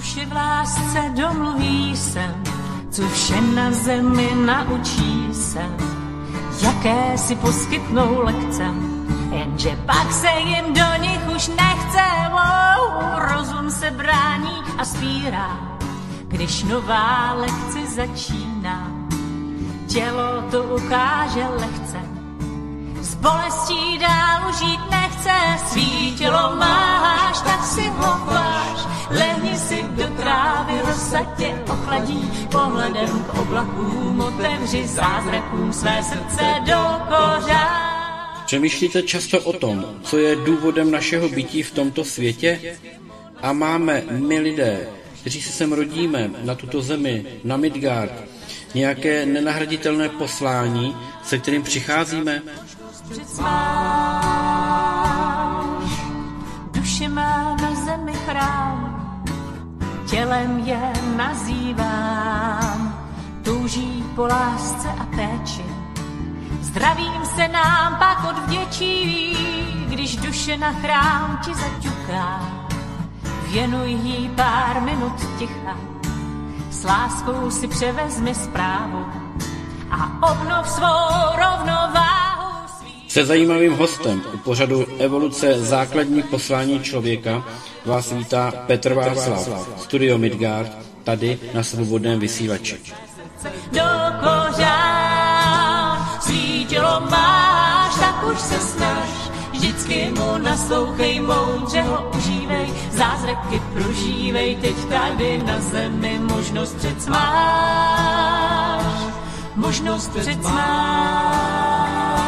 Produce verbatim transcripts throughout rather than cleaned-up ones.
Duše v lásce domluví se, co vše na zemi naučí se, jaké si poskytnou lekce, jenže pak se jim do nich už nechce. Wow, rozum se brání a spírá, když nová lekce začíná. Tělo to ukáže lehce, s bolestí dál žít nechce. Svý tělo máš, tak si ho chváš, lehni si do trávy, rosa tě ochladí. Pohledem k oblakům otevři zázrakům své srdce do kořán. Přemýšlíte často o tom, co je důvodem našeho bytí v tomto světě? A máme my lidé, kteří se sem rodíme, na tuto zemi, na Midgard, nějaké nenahraditelné poslání, se kterým přicházíme? Duše má na zemi chrám, tělem je nazývám, touží po lásce a péči, zdravím se nám pak odvděčí, když duše na chrám ti zaťuká, věnuj jí pár minut ticha, s láskou si převezmi zprávu a obnov svou rovnováhu. Se zajímavým hostem u pořadu Evoluce základní poslání člověka vás vítá Petr Václav, Studio Midgard, tady na Svobodném vysílači. Do kořán svítilo máš, tak už se snaž, vždycky mu naslouchej, moudře ho užívej, zázraky prožívej, teď tady na zemi možnost přec máš, možnost přec máš.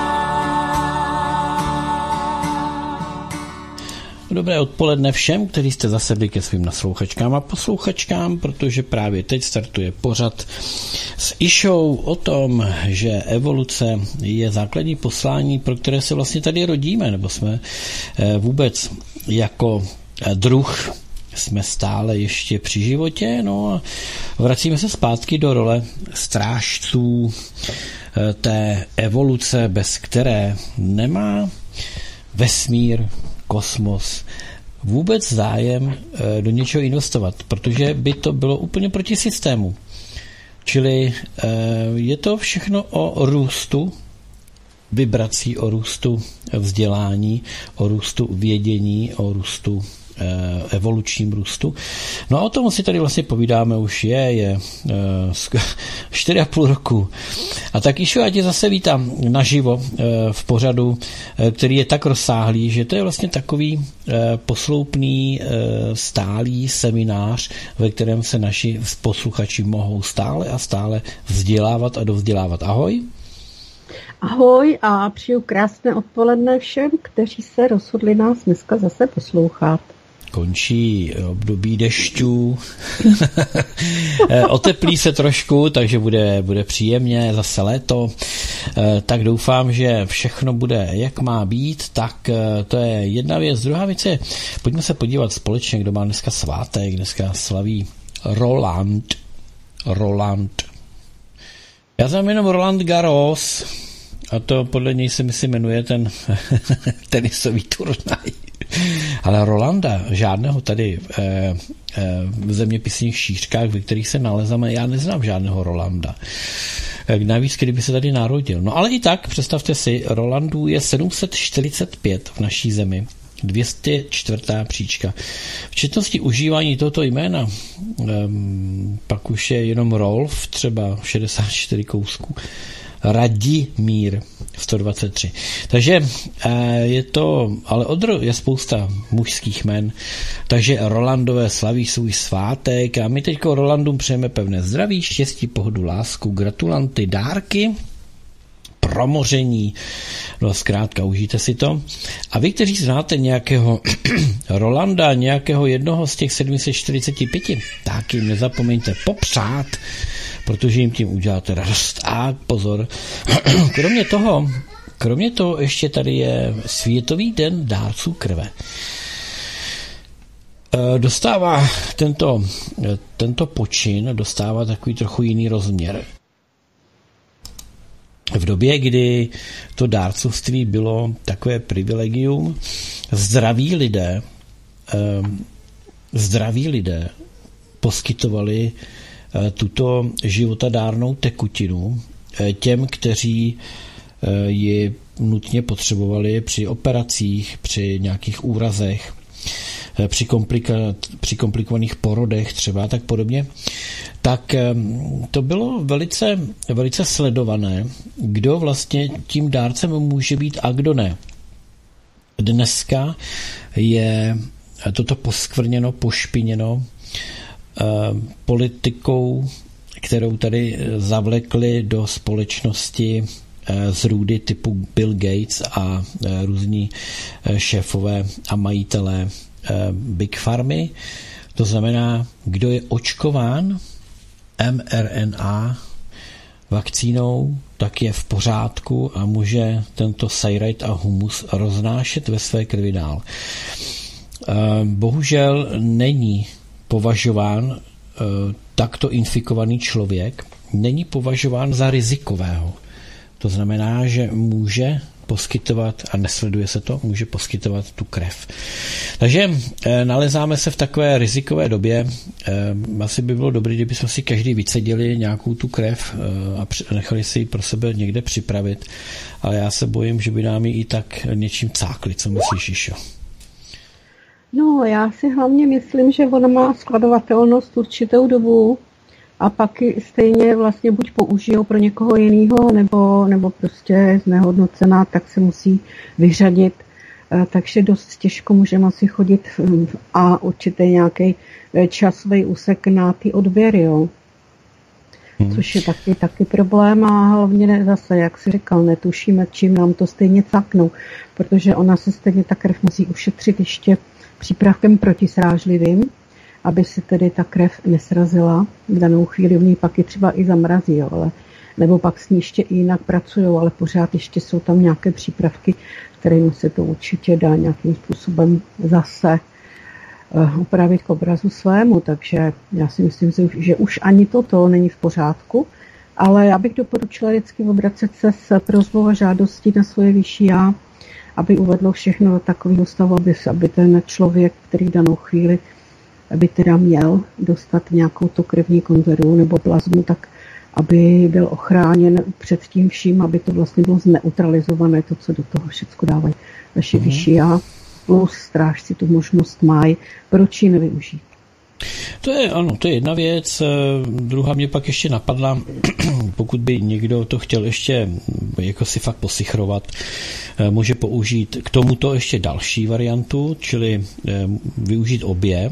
Dobré odpoledne všem, kteří jste zasedli ke svým naslouchačkám a posluchačkám, protože právě teď startuje pořad s Išou o tom, že evoluce je základní poslání, pro které se vlastně tady rodíme, nebo jsme vůbec jako druh jsme stále ještě při životě, no a vracíme se zpátky do role strážců té evoluce, bez které nemá vesmír, kosmos vůbec zájem do něčeho investovat, protože by to bylo úplně proti systému. Čili je to všechno o růstu vibrací, o růstu vzdělání, o růstu vědění, o růstu evolučním růstu. No a o tom si tady vlastně povídáme už je, je čtyři a půl roku. A tak Išo, já tě zase vítám naživo v pořadu, který je tak rozsáhlý, že to je vlastně takový posloupný stálý seminář, ve kterém se naši posluchači mohou stále a stále vzdělávat a dovzdělávat. Ahoj. Ahoj a přeju krásné odpoledne všem, kteří se rozhodli nás dneska zase poslouchat. Končí období dešťů, oteplí se trošku, takže bude, bude příjemně, zase léto, tak doufám, že všechno bude, jak má být, tak to je jedna věc. Druhá věc je, pojďme se podívat společně, kdo má dneska svátek, dneska slaví Roland, Roland. Já znám jenom Roland Garros, a to podle něj se mi si jmenuje ten tenisový turnaj. Ale Rolanda, žádného tady eh, eh, v zeměpisných šířkách, ve kterých se nalezáme, já neznám žádného Rolanda. Navíc, kdyby se tady narodil. No ale i tak, představte si, Rolandů je sedm set čtyřicet pět v naší zemi. dvě stě čtvrtá příčka. V četnosti užívání tohoto jména um, pak už je jenom Rolf, třeba šedesát čtyři kousků. Radimír sto dvacet tři. Takže je to, ale od je spousta mužských jmen, takže Rolandové slaví svůj svátek a my teďko Rolandům přejeme pevné zdraví, štěstí, pohodu, lásku, gratulanty, dárky, promoření, no zkrátka užijte si to. A vy, kteří znáte nějakého Rolanda, nějakého jednoho z těch sedm set čtyřicet pět, tak jim nezapomeňte popřát, protože jim tím uděláte radost. A pozor, kromě toho, kromě toho ještě tady je Světový den dárců krve. Dostává tento, tento počin, dostává takový trochu jiný rozměr. V době, kdy to dárcovství bylo takové privilegium, zdraví lidé, zdraví lidé poskytovali tuto životadárnou tekutinu těm, kteří ji nutně potřebovali při operacích, při nějakých úrazech, při, komplika- při komplikovaných porodech třeba tak podobně, tak to bylo velice, velice sledované, kdo vlastně tím dárcem může být a kdo ne. Dneska je toto poskvrněno, pošpiněno politikou, kterou tady zavlekli do společnosti zrůdy typu Bill Gates a různí šéfové a majitelé Big Pharmy. To znamená, kdo je očkován em er en á vakcínou, tak je v pořádku a může tento sajrajt a humus roznášet ve své krvi dál. Bohužel není považován takto infikovaný člověk, není považován za rizikového. To znamená, že může poskytovat, a nesleduje se to, může poskytovat tu krev. Takže e, nalezáme se v takové rizikové době. E, asi by bylo dobré, kdybychom si každý vycedili nějakou tu krev e, a při, nechali si ji pro sebe někde připravit. Ale já se bojím, že by nám ji i tak něčím cákli. Co myslíš, Išo? No, já si hlavně myslím, že ona má skladovatelnost určitou dobu a pak ji stejně vlastně buď použijou pro někoho jiného, nebo, nebo prostě znehodnocená, tak se musí vyřadit. Takže dost těžko můžeme asi chodit a určitě nějaký časový úsek na ty odběry, jo. Hmm. Což je taky, taky problém a hlavně ne, zase, jak si říkal, netušíme, čím nám to stejně cáknou, protože ona se stejně ta krev musí ušetřit ještě přípravkem protisrážlivým, aby se tedy ta krev nesrazila v danou chvíli, v ní pak je třeba i zamrazí, jo, ale, nebo pak s ní ještě i jinak pracují, ale pořád ještě jsou tam nějaké přípravky, kterými se to určitě dá nějakým způsobem zase uh, upravit k obrazu svému, takže já si myslím, že už ani toto není v pořádku, ale já bych doporučila vždycky obracet se s prosbou a žádostí na svoje vyšší já, aby uvedlo všechno do takového stavu, aby, aby ten člověk, který danou chvíli by teda měl dostat nějakou tu krevní konzervu nebo plazmu, tak aby byl ochráněn před tím vším, aby to vlastně bylo zneutralizované, to, co do toho všechno dávají naše mm-hmm. vyšší já, plus strážci tu možnost mají, proč ji nevyužít. To je, ano, to je jedna věc. Druhá mě pak ještě napadla, pokud by někdo to chtěl ještě jako si fakt posichrovat, může použít k tomuto ještě další variantu, čili využít obě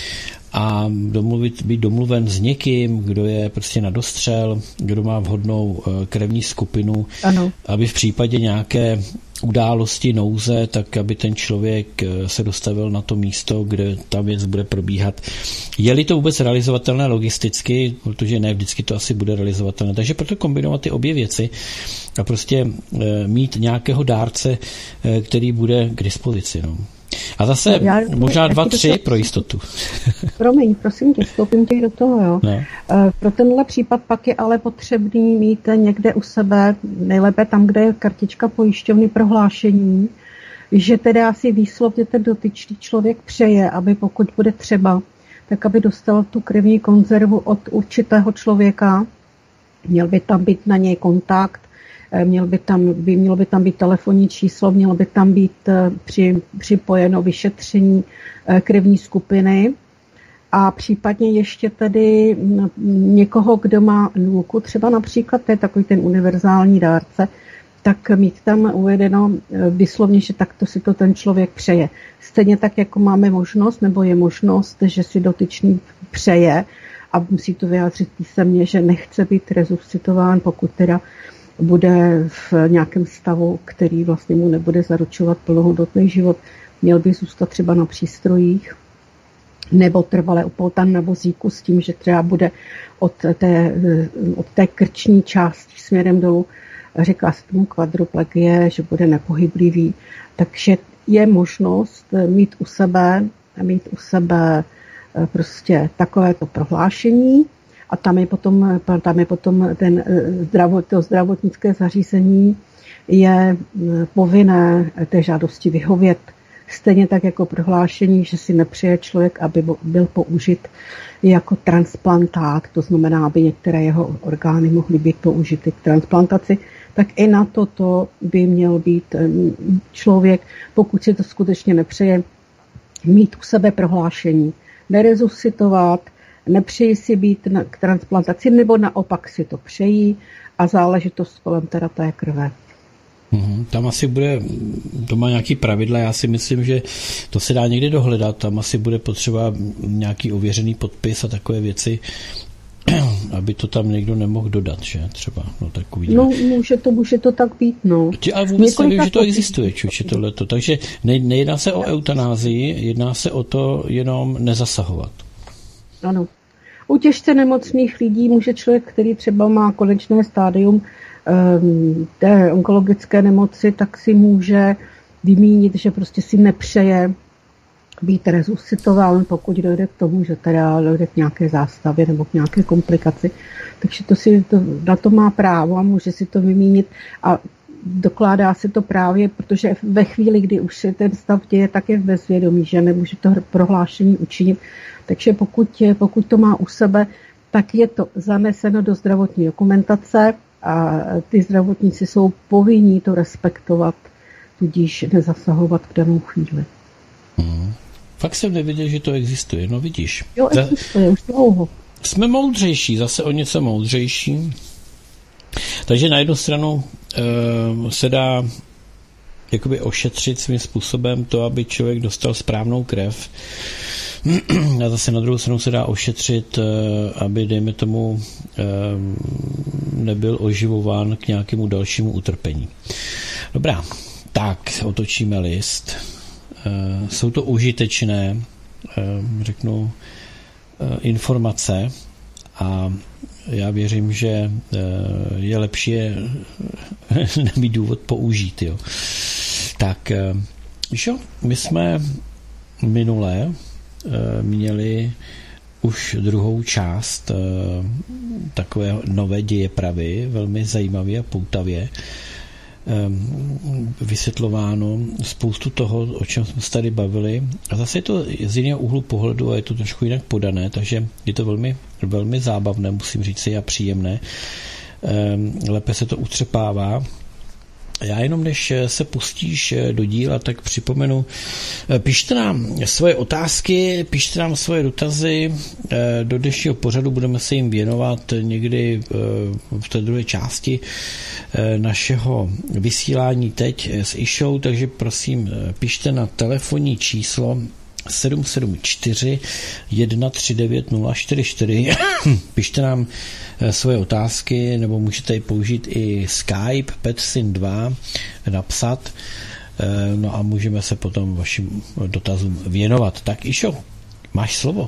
a domluvit, být domluven s někým, kdo je prostě na dostřel, kdo má vhodnou krevní skupinu, ano. Aby v případě nějaké události, nouze, tak aby ten člověk se dostavil na to místo, kde ta věc bude probíhat. Je-li to vůbec realizovatelné logisticky, protože ne vždycky to asi bude realizovatelné. Takže proto kombinovat ty obě věci a prostě mít nějakého dárce, který bude k dispozici. No. A zase já, možná dva, tři to... pro jistotu. Promiň, prosím tě, vstoupím tě do toho. Jo. No. Pro tenhle případ pak je ale potřebný mít někde u sebe, nejlépe tam, kde je kartička pojišťovny, prohlášení, že teda asi výslovně ten dotyčný člověk přeje, aby pokud bude třeba, tak aby dostal tu krevní konzervu od určitého člověka, měl by tam být na něj kontakt, Měl by tam, by, mělo by tam být telefonní číslo, mělo by tam být při, připojeno vyšetření krevní skupiny a případně ještě tedy někoho, kdo má nůlku, třeba například, to je takový ten univerzální dárce, tak mít tam uvedeno vyslovně, že takto si to ten člověk přeje. Stejně tak, jako máme možnost, nebo je možnost, že si dotyčný přeje a musí to vyjádřit písemně, že nechce být resuscitován, pokud teda bude v nějakém stavu, který vlastně mu nebude zaručovat plnohodnotný život, měl by zůstat třeba na přístrojích nebo trvale upoután na vozíku s tím, že třeba bude od té, od té krční části směrem dolů, říká se tomu kvadruplegie, že bude nepohyblivý. Takže je možnost mít u sebe, mít u sebe prostě takovéto prohlášení, a tam je potom, tam je potom ten zdravot, to zdravotnické zařízení je povinné té žádosti vyhovět Stejně tak jako prohlášení, že si nepřeje člověk, aby byl použit jako transplantát, to znamená, aby některé jeho orgány mohly být použity k transplantaci, tak i na toto by měl být člověk, pokud si to skutečně nepřeje, mít u sebe prohlášení, neresuscitovat, nepřeji si být na, k transplantaci, nebo naopak si to přejí a záležitost kolem teda té krve. Hmm, tam asi bude, to má nějaký pravidla, já si myslím, že to se dá někdy dohledat, tam asi bude potřeba nějaký ověřený podpis a takové věci, aby to tam někdo nemohl dodat, že třeba, no tak uvidíme. No může to, může to tak být, no. Ale vůbec nevím, že to existuje, čuči, tohleto, takže ne, nejedná se o eutanázii, jedná se o to jenom nezasahovat. Ano. U těžce nemocných lidí může člověk, který třeba má konečné stádium um, té onkologické nemoci, tak si může vymínit, že prostě si nepřeje být resuscitován, pokud dojde k tomu, že teda dojde k nějaké zástavě nebo k nějaké komplikaci. Takže to si to, na to má právo a může si to vymínit a dokládá se to právě, protože ve chvíli, kdy už se ten stav děje, tak je v bezvědomí, že nemůže to prohlášení učinit. Takže pokud, pokud to má u sebe, tak je to zaneseno do zdravotní dokumentace a ty zdravotníci jsou povinní to respektovat, tudíž nezasahovat v danou chvíli. Hmm. Fakt jsem nevěděl, že to existuje, no vidíš. Jo, existuje, už dlouho. Jsme moudřejší, zase o něco moudřejší. Takže na jednu stranu e, se dá jakoby ošetřit svým způsobem to, aby člověk dostal správnou krev. A zase na druhou stranu se dá ošetřit, aby, dejme tomu, nebyl oživován k nějakému dalšímu utrpení. Dobrá, tak otočíme list. Jsou to užitečné, řeknu, informace a já věřím, že je lepší je nemít důvod použít. Jo. Tak, jo, my jsme minule měli už druhou část takové nové dějepravy, velmi zajímavě a poutavě vysvětlováno spoustu toho, o čem jsme se tady bavili. A zase je to z jiného úhlu pohledu a je to trošku jinak podané, takže je to velmi, velmi zábavné, musím říct, a příjemné. Lépe se to utřepává. Já jenom, než se pustíš do díla, tak připomenu, pište nám svoje otázky, pište nám svoje dotazy, do dnešního pořadu budeme se jim věnovat někdy v té druhé části našeho vysílání teď s Išou, takže prosím, pište na telefonní číslo sedm sedm čtyři jedna tři devět nula čtyři čtyři. Pište nám svoje otázky, nebo můžete použít i Skype Petsin dva napsat, no a můžeme se potom vašim dotazům věnovat. Tak Išo, máš slovo.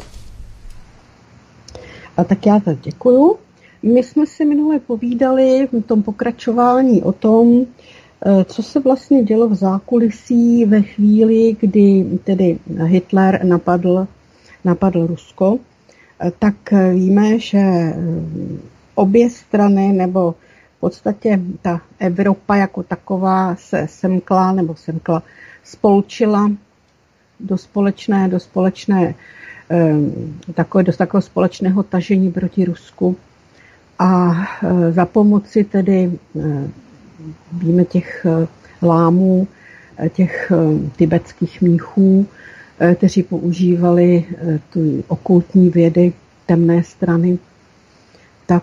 A tak já tak děkuju. My jsme si minule povídali v tom pokračování o tom, co se vlastně dělo v zákulisí ve chvíli, kdy tedy Hitler napadl, napadl Rusko, tak víme, že obě strany, nebo v podstatě ta Evropa jako taková se semkla, nebo semkla, spolčila do společné, do společné, takové, do takového společného tažení proti Rusku a za pomoci tedy víme těch lámů, těch tibetských mnichů, kteří používali tu okultní vědy temné strany, tak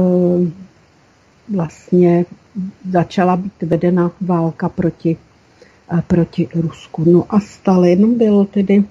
vlastně začala být vedena válka proti, proti Rusku. No a Stalin byl tedy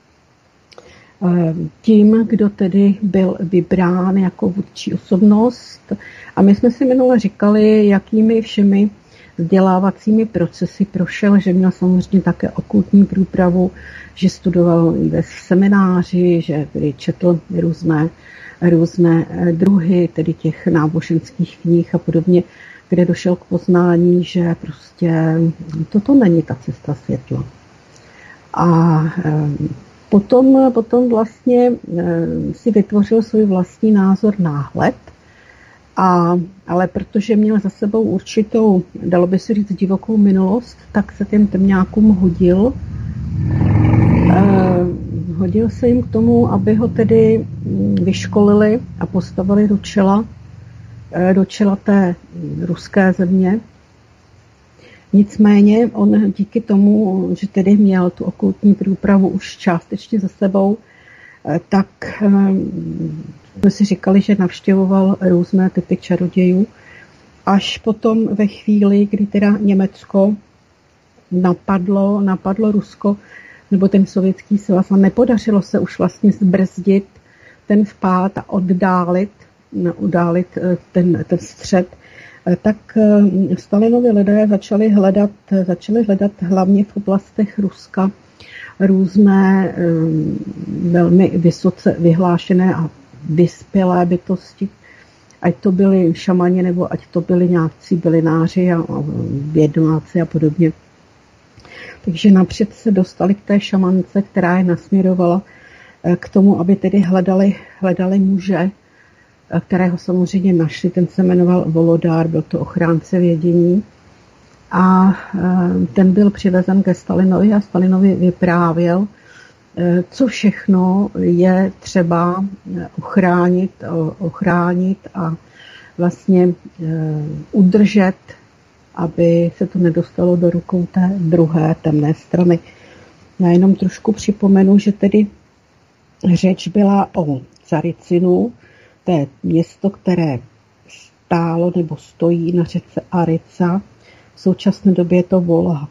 tím, kdo tedy byl vybrán jako vůdčí osobnost. A my jsme si minule říkali, jakými všemi vzdělávacími procesy prošel, že měl samozřejmě také okultní průpravu, že studoval i ve semináři, že tedy četl různé, různé druhy tedy těch náboženských knih a podobně, kde došel k poznání, že prostě toto není ta cesta světla. A Potom, potom vlastně si vytvořil svůj vlastní názor, náhled, a, ale protože měl za sebou určitou, dalo by se říct, divokou minulost, tak se těm temňákům hodil radil se jim k tomu, aby ho tedy vyškolili a postavili do čela, do čela té ruské země. Nicméně on díky tomu, že tedy měl tu okultní průpravu už částečně za sebou, tak jsme si říkali, že navštěvoval různé typy čarodějů, až potom ve chvíli, kdy teda Německo napadlo, napadlo Rusko, nebo ten Sovětský svaz, a nepodařilo se už vlastně zbrzdit ten vpád a oddálit, oddálit ten, ten střed, tak Stalinovi lidé začali hledat, začali hledat hlavně v oblastech Ruska různé velmi vysoce vyhlášené a vyspělé bytosti, ať to byli šamani, nebo ať to byli nějací bylináři a vědmáci a podobně. Takže napřed se dostali k té šamance, která je nasměrovala k tomu, aby tedy hledali, hledali muže, kterého samozřejmě našli. Ten se jmenoval Volodár, byl to ochránce vědění. A ten byl přivezen ke Stalinovi a Stalinovi vyprávěl, co všechno je třeba ochránit, ochránit a vlastně udržet, aby se to nedostalo do rukou té druhé temné strany. Já jenom trošku připomenu, že tedy řeč byla o Caricinu, to je město, které stálo nebo stojí na řece Arica, v současné době je to Volha.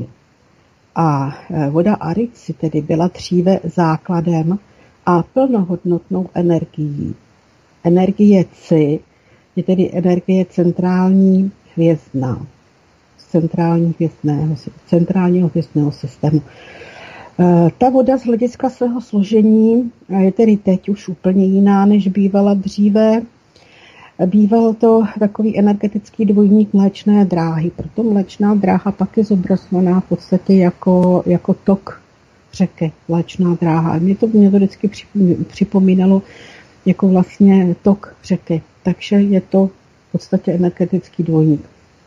A voda Arici tedy byla dříve základem a plnohodnotnou energií. Energie Ci je tedy energie centrální hvězdná, centrální hvězdného, centrálního hvězdného systému. Ta voda z hlediska svého složení je tedy teď už úplně jiná, než bývala dříve. Býval to takový energetický dvojník Mléčné dráhy. Proto Mléčná dráha pak je zobrazovaná v podstatě jako, jako tok řeky, Mléčná dráha. Mě to, mě to vždycky připomínalo jako vlastně tok řeky. Takže je to v podstatě energetický dvojník.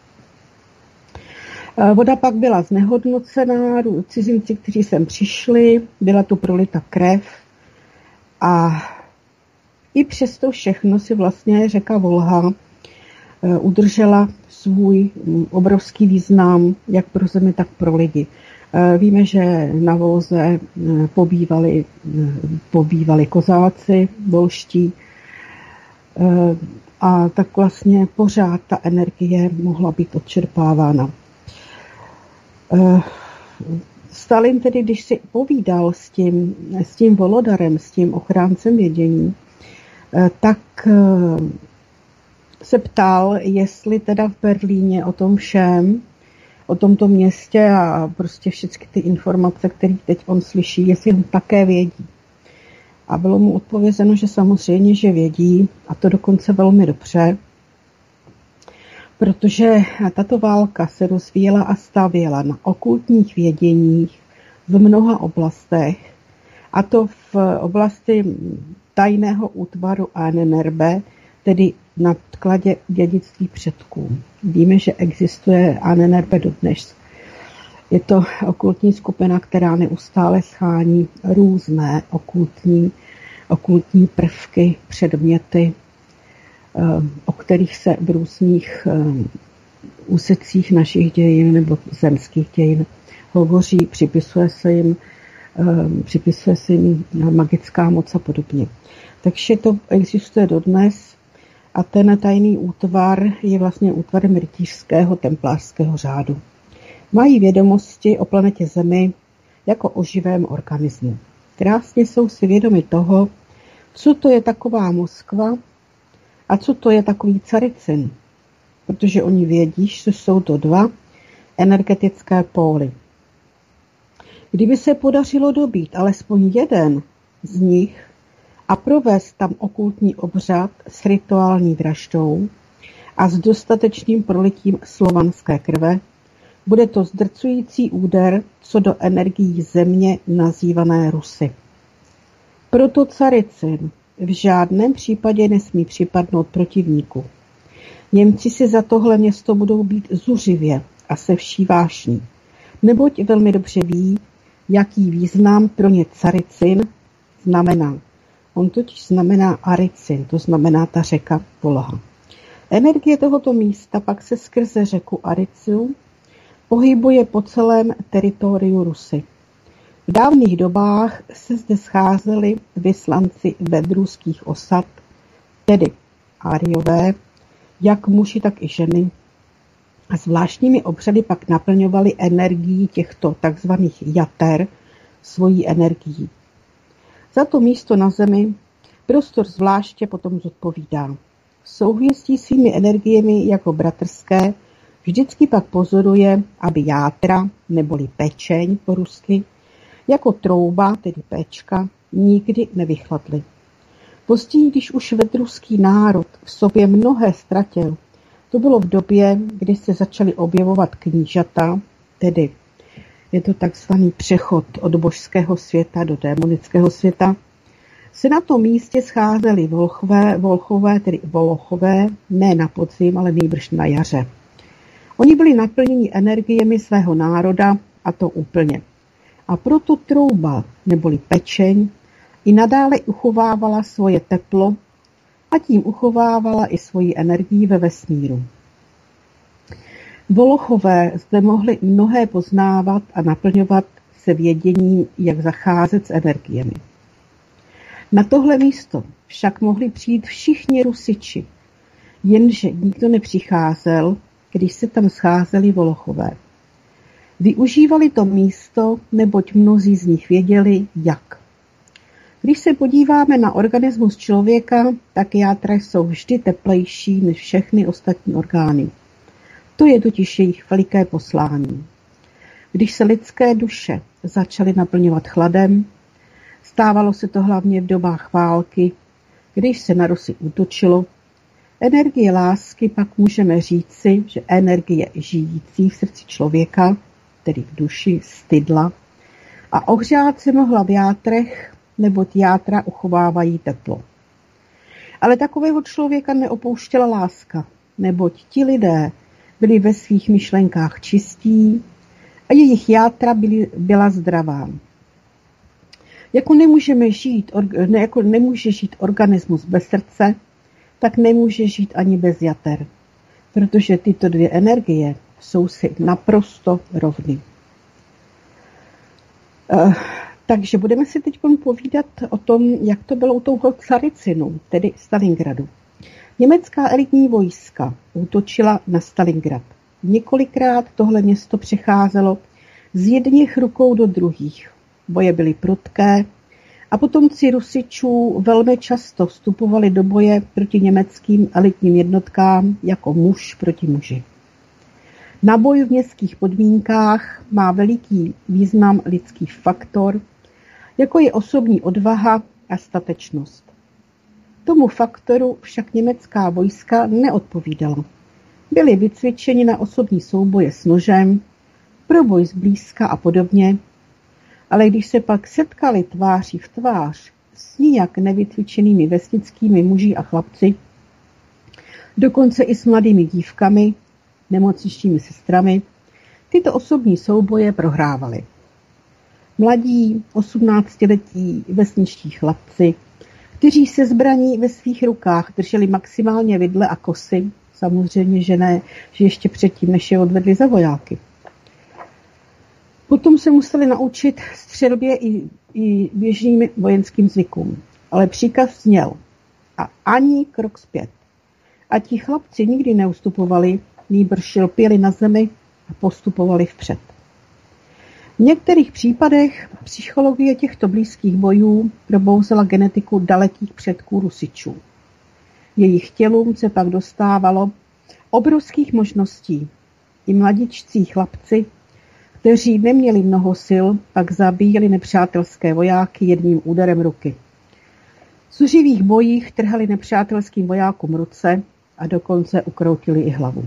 Voda pak byla znehodnocená, cizinci, kteří sem přišli, byla tu prolita krev a i přesto všechno si vlastně řeka Volha udržela svůj obrovský význam jak pro zemi, tak pro lidi. Víme, že na Volze pobývali, pobývali kozáci volští a tak vlastně pořád ta energie mohla být odčerpávána. Stalin tedy, když si povídal s tím, s tím Volodarem, s tím ochráncem vědění, tak se ptal, jestli teda v Berlíně o tom všem, o tomto městě a prostě všechny ty informace, které teď on slyší, jestli on také vědí. A bylo mu odpovězeno, že samozřejmě, že vědí, a to dokonce velmi dobře, protože tato válka se rozvíjela a stavěla na okultních věděních v mnoha oblastech, a to v oblasti tajného útvaru A N N R B, tedy na odkladě dědictví předků. Víme, že existuje A N N R B dodnes. Je to okultní skupina, která neustále schání různé okultní, okultní prvky, předměty, o kterých se v různých úsecích našich dějin nebo zemských dějin hovoří, připisuje se jim, připisuje se jim magická moc a podobně. Takže to existuje dodnes a ten tajný útvar je vlastně útvarem rytířského templářského řádu. Mají vědomosti o planetě Zemi jako o živém organismu. Krásně jsou si vědomi toho, co to je taková Moskva a co to je takový Caricin, protože oni vědí, že jsou to dva energetické póly. Kdyby se podařilo dobít alespoň jeden z nich a provést tam okultní obřad s rituální vraždou a s dostatečným prolitím slovanské krve, bude to zdrcující úder co do energií země nazývané Rusy. Proto Caricin v žádném případě nesmí připadnout protivníku. Němci si za tohle město budou být zuřivě a se vší vášní, neboť velmi dobře ví, jaký význam pro ně Caricin znamená. On totiž znamená Aricin, to znamená ta řeka Volha. Energie tohoto místa pak se skrze řeku Aricu pohybuje po celém teritoriu Rusy. V dávných dobách se zde scházeli vyslanci vedruských osad, tedy Áriové, jak muži, tak i ženy. A zvláštními obřady pak naplňovali energií těchto takzvaných jater svojí energií. Za to místo na zemi prostor zvláště potom zodpovídá. Souhvězdí svými energiemi jako bratrské vždycky pak pozoruje, aby játra, neboli pečeň po rusky, jako trouba, tedy péčka, nikdy nevychladly. Později, když už vedruský národ v sobě mnohé ztratil, to bylo v době, kdy se začaly objevovat knížata, tedy je to takzvaný přechod od božského světa do démonického světa, se na tom místě scházeli volchové, volchové, tedy volochové, ne na podzim, ale nejbrž na jaře. Oni byli naplněni energiemi svého národa, a to úplně. A proto trouba, neboli pečeň, i nadále uchovávala svoje teplo a tím uchovávala i svoji energii ve vesmíru. Volochové zde mohli mnohé poznávat a naplňovat se věděním, jak zacházet s energiemi. Na tohle místo však mohli přijít všichni Rusiči, jenže nikdo nepřicházel, když se tam scházeli Volochové. Využívali to místo, neboť mnozí z nich věděli, jak. Když se podíváme na organismus člověka, tak játra jsou vždy teplejší než všechny ostatní orgány. To je totiž jejich veliké poslání. Když se lidské duše začaly naplňovat chladem, stávalo se to hlavně v dobách války, když se na Rusy útočilo, energie lásky pak můžeme říci, že energie žijící v srdci člověka, tedy v duši, stydla, a ohřát se mohla v játrech, neboť játra uchovávají teplo. Ale takového člověka neopouštěla láska, neboť ti lidé byli ve svých myšlenkách čistí a jejich játra byly, byla zdravá. Jako nemůžeme žít, ne, jako nemůže žít organismus bez srdce, tak nemůže žít ani bez jater, protože tyto dvě energie jsou si naprosto rovny. Uh, takže budeme si teď povídat o tom, jak to bylo u toho Caricinu, tedy Stalingradu. Německá elitní vojska útočila na Stalingrad. Několikrát tohle město přecházelo z jedněch rukou do druhých. Boje byly prudké a potomci Rusičů velmi často vstupovali do boje proti německým elitním jednotkám jako muž proti muži. Na boj v městských podmínkách má veliký význam lidský faktor, jako je osobní odvaha a statečnost. Tomu faktoru však německá vojska neodpovídala. Byli vycvičeni na osobní souboje s nožem, pro boj zblízka a podobně, ale když se pak setkali tváří v tvář s nijak nevycvičenými vesnickými muži a chlapci, dokonce i s mladými dívkami, nemocničními sestrami, tyto osobní souboje prohrávali. Mladí, osmnáctiletí vesničtí chlapci, kteří se zbraní ve svých rukách drželi maximálně vidle a kosy, samozřejmě, že ne, že ještě předtím, než je odvedli za vojáky. Potom se museli naučit střelbě i, i běžným vojenským zvykům. Ale příkaz zněl a ani krok zpět. A ti chlapci nikdy neustupovali, nýbrž lpěli na zemi a postupovali vpřed. V některých případech psychologie těchto blízkých bojů probouzela genetiku dalekých předků Rusičů. Jejich tělům se pak dostávalo obrovských možností. I mladičcí chlapci, kteří neměli mnoho sil, pak zabíjeli nepřátelské vojáky jedním úderem ruky. V zuřivých bojích trhali nepřátelským vojákům ruce a dokonce ukroutili i hlavu.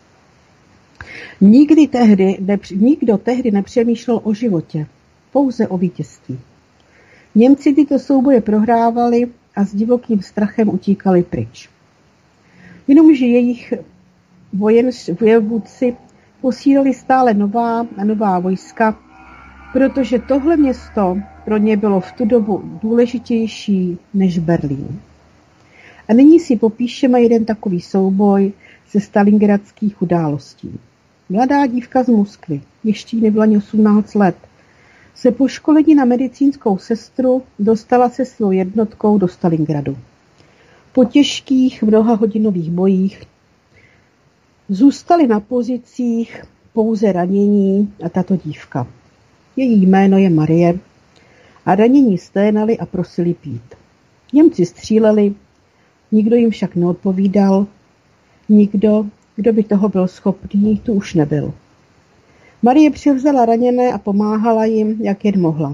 Nikdy tehdy, nepř, nikdo tehdy nepřemýšlel o životě, pouze o vítězství. Němci tyto souboje prohrávali a s divokým strachem utíkali pryč. Jenomže jejich vojevůdci posílali stále nová a nová vojska, protože tohle město pro ně bylo v tu dobu důležitější než Berlín. A nyní si popíšeme jeden takový souboj ze stalingradských událostí. Mladá dívka z Moskvy, ještě jí nebylo ani osmnáct let, se po školení na medicínskou sestru dostala se svou jednotkou do Stalingradu. Po těžkých mnohahodinových bojích zůstaly na pozicích pouze ranění a tato dívka. Její jméno je Marie a ranění sténali a prosili pít. Němci stříleli, nikdo jim však neodpovídal, nikdo, kdo by toho byl schopný, tu už nebyl. Marie přivzala raněné a pomáhala jim, jak jen mohla.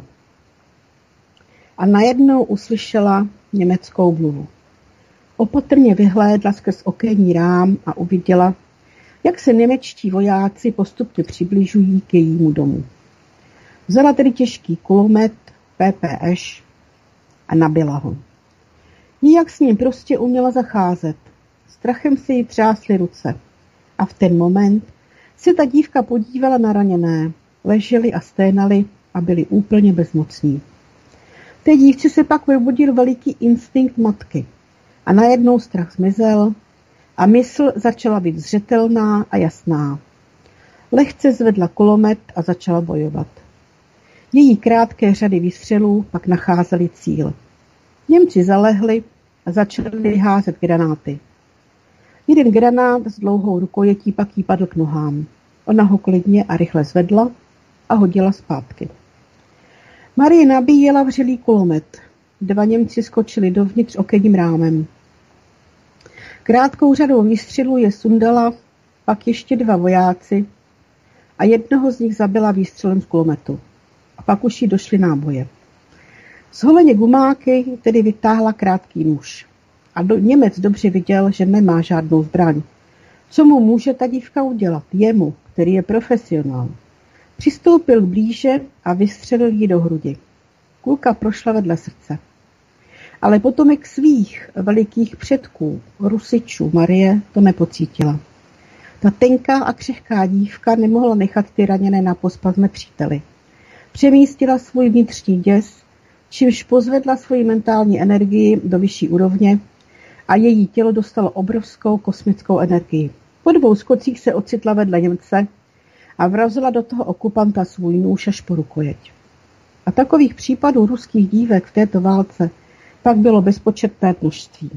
A najednou uslyšela německou mluvu. Opatrně vyhlédla skrz okenní rám a uviděla, jak se němečtí vojáci postupně přibližují k jejímu domu. Vzala tedy těžký kulomet P P Š a nabila ho. Nijak s ním prostě uměla zacházet. Strachem se jí třásly ruce. A v ten moment se ta dívka podívala na raněné. Leželi a sténali a byli úplně bezmocní. Té dívce se pak vybudil veliký instinkt matky. A najednou strach zmizel a mysl začala být zřetelná a jasná. Lehce zvedla kulomet a začala bojovat. Její krátké řady výstřelů pak nacházely cíl. Němci zalehli a začali házet granáty. Jeden granát s dlouhou rukojetí pak jí padl k nohám. Ona ho klidně a rychle zvedla a hodila zpátky. Marie nabíjela vřelý kulomet. Dva Němci skočili dovnitř okenním rámem. Krátkou řadou výstřelů je sundala, pak ještě dva vojáci a jednoho z nich zabila výstřelem z kulometu. A pak už jí došly náboje. Zholeně gumáky tedy vytáhla krátký nůž. A do, Němec dobře viděl, že nemá žádnou zbraň. Co mu může ta dívka udělat? Jemu, který je profesionál. Přistoupil blíže a vystřelil ji do hrudi. Kulka prošla vedle srdce. Ale potomek svých velikých předků, Rusičů, Marie, to nepocítila. Ta tenká a křehká dívka nemohla nechat ty raněné na pospas nepříteli. Přemístila svůj vnitřní děs, čímž pozvedla svoji mentální energii do vyšší úrovně a její tělo dostalo obrovskou kosmickou energii. Po dvou skocích se ocitla vedle Němce a vrazila do toho okupanta svůj nůž až po rukojeť. A takových případů ruských dívek v této válce pak bylo bezpočetné množství.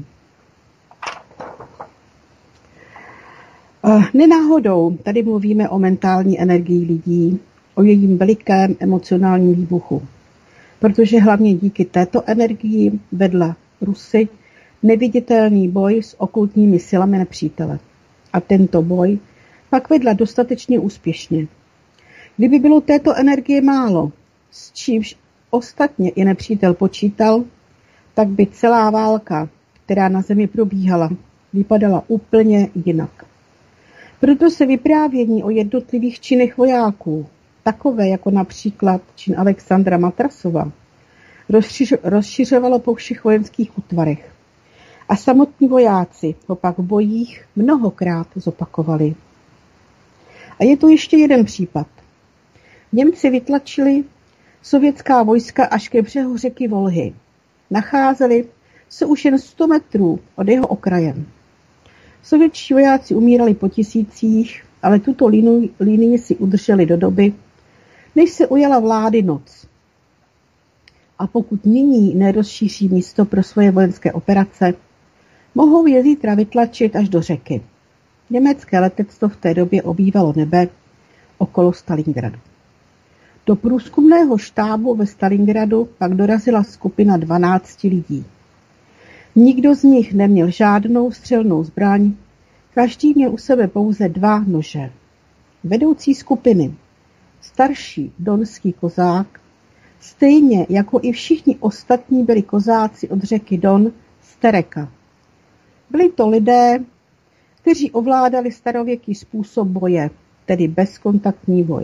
Nenáhodou tady mluvíme o mentální energii lidí, o jejím velikém emocionálním výbuchu, protože hlavně díky této energii vedla Rusy neviditelný boj s okultními silami nepřítele. A tento boj pak vedla dostatečně úspěšně. Kdyby bylo této energie málo, s čímž ostatně i nepřítel počítal, tak by celá válka, která na zemi probíhala, vypadala úplně jinak. Proto se vyprávění o jednotlivých činech vojáků, takové jako například čin Alexandra Matrasova, rozšiřovalo po všech vojenských útvarech. A samotní vojáci ho pak v bojích mnohokrát zopakovali. A je tu ještě jeden případ. Němci vytlačili sovětská vojska až ke břehu řeky Volhy. Nacházeli se už jen sto metrů od jeho okrajem. Sovětští vojáci umírali po tisících, ale tuto linii si udrželi do doby, než se ujala vlády noc. A pokud nyní nerozšíří místo pro svoje vojenské operace, mohou je zítra vytlačit až do řeky. Německé letectvo v té době obývalo nebe okolo Stalingradu. Do průzkumného štábu ve Stalingradu pak dorazila skupina dvanácti lidí. Nikdo z nich neměl žádnou střelnou zbraň, každý měl u sebe pouze dva nože. Vedoucí skupiny, starší donský kozák, stejně jako i všichni ostatní byli kozáci od řeky Don z Tereka. Byli to lidé, kteří ovládali starověký způsob boje, tedy bezkontaktní boj.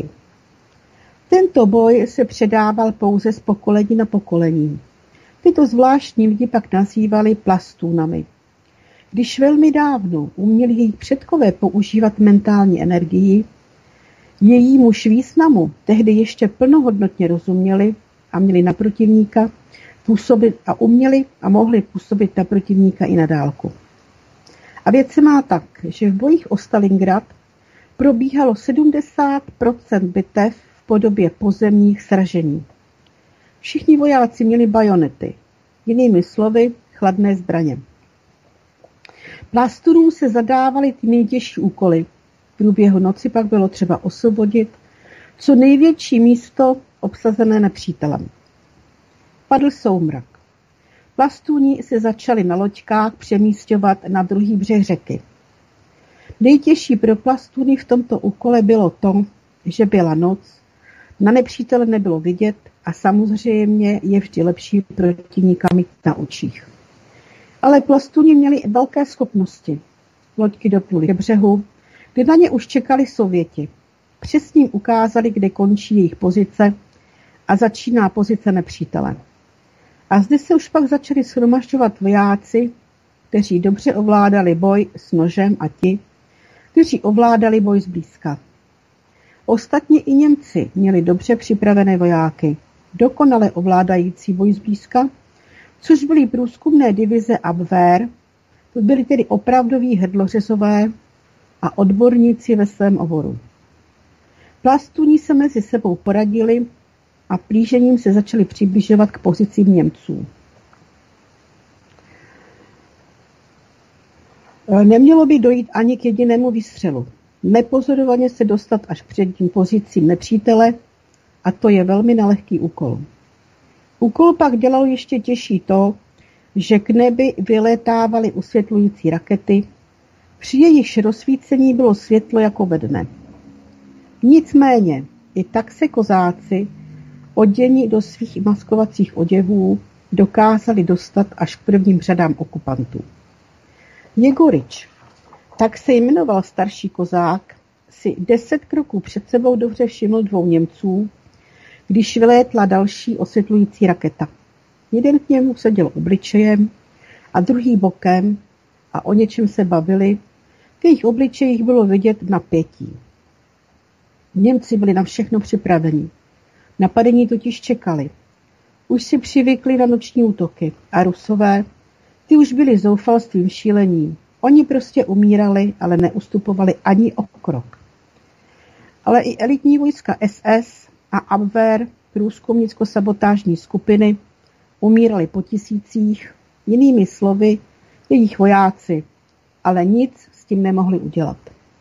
Tento boj se předával pouze z pokolení na pokolení. Tyto zvláštní lidi pak nazývali plastůnami. Když velmi dávno uměli jejich předkové používat mentální energii, jejímuž významu tehdy ještě plnohodnotně rozuměli a měli na protivníka působit a uměli a mohli působit na protivníka i na dálku. A věc se má tak, že v bojích o Stalingrad probíhalo sedmdesát procent bitev v podobě pozemních sražení. Všichni vojáci měli bajonety, jinými slovy chladné zbraně. Plastunům se zadávaly ty nejtěžší úkoly. V průběhu noci pak bylo třeba osvobodit co největší místo obsazené nepřítelem. Padl soumrak. Plastuni se začali na loďkách přemísťovat na druhý břeh řeky. Nejtěžší pro plastuny v tomto úkole bylo to, že byla noc, na nepřítele nebylo vidět a samozřejmě je vždy lepší protivníka mít na očích. Ale plastuni měli velké schopnosti. Loďky dopluly ke břehu, kde na ně už čekali Sověti. Přesně jim ukázali, kde končí jejich pozice a začíná pozice nepřítele. A zde se už pak začali shromažďovat vojáci, kteří dobře ovládali boj s nožem a ti, kteří ovládali boj zblízka. Ostatně i Němci měli dobře připravené vojáky, dokonale ovládající boj zblízka, což byly průzkumné divize Abwehr, to byly tedy opravdoví hrdlořezové a odborníci ve svém oboru. Plastuni se mezi sebou poradili a plížením se začali přibližovat k pozicím Němců. Nemělo by dojít ani k jedinému výstřelu. Nepozorovaně se dostat až k předním pozicím nepřítele a to je velmi nelehký úkol. Úkol pak dělal ještě těžší to, že k nebi vyletávaly osvětlující rakety, při jejichž rozsvícení bylo světlo jako ve dne. Nicméně i tak se kozáci, oděni do svých maskovacích oděvů, dokázali dostat až k prvním řadám okupantů. Jegorič, tak se jmenoval starší kozák, si deset kroků před sebou dobře všiml dvou Němců, když vylétla další osvětlující raketa. Jeden k němu seděl obličejem a druhý bokem a o něčem se bavili. V jejich obličejích bylo vidět napětí. Němci byli na všechno připraveni. Napadení totiž čekali. Už si přivykli na noční útoky a Rusové, ty už byli zoufalstvím šílením. Oni prostě umírali, ale neustupovali ani o krok. Ale i elitní vojska S S a Abwehr, průzkumnicko-sabotážní skupiny, umírali po tisících, jinými slovy, jejich vojáci, ale nic s tím nemohli udělat.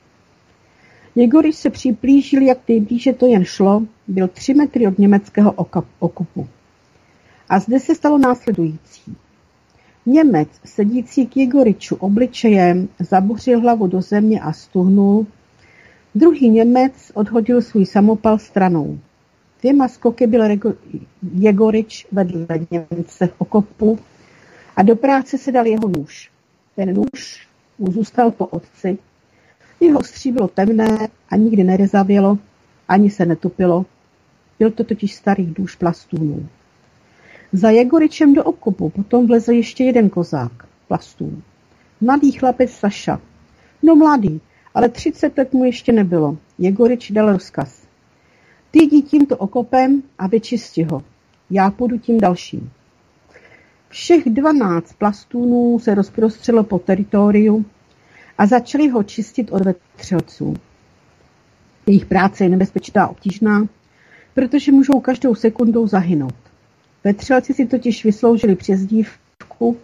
Jegorič se připlížil, jak nejblíže to jen šlo, byl tři metry od německého okupu. A zde se stalo následující. Němec, sedící k Jegoriču obličejem, zabořil hlavu do země a stuhnul. Druhý Němec odhodil svůj samopal stranou. Dvěma skoky byl Jegorič vedle Němce v okopu a do práce se dal jeho nůž. Ten nůž mu zůstal po otci. Jeho ostří bylo temné a nikdy nerezavělo, ani se netupilo. Byl to totiž starý nůž plastůnů. Za Jegoričem do okopu potom vlezl ještě jeden kozák, plastůn. Mladý chlapec Saša. No mladý, ale třicet let mu ještě nebylo. Jegorič dal rozkaz. Ty jdi tímto okopem a vyčisti ho. Já půjdu tím dalším. Všech dvanáct plastůnů se rozprostřelo po teritoriu a začali ho čistit od vetřelců. Jejich práce je nebezpečná a obtížná, protože můžou každou sekundou zahynout. Vetřelci si totiž vysloužili přezdívku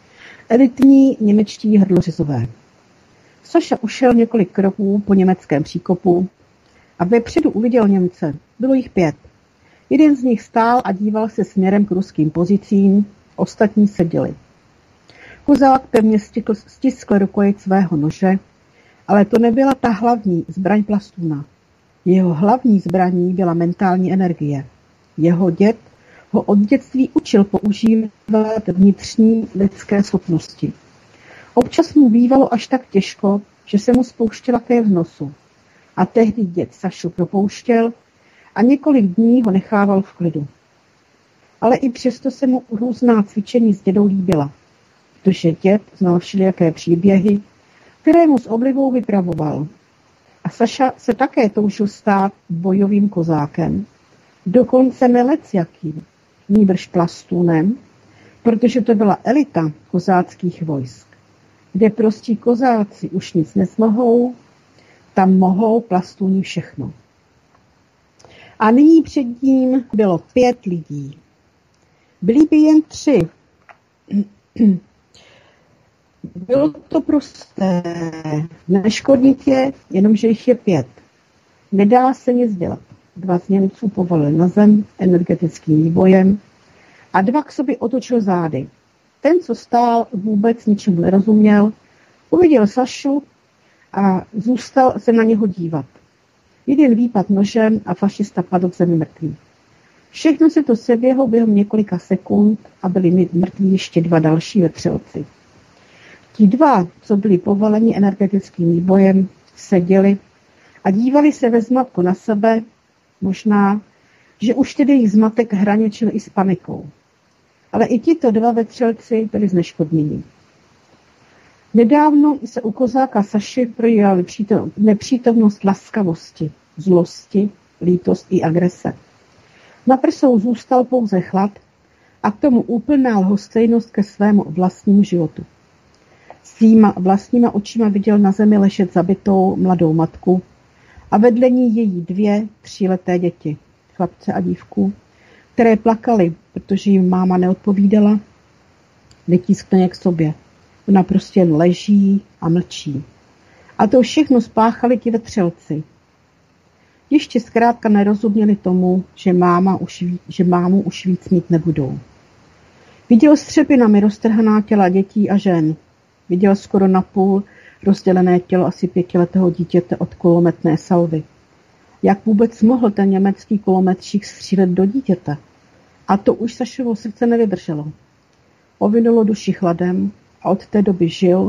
elitní němečtí hrdlořezové. Saša ušel několik kroků po německém příkopu a vepředu uviděl Němce. Bylo jich pět. Jeden z nich stál a díval se směrem k ruským pozicím, ostatní seděli. Kozák pevně stiskl, stiskl rukojeť svého nože, ale to nebyla ta hlavní zbraň plastůna. Jeho hlavní zbraní byla mentální energie. Jeho děd ho od dětství učil používat vnitřní lidské schopnosti. Občas mu bývalo až tak těžko, že se mu spouštěla krev z nosu. A tehdy děd Sašu propouštěl a několik dní ho nechával v klidu. Ale i přesto se mu různá cvičení s dědou líbila, protože děd znal všelijaké příběhy, které mu s oblibou vypravoval. A Saša se také toužil stát bojovým kozákem. Dokonce nelec jakým, nýbrž plastůnem, protože to byla elita kozáckých vojsk, kde prostí kozáci už nic nezmohou, tam mohou plastůni všechno. A nyní před ním bylo pět lidí. Byli by jen tři. Bylo to prosté. Neškodnit je, jenomže jich je pět. Nedá se nic dělat. Dva z Němců povalili na zem energetickým výbojem a dva k sobě otočil zády. Ten, co stál, vůbec ničemu nerozuměl, uviděl Sašu a zůstal se na něho dívat. Jeden výpad nožem a fašista padl v zemi mrtvý. Všechno se to seběhlo během několika sekund a byli mrtví ještě dva další vetřelci. Ti dva, co byli povaleni energetickým výbojem, seděli a dívali se ve zmatku na sebe, možná, že už tedy jejich zmatek hraničil i s panikou. Ale i tito dva vetřelci byli zneškodněni. Nedávno se u kozáka Saši projevila nepřítomnost laskavosti, zlosti, lítost i agrese. Na prsou zůstal pouze chlad a k tomu úplná lhostejnost ke svému vlastnímu životu. Svýma vlastníma očima viděl na zemi ležet zabitou mladou matku a vedle ní její dvě tříleté děti, chlapce a dívku, které plakaly, protože jim máma neodpovídala, netiskne k sobě. Ona prostě jen leží a mlčí. A to všechno spáchali ti vetřelci. Ještě zkrátka nerozuměli tomu, že, máma už, že mámu už víc mít nebudou. Viděl střepinami roztrhaná těla dětí a žen. Viděl skoro napůl rozdělené tělo asi pětiletého dítěte od kulometné salvy. Jak vůbec mohl ten německý kulometčík střílet do dítěte? A to už Sašovo srdce nevydrželo. Ovinulo duši chladem a od té doby žil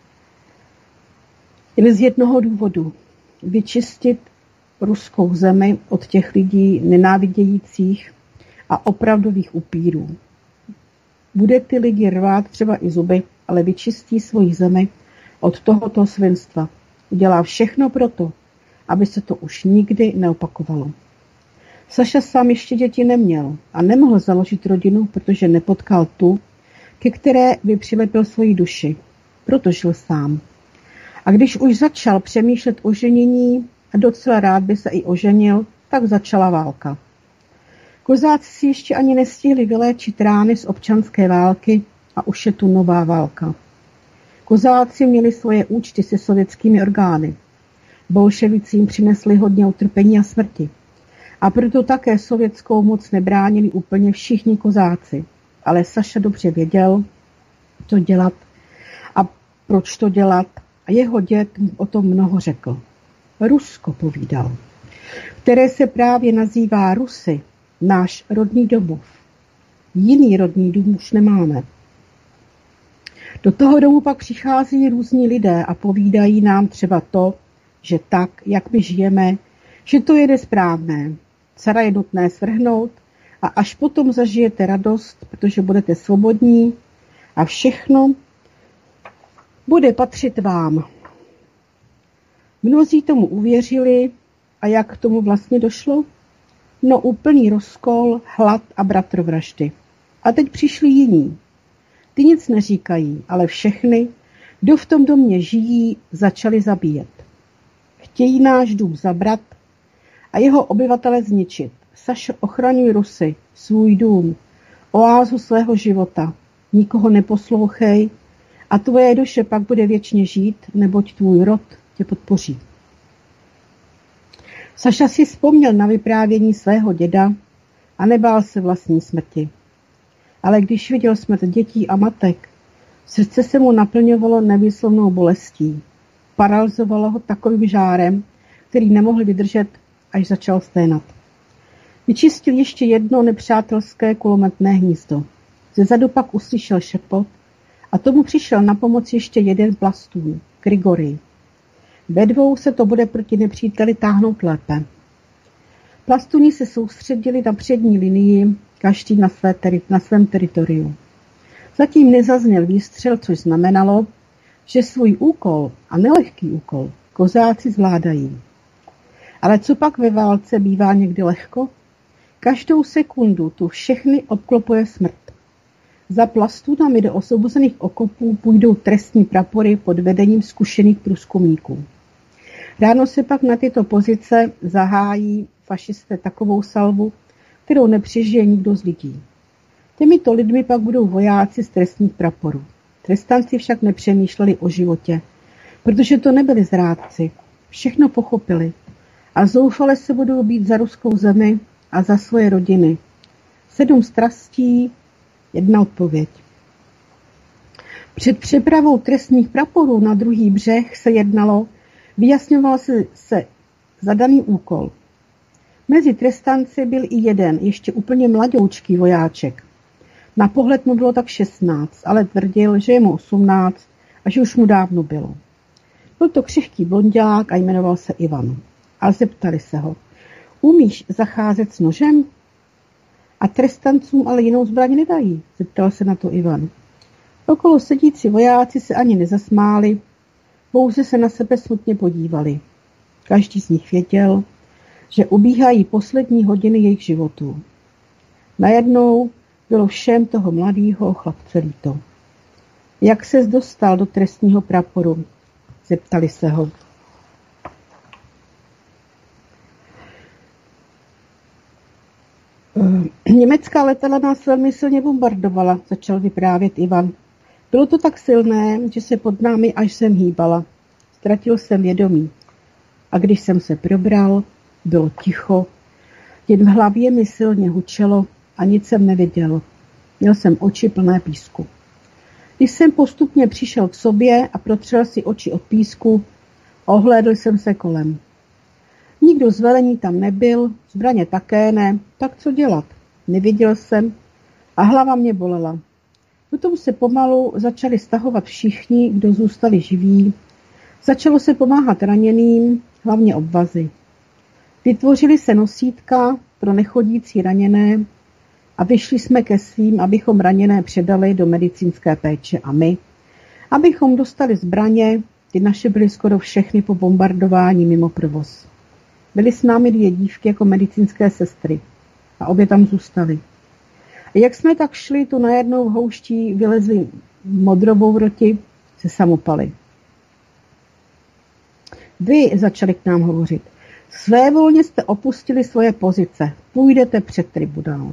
jen z jednoho důvodu. Vyčistit ruskou zemi od těch lidí nenávidějících a opravdových upírů. Bude ty lidi rvát třeba i zuby, ale vyčistí svoji zemi od tohoto svinstva. Udělá všechno proto, aby se to už nikdy neopakovalo. Saša sám ještě děti neměl a nemohl založit rodinu, protože nepotkal tu, ke které by přilepil svoji duši. Proto žil sám. A když už začal přemýšlet o ženění a docela rád by se i oženil, tak začala válka. Kozáci si ještě ani nestihli vyléčit rány z občanské války a už je tu nová válka. Kozáci měli svoje účty se sovětskými orgány. Bolševici jim přinesli hodně utrpení a smrti. A proto také sovětskou moc nebránili úplně všichni kozáci. Ale Saša dobře věděl, co dělat a proč to dělat. A jeho děd mu o tom mnoho řekl. Rusko, povídal, které se právě nazývá Rusy, náš rodný domov. Jiný rodný dům už nemáme. Do toho domu pak přichází různí lidé a povídají nám třeba to, že tak, jak my žijeme, že to je nesprávné. Cara je nutné svrhnout a až potom zažijete radost, protože budete svobodní a všechno bude patřit vám. Mnozí tomu uvěřili a jak k tomu vlastně došlo? No úplný rozkol, hlad a bratrovraždy. A teď přišli jiní. Ty nic neříkají, ale všechny, kdo v tom domě žijí, začali zabíjet. Chtějí náš dům zabrat a jeho obyvatele zničit. Sašo, ochraňuj Rusy, svůj dům, oázu svého života. Nikoho neposlouchej a tvoje duše pak bude věčně žít, neboť tvůj rod tě podpoří. Saša si vzpomněl na vyprávění svého děda a nebál se vlastní smrti. Ale když viděl smrt dětí a matek, srdce se mu naplňovalo nevýslovnou bolestí. Paralyzovalo ho takovým žárem, který nemohl vydržet, až začal sténat. Vyčistil ještě jedno nepřátelské kulometné hnízdo. Zezadu pak uslyšel šepot a tomu přišel na pomoc ještě jeden plastůn, Grigorij. Ve dvou se to bude proti nepříteli táhnout lépe. Plastuni se soustředili na přední linii, každý na, své teri- na svém teritoriu. Zatím nezazněl výstřel, což znamenalo, že svůj úkol, a nelehký úkol, kozáci zvládají. Ale co pak ve válce bývá někdy lehko? Každou sekundu tu všechny obklopuje smrt. Za plastunami do osvobozených okopů půjdou trestní prapory pod vedením zkušených průzkumníků. Ráno se pak na tyto pozice zahájí fašisté takovou salvu, kterou nepřežije nikdo z lidí. Těmito lidmi pak budou vojáci z trestních praporů. Trestanci však nepřemýšleli o životě, protože to nebyli zrádci. Všechno pochopili a zoufale se budou bít za ruskou zemi a za svoje rodiny. Sedm strastí, jedna odpověď. Před přepravou trestních praporů na druhý břeh se jednalo, vyjasňoval se, se zadaný úkol. Mezi trestanci byl i jeden, ještě úplně mladoučký vojáček. Na pohled mu bylo tak šestnáct, ale tvrdil, že je mu osmnáct a že už mu dávno bylo. Byl to křehký blonďák a jmenoval se Ivan. A zeptali se ho, umíš zacházet s nožem? A trestancům ale jinou zbraň nedají, zeptal se na to Ivan. Okolo sedící vojáci se ani nezasmáli, pouze se na sebe smutně podívali. Každý z nich věděl, že ubíhají poslední hodiny jejich životů. Najednou bylo všem toho mladého chlapce líto. Jak ses dostal do trestního praporu? Zeptali se ho. Německá letadla nás velmi silně bombardovala, začal vyprávět Ivan. Bylo to tak silné, že se pod námi až sem hýbala. Ztratil jsem vědomí. A když jsem se probral, bylo ticho. Jen v hlavě mi silně hučelo a nic jsem neviděl. Měl jsem oči plné písku. Když jsem postupně přišel k sobě a protřel si oči od písku, ohlédl jsem se kolem. Nikdo z velení tam nebyl, zbraně také ne, tak co dělat? Neviděl jsem a hlava mě bolela. Potom se pomalu začali stahovat všichni, kdo zůstali živí. Začalo se pomáhat raněným, hlavně obvazy. Vytvořili se nosítka pro nechodící raněné a vyšli jsme ke svým, abychom raněné předali do medicínské péče a my, abychom dostali zbraně, ty naše byly skoro všechny po bombardování mimo provoz. Byly s námi dvě dívky jako medicínské sestry a obě tam zůstaly. A jak jsme tak šli, tu najednou v houští vylezli modrovou roti se samopaly. Vy, začali k nám hovořit, svévolně jste opustili svoje pozice, půjdete před tribunál.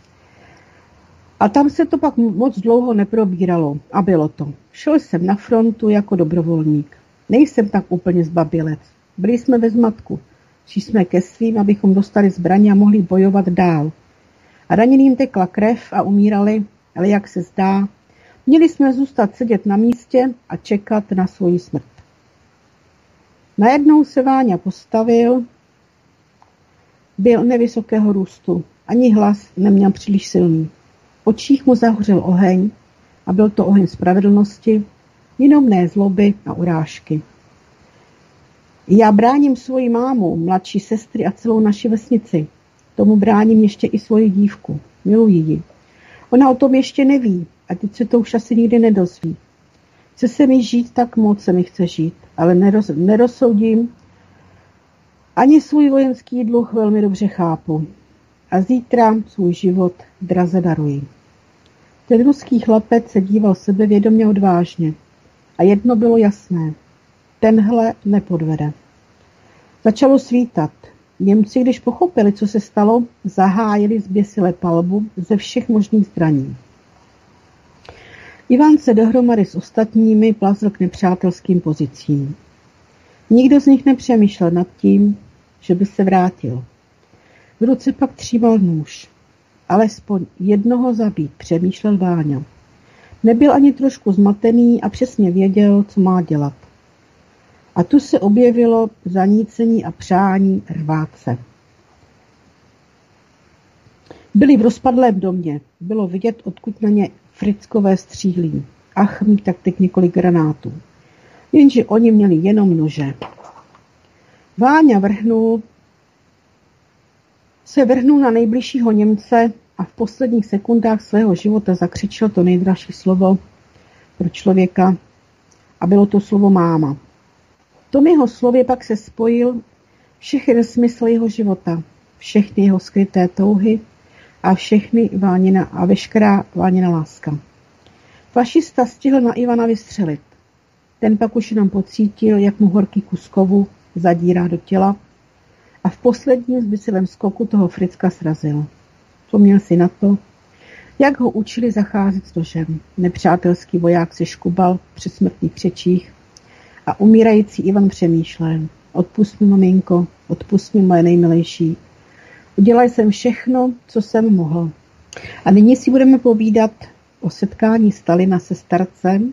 A tam se to pak moc dlouho neprobíralo a bylo to. Šel jsem na frontu jako dobrovolník. Nejsem tak úplně zbabělec. Byli jsme ve zmatku. Šli jsme ke svým, abychom dostali zbraně a mohli bojovat dál. A raněným tekla krev a umírali, ale jak se zdá, měli jsme zůstat sedět na místě a čekat na svoji smrt. Najednou se Váňa postavil, byl nevysokého růstu, ani hlas neměl příliš silný. V očích mu zahořel oheň a byl to oheň spravedlnosti, jenom ne zloby a urážky. Já bráním svoji mámu, mladší sestry a celou naši vesnici. Tomu bráním ještě i svoji dívku. Miluji ji. Ona o tom ještě neví a teď se to už asi nikdy nedozví. Chce se mi žít, tak moc se mi chce žít, ale neroz, nerozsoudím. Ani svůj vojenský dluh velmi dobře chápu. A zítra svůj život draze daruji. Ten ruský chlapec se díval sebevědomě odvážně. A jedno bylo jasné. Tenhle nepodvede. Začalo svítat. Němci, když pochopili, co se stalo, zahájili zběsile palbu ze všech možných zbraní. Ivan se dohromady s ostatními plazl k nepřátelským pozicím. Nikdo z nich nepřemýšlel nad tím, že by se vrátil. V ruce pak třímal nůž. Alespoň jednoho zabít, přemýšlel Váňa. Nebyl ani trošku zmatený a přesně věděl, co má dělat. A tu se objevilo zanícení a přání rvát se. Byli v rozpadlém domě. Bylo vidět, odkud na ně Frickové střílí. Ach, mít tak teď několik granátů. Jenže oni měli jenom nože. Váňa vrhnul, se vrhnul na nejbližšího Němce a v posledních sekundách svého života zakřičel to nejdražší slovo pro člověka a bylo to slovo máma. V tom jeho slově pak se spojil všechny smysl jeho života. všechny jeho skryté touhy a všechny Vánina a veškerá Vánina láska. Fašista stihl na Ivana vystřelit. Ten pak už jenom pocítil, jak mu horký kus kovu zadírá do těla a v posledním zbysilém skoku toho Fricka srazil. Vzpomněl si na to, jak ho učili zacházet s nožem. Nepřátelský voják se škubal při smrtných křečích a umírající Ivan přemýšlel. Odpusť mi, maminko, odpusť mi, moje nejmilejší. Udělal jsem všechno, co jsem mohl. A nyní si budeme povídat o setkání Stalina se starcem,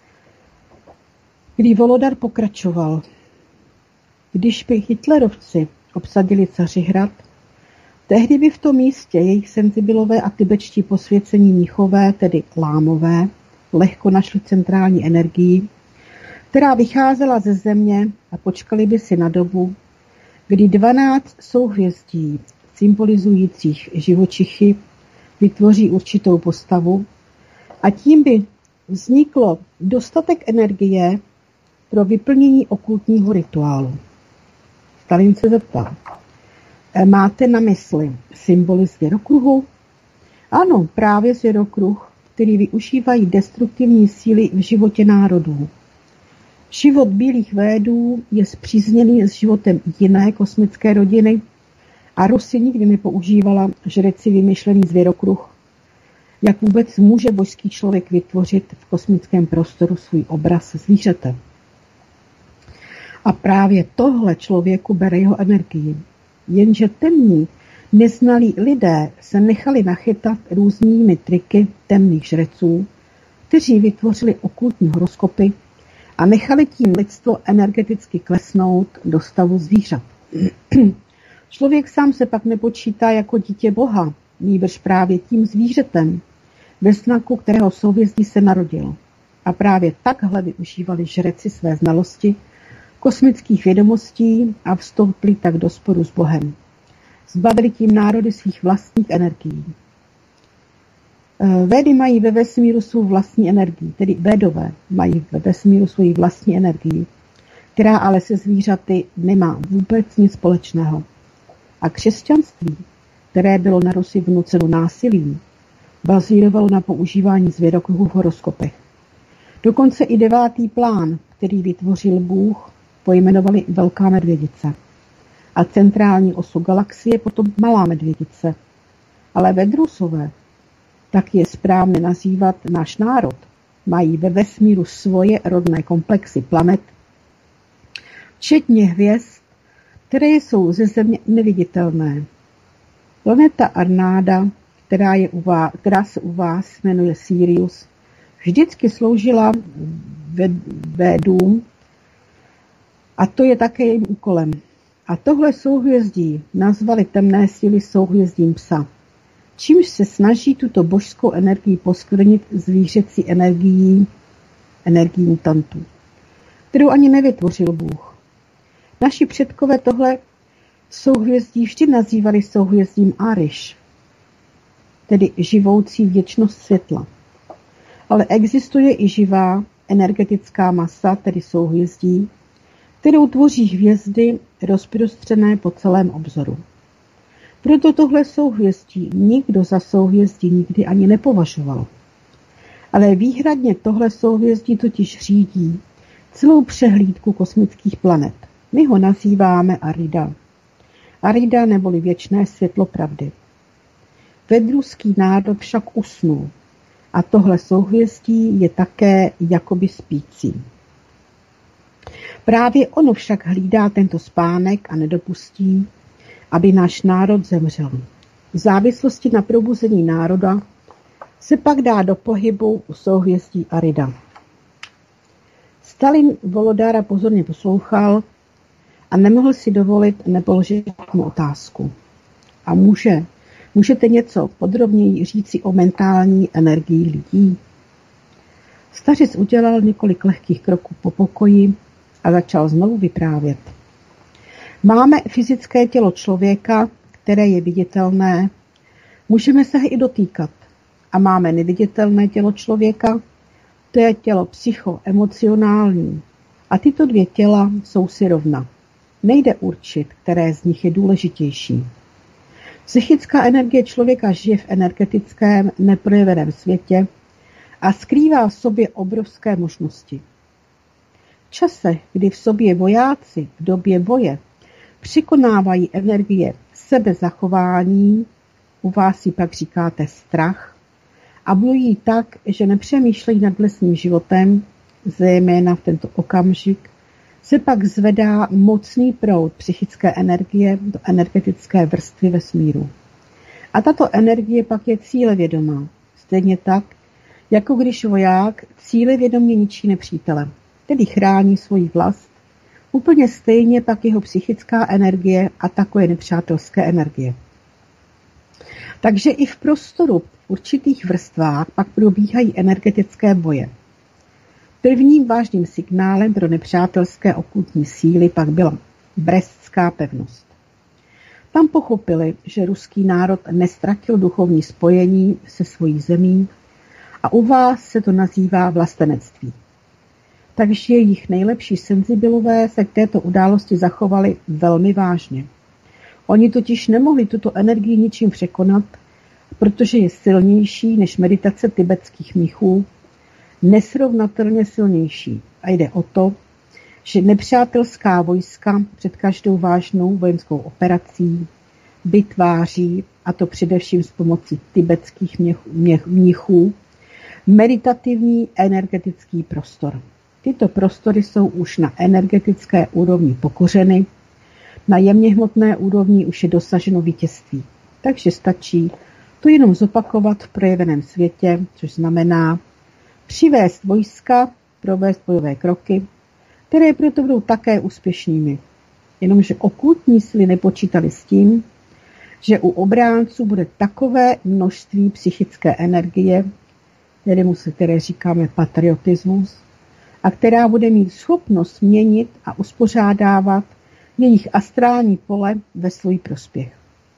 kdy Volodar pokračoval. Když by Hitlerovci obsadili Cařihrad, tehdy by v tom místě jejich senzibilové a tibetští posvěcení mnichové, tedy lámové, lehko našli centrální energii, která vycházela ze země a počkali by si na dobu, kdy dvanáct souhvězdí symbolizujících živočichy vytvoří určitou postavu a tím by vzniklo dostatek energie pro vyplnění okultního rituálu. Stalin se zeptal, máte na mysli symboly zvěrokruhu? Ano, právě zvěrokruh, který využívají destruktivní síly v životě národů. Život bílých védů je spřízněný s životem jiné kosmické rodiny a Rusy nikdy nepoužívala žreci vymyšlený zvěrokruh. Jak vůbec může božský člověk vytvořit v kosmickém prostoru svůj obraz zvířete? A právě tohle člověku bere jeho energii. Jenže temní, neznalí lidé se nechali nachytat různými triky temných žreců, kteří vytvořili okultní horoskopy a nechali tím lidstvo energeticky klesnout do stavu zvířat. Člověk sám se pak nepočítá jako dítě Boha, nýbrž právě tím zvířetem, ve znaku kterého souhvězdí se narodil. A právě takhle využívali žreci své znalosti, kosmických vědomostí a vstoupili tak do sporu s Bohem. Zbavili tím národy svých vlastních energií. Védy mají ve vesmíru svou vlastní energii, tedy Védové mají ve vesmíru svou vlastní energii, která ale se zvířaty nemá vůbec nic společného. A křesťanství, které bylo na Rusy vnuceno násilím, bazírovalo na používání zvěrokruhů v horoskopech. Dokonce i devátý plán, který vytvořil Bůh, pojmenovali Velká medvědice. A centrální osu galaxie potom Malá medvědice. Ale Vedrusové, tak je správně nazývat náš národ, mají ve vesmíru svoje rodné komplexy planet, včetně hvězd, které jsou ze Země neviditelné. Planeta Arnáda, která, je u vás, která se u vás jmenuje Sirius, vždycky sloužila Védům a to je také jejím úkolem. A tohle souhvězdí nazvali temné síly souhvězdím psa, čímž se snaží tuto božskou energii poskvrnit zvířecí energií, energií mutantů, kterou ani nevytvořil Bůh. Naši předkové tohle souhvězdí vždy nazývali souhvězdím Ariš, tedy živoucí věčnost světla. Ale existuje i živá energetická masa, tedy souhvězdí, kterou tvoří hvězdy rozprostřené po celém obzoru. Proto tohle souhvězdí nikdo za souhvězdí nikdy ani nepovažoval. Ale výhradně tohle souhvězdí totiž řídí celou přehlídku kosmických planet. My ho nazýváme Arida. Arida neboli věčné světlo pravdy. Vedruský národ však usnul a tohle souhvězdí je také jakoby spící. Právě ono však hlídá tento spánek a nedopustí, aby náš národ zemřel. V závislosti na probuzení národa se pak dá do pohybu u souhvězdí Arida. Stalin Volodára pozorně poslouchal a nemohl si dovolit nepoložit mu otázku. A může, můžete něco podrobněji říci o mentální energii lidí? Stařec udělal několik lehkých kroků po pokoji a začal znovu vyprávět. Máme fyzické tělo člověka, které je viditelné, můžeme se ho i dotýkat. A máme neviditelné tělo člověka, to je tělo psychoemocionální. A tyto dvě těla jsou si rovna. Nejde určit, které z nich je důležitější. Psychická energie člověka žije v energetickém neprojeveném světě a skrývá v sobě obrovské možnosti. V čase, kdy v sobě vojáci v době boje překonávají energie sebezachování, u vás si pak říkáte strach, a bojují tak, že nepřemýšlejí nad vlastním životem, zejména v tento okamžik, se pak zvedá mocný proud psychické energie do energetické vrstvy vesmíru. A tato energie pak je cílevědomá, stejně tak, jako když voják cílevědomě ničí nepřítele, tedy chrání svoji vlast, úplně stejně pak jeho psychická energie atakuje nepřátelské energie. Takže i v prostoru v určitých vrstvách pak probíhají energetické boje. Prvním vážným signálem pro nepřátelské okultní síly pak byla Brestská pevnost. Tam pochopili, že ruský národ nestratil duchovní spojení se svojí zemí a u vás se to nazývá vlastenectví. Takže jejich nejlepší senzibilové se k této události zachovali velmi vážně. Oni totiž nemohli tuto energii ničím překonat, protože je silnější než meditace tibetských mnichů, nesrovnatelně silnější. A jde o to, že nepřátelská vojska před každou vážnou vojenskou operací vytváří, a to především s pomocí tibetských mnichů, meditativní energetický prostor. Tyto prostory jsou už na energetické úrovni pokořeny, na jemně hmotné úrovni už je dosaženo vítězství. Takže stačí to jenom zopakovat v projeveném světě, což znamená přivést vojska, provést bojové kroky, které proto budou také úspěšnými. Jenomže okultní síly nepočítali s tím, že u obránců bude takové množství psychické energie, kterému se které říkáme patriotismus, a která bude mít schopnost měnit a uspořádávat jejich astrální pole ve svůj prospěch.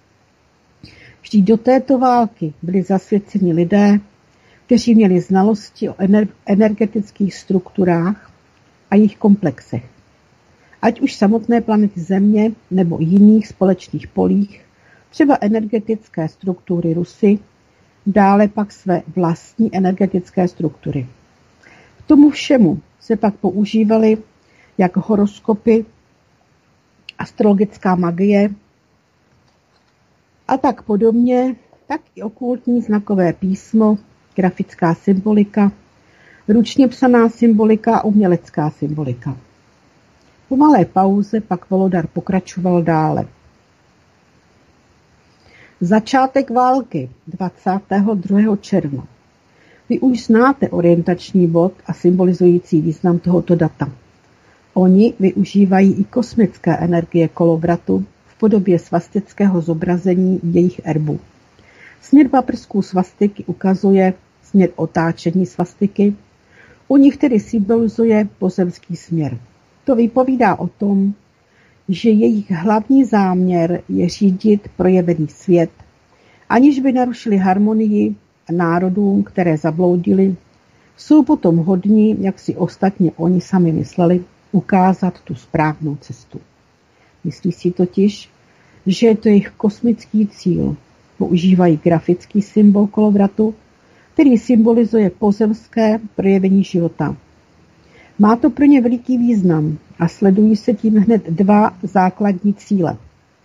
Vždyť do této války byli zasvěceni lidé, kteří měli znalosti o energetických strukturách a jejich komplexech. Ať už samotné planety Země nebo jiných společných polích, třeba energetické struktury Rusy, dále pak své vlastní energetické struktury. K tomu všemu se pak používaly jak horoskopy, astrologická magie a tak podobně, tak i okultní znakové písmo, grafická symbolika, ručně psaná symbolika a umělecká symbolika. Po malé pauze pak Volodar pokračoval dále. Začátek války dvacátého druhého června. Vy už znáte orientační bod a symbolizující význam tohoto data. Oni využívají i kosmické energie kolovratu v podobě svastického zobrazení jejich erbu. Směr paprsků svastiky ukazuje směr otáčení svastiky, u nich tedy symbolizuje pozemský směr. To vypovídá o tom, že jejich hlavní záměr je řídit projevený svět, aniž by narušili harmonii národům, které zabloudili, jsou potom hodní, jak si ostatně oni sami mysleli, ukázat tu správnou cestu. Myslí si totiž, že je to jejich kosmický cíl. Používají grafický symbol kolovratu, který symbolizuje pozemské projevení života. Má to pro ně veliký význam a sledují se tím hned dva základní cíle.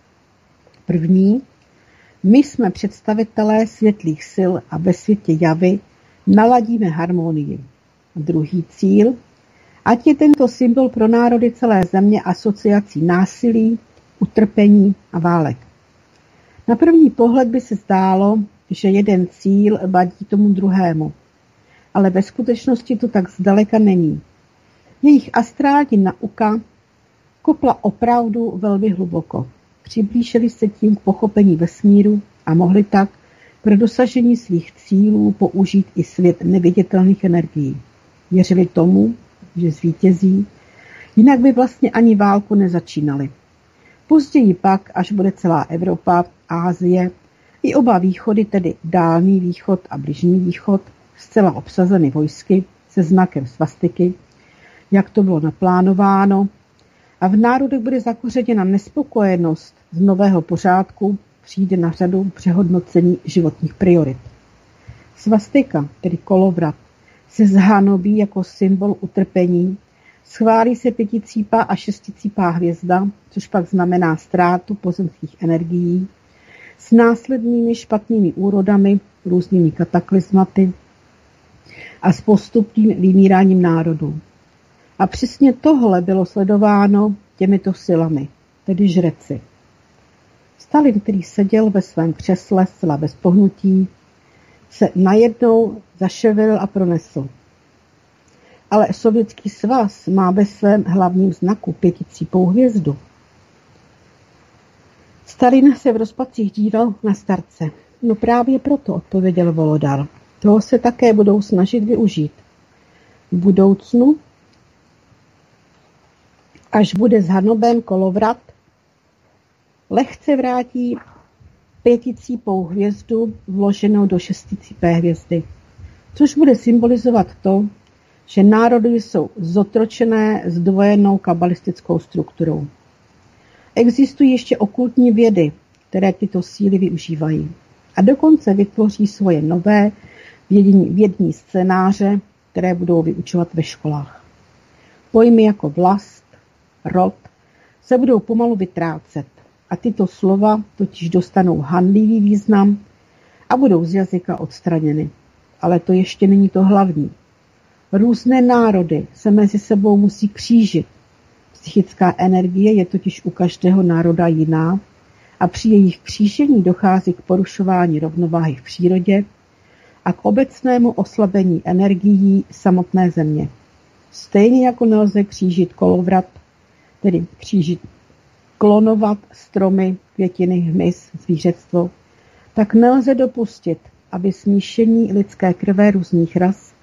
První, my jsme představitelé světlých sil a ve světě javy naladíme harmonii. Druhý cíl, ať je tento symbol pro národy celé země asociací násilí, utrpení a válek. Na první pohled by se zdálo, že jeden cíl vadí tomu druhému, ale ve skutečnosti to tak zdaleka není. Jejich astrální nauka kopla opravdu velmi hluboko. Přiblížili se tím k pochopení vesmíru a mohli tak pro dosažení svých cílů použít i svět neviditelných energií. Věřili tomu, že zvítězí, jinak by vlastně ani válku nezačínali. Později pak, až bude celá Evropa, Asie i oba východy, tedy Dálný východ a Bližní východ, zcela obsazeny vojsky se znakem svastiky, jak to bylo naplánováno, a v národech bude zakořeněna nespokojenost z nového pořádku přijde na řadu přehodnocení životních priorit. Svastika, tedy kolovrat, se zhanobí jako symbol utrpení, schválí se pěticípá a šesticípá hvězda, což pak znamená ztrátu pozemských energií, s následnými špatnými úrodami, různými kataklizmaty a s postupným vymíráním národů. A přesně tohle bylo sledováno těmito silami, tedy žreci. Stalin, který seděl ve svém křesle zcela bez pohnutí, se najednou zaševelil a pronesl. Ale Sovětský svaz má ve svém hlavním znaku pěticípou hvězdu. Stalin se v rozpacích díval na starce. No právě proto, odpověděl Volodar. Toho se také budou snažit využít. V budoucnu, až bude s hanobem kolovrat, lehce vrátí pěticípou hvězdu vloženou do šesticípé hvězdy, což bude symbolizovat to, že národy jsou zotročené zdvojenou kabalistickou strukturou. Existují ještě okultní vědy, které tyto síly využívají. A dokonce vytvoří svoje nové vědní, vědní scénáře, které budou vyučovat ve školách. Pojmy jako vlast, rod se budou pomalu vytrácet a tyto slova totiž dostanou hanlivý význam a budou z jazyka odstraněny. Ale to ještě není to hlavní. Různé národy se mezi sebou musí křížit. Psychická energie je totiž u každého národa jiná a při jejich křížení dochází k porušování rovnováhy v přírodě a k obecnému oslabení energií samotné země. Stejně jako nelze křížit kolovrat, tedy křížit, klonovat stromy, květiny, hmyz, zvířectvo, tak nelze dopustit, aby smíšení lidské krve různých ras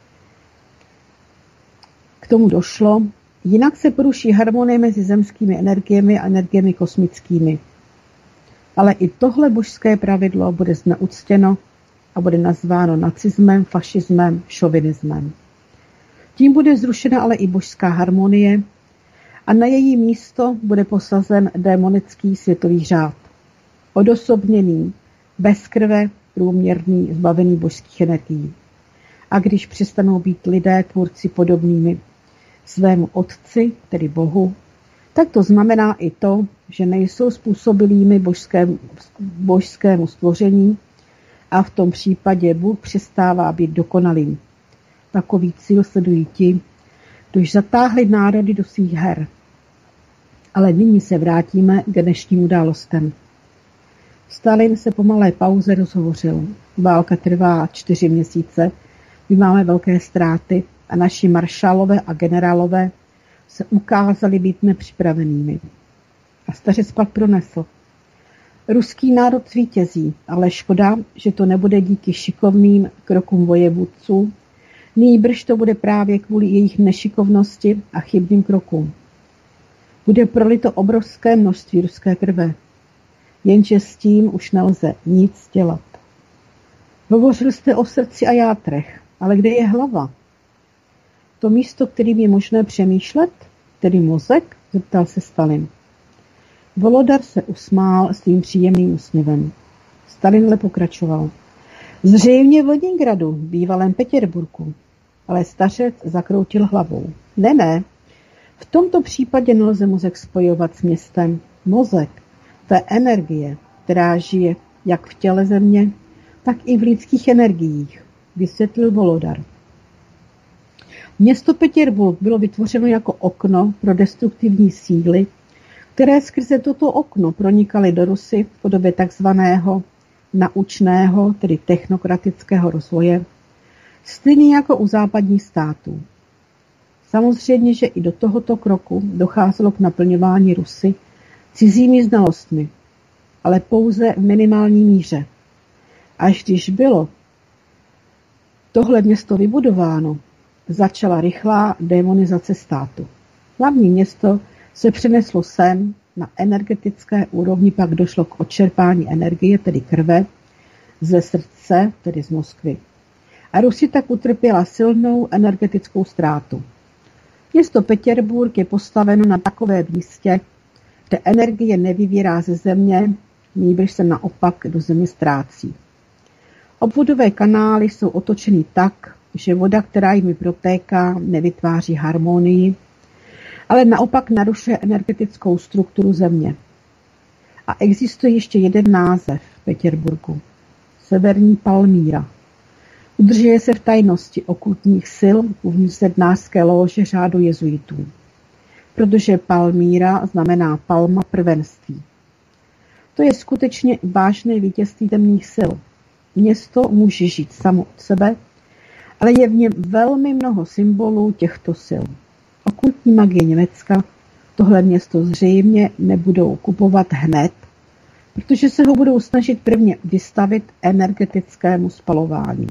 k tomu došlo, jinak se poruší harmonie mezi zemskými energiemi a energiemi kosmickými. Ale i tohle božské pravidlo bude zneuctěno a bude nazváno nacismem, fašismem, šovinismem. Tím bude zrušena ale i božská harmonie a na její místo bude posazen démonický světový řád. Odosobněný, bez krve, průměrný, zbavený božských energií. A když přestanou být lidé tvůrci podobnými svému otci, tedy Bohu, tak to znamená i to, že nejsou způsobilými božskému, božskému stvoření a v tom případě Bůh přestává být dokonalým. Takový cíl sledují ti, kdož zatáhli národy do svých her. Ale nyní se vrátíme k dnešním událostem. Stalin se po malé pauze rozhovořil. Válka trvá čtyři měsíce, my máme velké ztráty a naši maršálové a generálové se ukázali být nepřipravenými. A stařec pak pronesl. Ruský národ zvítězí, ale škoda, že to nebude díky šikovným krokům vojevůdců, nýbrž to bude právě kvůli jejich nešikovnosti a chybným krokům. Bude prolito obrovské množství ruské krve, jenže s tím už nelze nic dělat. Hovořil jste o srdci a játrech, ale kde je hlava? To místo, kterým je možné přemýšlet, tedy mozek, zeptal se Stalin. Volodar se usmál svým příjemným úsměvem. Stalin ale pokračoval. Zřejmě v Leningradu, bývalém Petěrburku. Ale stařec zakroutil hlavou. Ne, ne. V tomto případě nelze mozek spojovat s městem. Mozek, to je energie, která žije jak v těle země, tak i v lidských energiích, vysvětlil Volodar. Město Petěrburg bylo vytvořeno jako okno pro destruktivní síly, které skrze toto okno pronikaly do Rusy v podobě takzvaného naučného, tedy technokratického rozvoje, stejně jako u západních států. Samozřejmě, že i do tohoto kroku docházelo k naplňování Rusy cizími znalostmi, ale pouze v minimální míře. Až když bylo tohle město vybudováno, začala rychlá demonizace státu. Hlavní město se přeneslo sem, na energetické úrovni pak došlo k odčerpání energie, tedy krve, ze srdce, tedy z Moskvy. A Rusi tak utrpěla silnou energetickou ztrátu. Město Petěrburg je postaveno na takovém místě, kde energie nevyvírá ze země, nýbrž se naopak do země ztrácí. Obvodové kanály jsou otočeny tak, že voda, která jimi protéká, nevytváří harmonii, ale naopak narušuje energetickou strukturu země. A existuje ještě jeden název v Petěrburgu. Severní Palmíra. Udržuje se v tajnosti okultních sil uvnitř sednářské lóže řádu jezuitů. Protože Palmíra znamená palma prvenství. To je skutečně vážné vítězství temných sil. Město může žít samo od sebe, ale je v něm velmi mnoho symbolů těchto sil. Okultní magie Německa tohle město zřejmě nebudou kupovat hned, protože se ho budou snažit prvně vystavit energetickému spalování.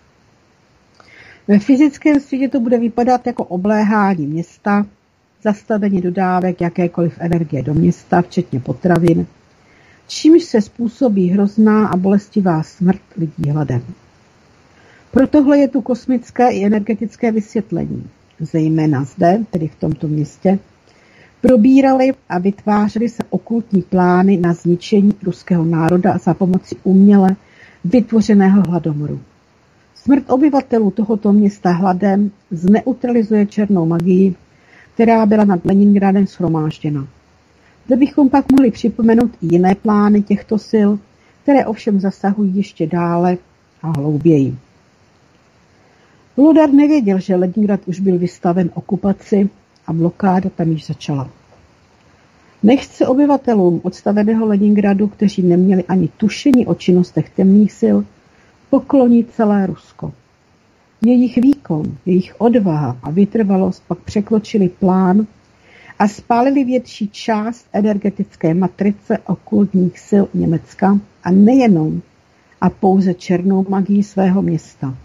Ve fyzickém světě to bude vypadat jako obléhání města, zastavení dodávek jakékoliv energie do města, včetně potravin, čímž se způsobí hrozná a bolestivá smrt lidí hladem. Pro tohle je tu kosmické i energetické vysvětlení. Zejména zde, tedy v tomto městě, probírali a vytvářely se okultní plány na zničení ruského národa za pomoci uměle vytvořeného hladomoru. Smrt obyvatelů tohoto města hladem zneutralizuje černou magii, která byla nad Leningradem shromážděna. Zde bychom pak mohli připomenout i jiné plány těchto sil, které ovšem zasahují ještě dále a hlouběji. Volodar nevěděl, že Leningrad už byl vystaven okupaci a blokáda tam již začala. Nechce obyvatelům odstaveného Leningradu, kteří neměli ani tušení o činnostech temných sil, pokloní celé Rusko. Jejich výkon, jejich odvaha a vytrvalost pak překročili plán a spálili větší část energetické matrice okultních sil Německa a nejenom a pouze černou magii svého města.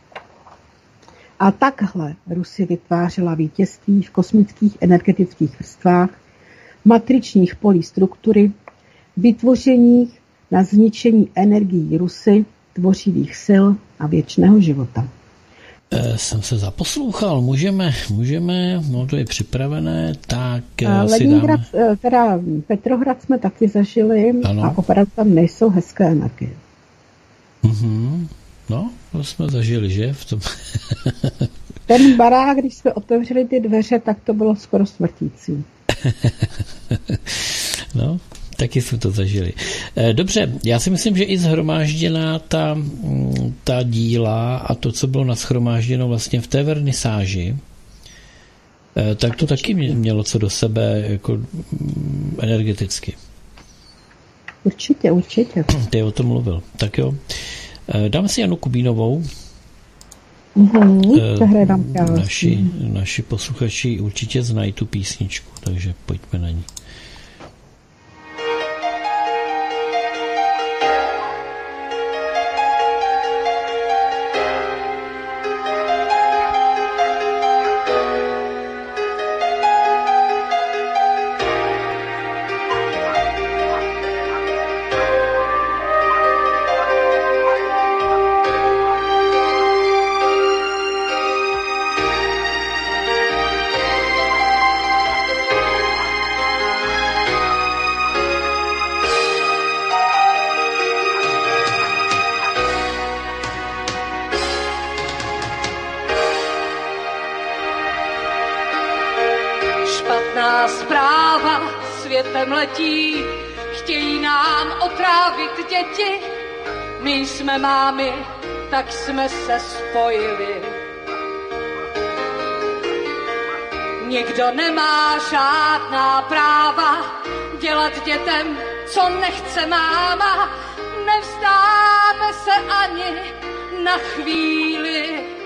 A takhle Rusy vytvářela vítězství v kosmických energetických vrstvách, matričních polí struktury, vytvořeních na zničení energií Rusy, tvořivých sil a věčného života. E, jsem se zaposlouchal, můžeme, můžeme, no to je připravené, tak a si Leningrad, dáme... teda Petrohrad jsme taky zažili, ano. A opravdu tam nejsou hezké energie. Mhm. No, to jsme zažili, že? V tom... Ten barák, když jsme otevřeli ty dveře, tak to bylo skoro smrtící. No, taky jsme to zažili. Dobře, já si myslím, že i shromážděná ta, ta díla a to, co bylo nashromážděno vlastně v té vernisáži, tak to taky mělo co do sebe jako energeticky. Určitě, určitě. Ty o tom mluvil. Tak jo. Dáme si Janu Kubínovou. Mm-hmm, naši, naši posluchači určitě znají tu písničku, takže pojďme na ní. Jsme mámy, tak jsme se spojili. Nikdo nemá žádná práva dělat dětem, co nechce máma. Nevzdáme se ani na chvíli.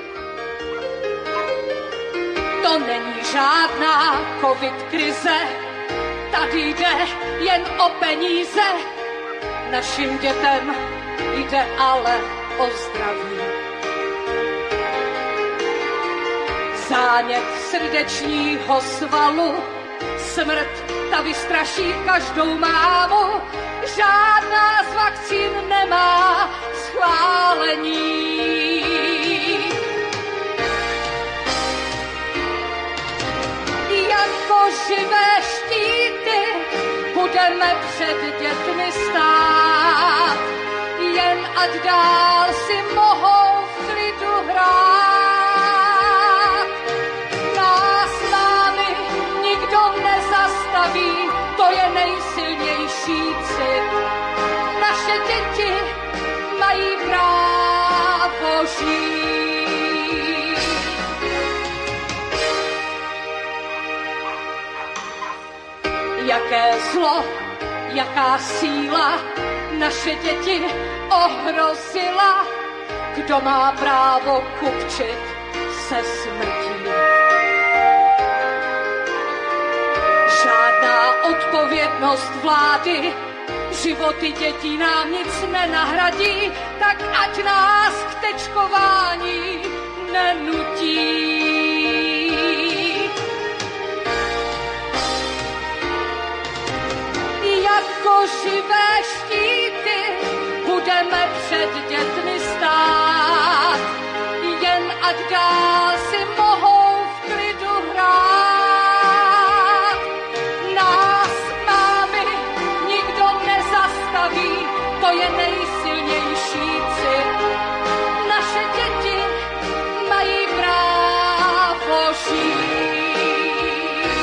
To není žádná covid krize, tady jde jen o peníze. Našim dětem jde ale o zdraví. Zánět srdečního svalu, smrt ta vystraší každou mámu. Žádná z vakcín nemá schválení. Jako živé štíty budeme před dětmi stát, jen ať dál si mohou v klidu hrát. Nás mámy nikdo nezastaví, to je nejsilnější cit. Naše děti mají právo žít. Jaké zlo, jaká síla naše děti ohrozila, kdo má právo kupčit se smrtí. Žádná odpovědnost vlády životy dětí nám nic nenahradí, tak ať nás k tečkování nenutí. Jako živé štíty budeme před dětmi stát, jen ať dál si mohou v klidu hrát. Nás mámy nikdo nezastaví, to je nejsilnější cit. Naše děti mají právo žít.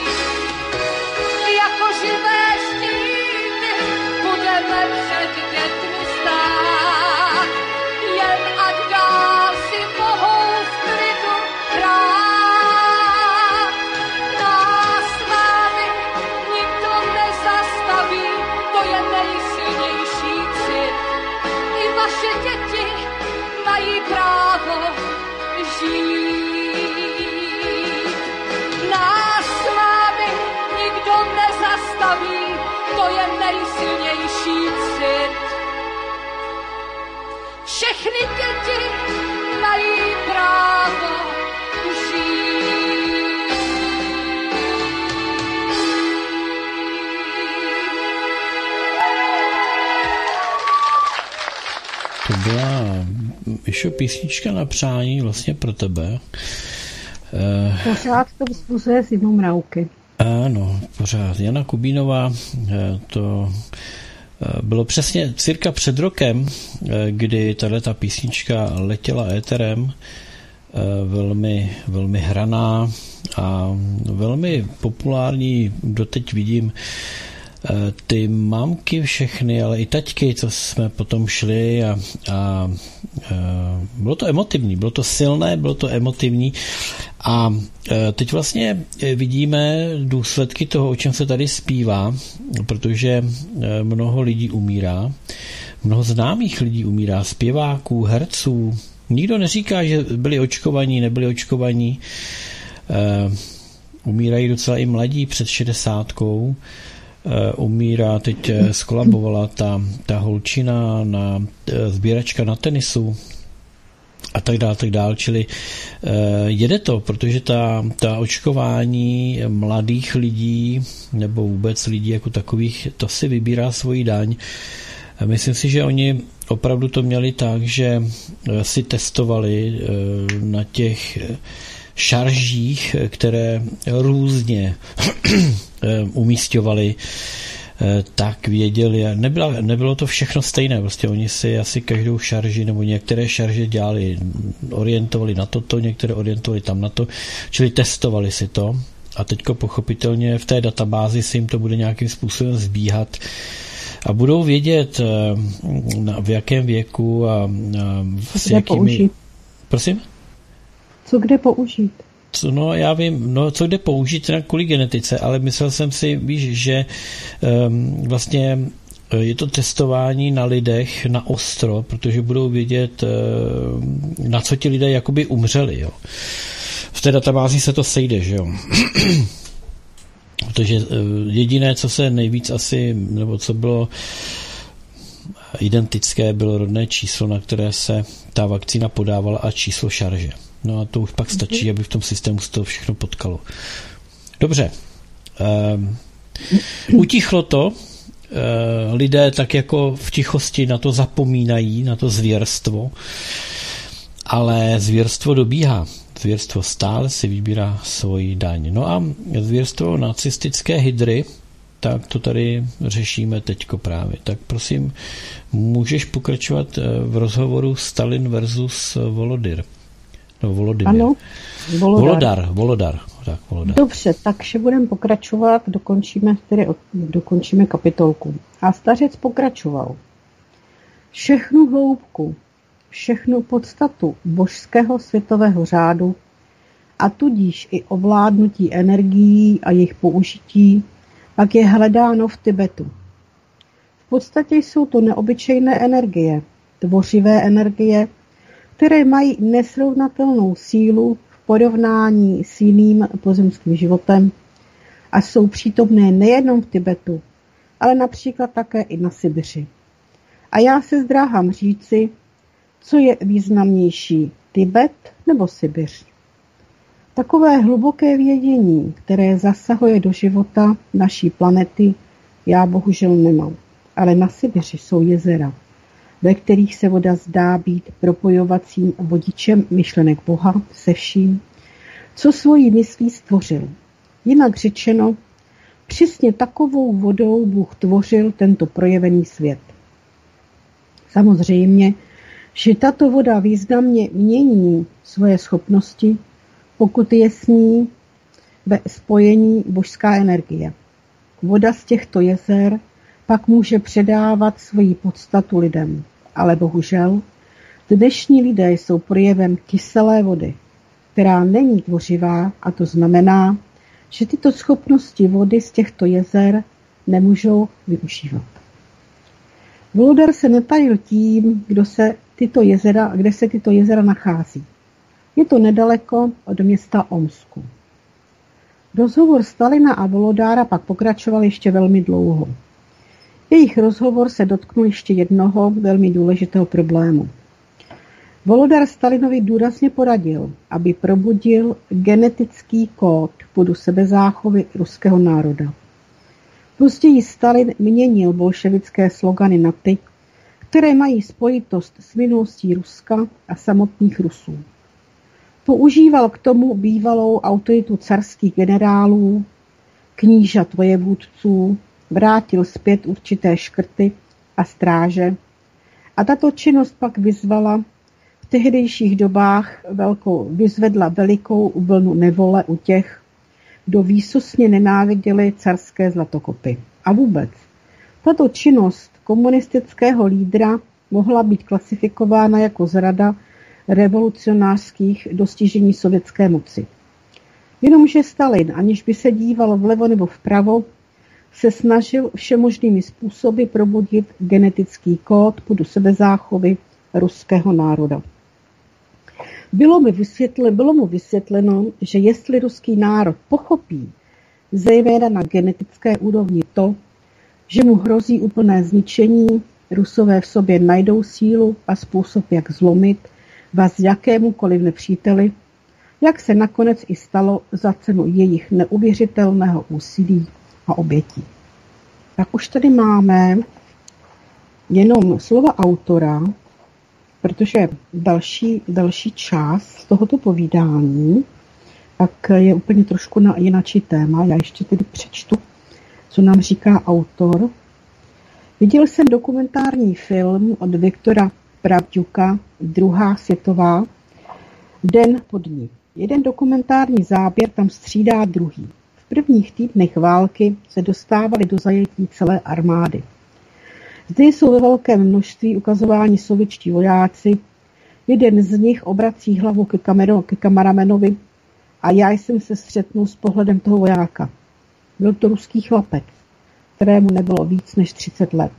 Jako živé štíty budeme před dětmi stát, jen ať dál si mohou v klidu hrát. Nás mámy nikdo nezastaví, to je nejsilnější cit. I vaše děti mají právo žít. Nás mámy nikdo nezastaví, to je nejsilnější cit. Všechny děti mají právo žít. To byla ještě písnička na přání vlastně pro tebe. Pořád to vzbuzuje zimomrauky. Ano, pořád. Jana Kubínová, to bylo přesně cirka před rokem, kdy tato písnička letěla éterem, velmi, velmi hraná a velmi populární. Doteď vidím ty mámky všechny, ale i taťky, co jsme potom šli a, a, a bylo to emotivní, bylo to silné, bylo to emotivní a teď vlastně vidíme důsledky toho, o čem se tady zpívá, protože mnoho lidí umírá, mnoho známých lidí umírá, zpěváků, herců, nikdo neříká, že byli očkovaní, nebyli očkovaní, umírají docela i mladí před šedesátkou. Umírá, teď skolabovala ta, ta holčina na sběračka na tenisu a tak dále, tak dále, čili jede to, protože ta, ta očkování mladých lidí nebo vůbec lidí jako takových, to si vybírá svoji daň. Myslím si, že oni opravdu to měli tak, že si testovali na těch šaržích, které různě umísťovali, tak věděli, nebyla, nebylo to všechno stejné, prostě oni si asi každou šarži nebo některé šarže dělali, orientovali na toto, některé orientovali tam na to, čili testovali si to a teďko pochopitelně v té databázi si jim to bude nějakým způsobem zbíhat a budou vědět, v jakém věku a, a s jakými... Použít. Prosím? Co kde použít? Co, no já vím, no co kde použít teda kvůli genetice, ale myslel jsem si, víš, že um, vlastně je to testování na lidech na ostro, protože budou vědět, uh, na co ti lidé jakoby umřeli, jo. V té databázi se to sejde, že jo. Protože uh, jediné, co se nejvíc asi, nebo co bylo identické, bylo rodné číslo, na které se ta vakcína podávala a číslo šarže. No a to už pak stačí, aby v tom systému se to všechno potkalo. Dobře. Um, utichlo to. Uh, lidé tak jako v tichosti na to zapomínají, na to zvěrstvo. Ale zvěrstvo dobíhá. Zvěrstvo stále si vybírá svoji daň. No a zvěrstvo nacistické hydry tak to tady řešíme teďko právě. Tak prosím, můžeš pokračovat v rozhovoru Stalin versus Volodyr. No, Volodymyr. Ano, Volodar. Volodar, Volodar. Tak, Volodar. Dobře, takže budeme pokračovat, dokončíme, tedy, dokončíme kapitolku. A stařec pokračoval. Všechnu hloubku, všechnu podstatu božského světového řádu a tudíž i ovládnutí energií a jejich použití pak je hledáno v Tibetu. V podstatě jsou to neobyčejné energie, tvořivé energie, které mají nesrovnatelnou sílu v porovnání s jiným pozemským životem a jsou přítomné nejenom v Tibetu, ale například také i na Sibiři. A já se zdráhám říci, co je významnější, Tibet nebo Sibiř. Takové hluboké vědění, které zasahuje do života naší planety, já bohužel nemám. Ale na Sibiři jsou jezera, ve kterých se voda zdá být propojovacím vodičem myšlenek Boha se vším, co svojí myslí stvořil. Jinak řečeno, přesně takovou vodou Bůh tvořil tento projevený svět. Samozřejmě, že tato voda významně mění svoje schopnosti, pokud je s ní ve spojení božská energie. Voda z těchto jezer pak může předávat svoji podstatu lidem. Ale bohužel, dnešní lidé jsou projevem kyselé vody, která není tvořivá, a to znamená, že tyto schopnosti vody z těchto jezer nemůžou využívat. Volodar se netajil tím, kdo se tyto jezera, kde se tyto jezera nachází. Je to nedaleko od města Omsku. Rozhovor Stalina a Volodára pak pokračoval ještě velmi dlouho. Jejich rozhovor se dotknul ještě jednoho velmi důležitého problému. Volodar Stalinovi důrazně poradil, aby probudil genetický kód půdu sebezáchovy ruského národa. Později Stalin měnil bolševické slogany na ty, které mají spojitost s minulostí Ruska a samotných Rusů. Používal k tomu bývalou autoritu carských generálů, knížat vojevůdců, vrátil zpět určité škrty a stráže a tato činnost pak vyzvala v tehdejších dobách velkou, vyzvedla velikou vlnu nevole u těch, kdo výsostně nenáviděli carské zlatokopy. A vůbec, tato činnost komunistického lídra mohla být klasifikována jako zrada revolucionářských dostižení sovětské moci. Jenomže Stalin, aniž by se díval vlevo nebo vpravo, se snažil všemožnými způsoby probudit genetický kód půdu sebezáchovy ruského národa. Bylo, mi vysvětle, bylo mu vysvětleno, že jestli ruský národ pochopí, zejména na genetické úrovni to, že mu hrozí úplné zničení, Rusové v sobě najdou sílu a způsob, jak zlomit vás jakémukoliv nepříteli, jak se nakonec i stalo za cenu jejich neuvěřitelného úsilí a obětí. Tak už tady máme jenom slova autora, protože další, další část tohoto povídání tak je úplně trošku na jinačí téma. Já ještě tedy přečtu, co nám říká autor. Viděl jsem dokumentární film od Viktora Pravďuka, Druhá světová, Den pod ní. Jeden dokumentární záběr tam střídá druhý. V prvních týdnech války se dostávali do zajetí celé armády. Zde jsou ve velkém množství ukazováni sovětští vojáci. Jeden z nich obrací hlavu ke, kamero, ke kameramanovi a já jsem se střetnul s pohledem toho vojáka. Byl to ruský chlapec, kterému nebylo víc než třicet let.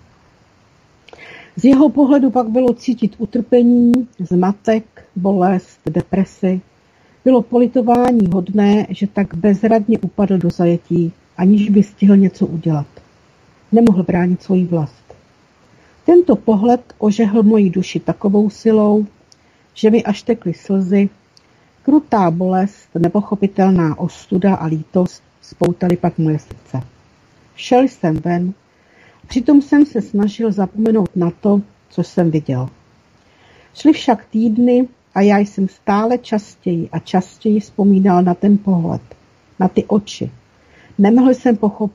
Z jeho pohledu pak bylo cítit utrpení, zmatek, bolest, depresi. Bylo politování hodné, že tak bezradně upadl do zajetí, aniž by stihl něco udělat. Nemohl bránit svoji vlast. Tento pohled ožehl moji duši takovou silou, že mi až tekly slzy, krutá bolest, nepochopitelná ostuda a lítost spoutaly pak moje srdce. Šel jsem ven, přitom jsem se snažil zapomenout na to, co jsem viděl. Šli však týdny a já jsem stále častěji a častěji vzpomínal na ten pohled, na ty oči. Nemohl jsem pochopit,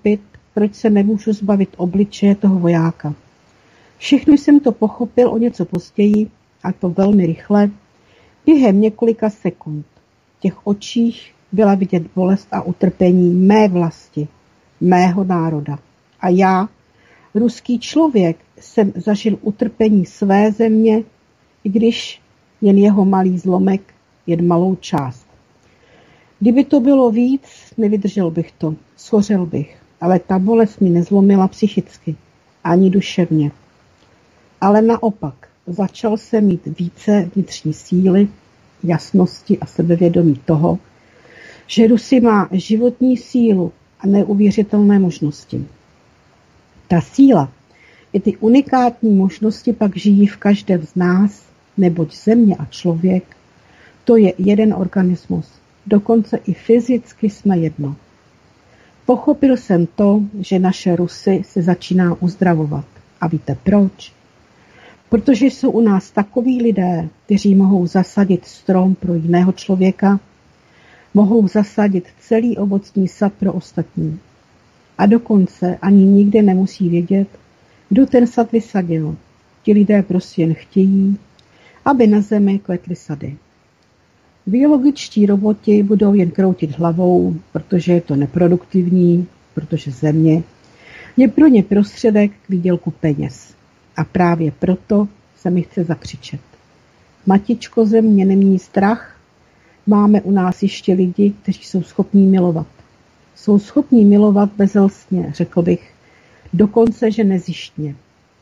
proč se nemůžu zbavit obličeje toho vojáka. Všechno jsem to pochopil o něco později, a to velmi rychle, během několika sekund. V těch očích byla vidět bolest a utrpení mé vlasti, mého národa. A já, ruský člověk, jsem zažil utrpení své země, i když jen jeho malý zlomek, jen malou část. Kdyby to bylo víc, nevydržel bych to, schořel bych, ale ta bolest mi nezlomila psychicky, ani duševně. Ale naopak, začal jsem mít více vnitřní síly, jasnosti a sebevědomí toho, že Rusy má životní sílu a neuvěřitelné možnosti. Ta síla i ty unikátní možnosti pak žijí v každém z nás, neboť země a člověk, to je jeden organismus. Dokonce i fyzicky jsme jedno. Pochopil jsem to, že naše Rusy se začíná uzdravovat. A víte proč? Protože jsou u nás takoví lidé, kteří mohou zasadit strom pro jiného člověka, mohou zasadit celý ovocný sad pro ostatní. A dokonce ani nikde nemusí vědět, kdo ten sad vysadil. Ti lidé prostě jen chtějí, aby na zemi kvetly sady. Biologičtí roboti budou jen kroutit hlavou, protože je to neproduktivní, protože země je pro ně prostředek k výdělku peněz. A právě proto se mi chce zakřičet. Matičko země, neměj strach, máme u nás ještě lidi, kteří jsou schopní milovat. Jsou schopní milovat bezelstně, řekl bych, dokonce, že nezištně.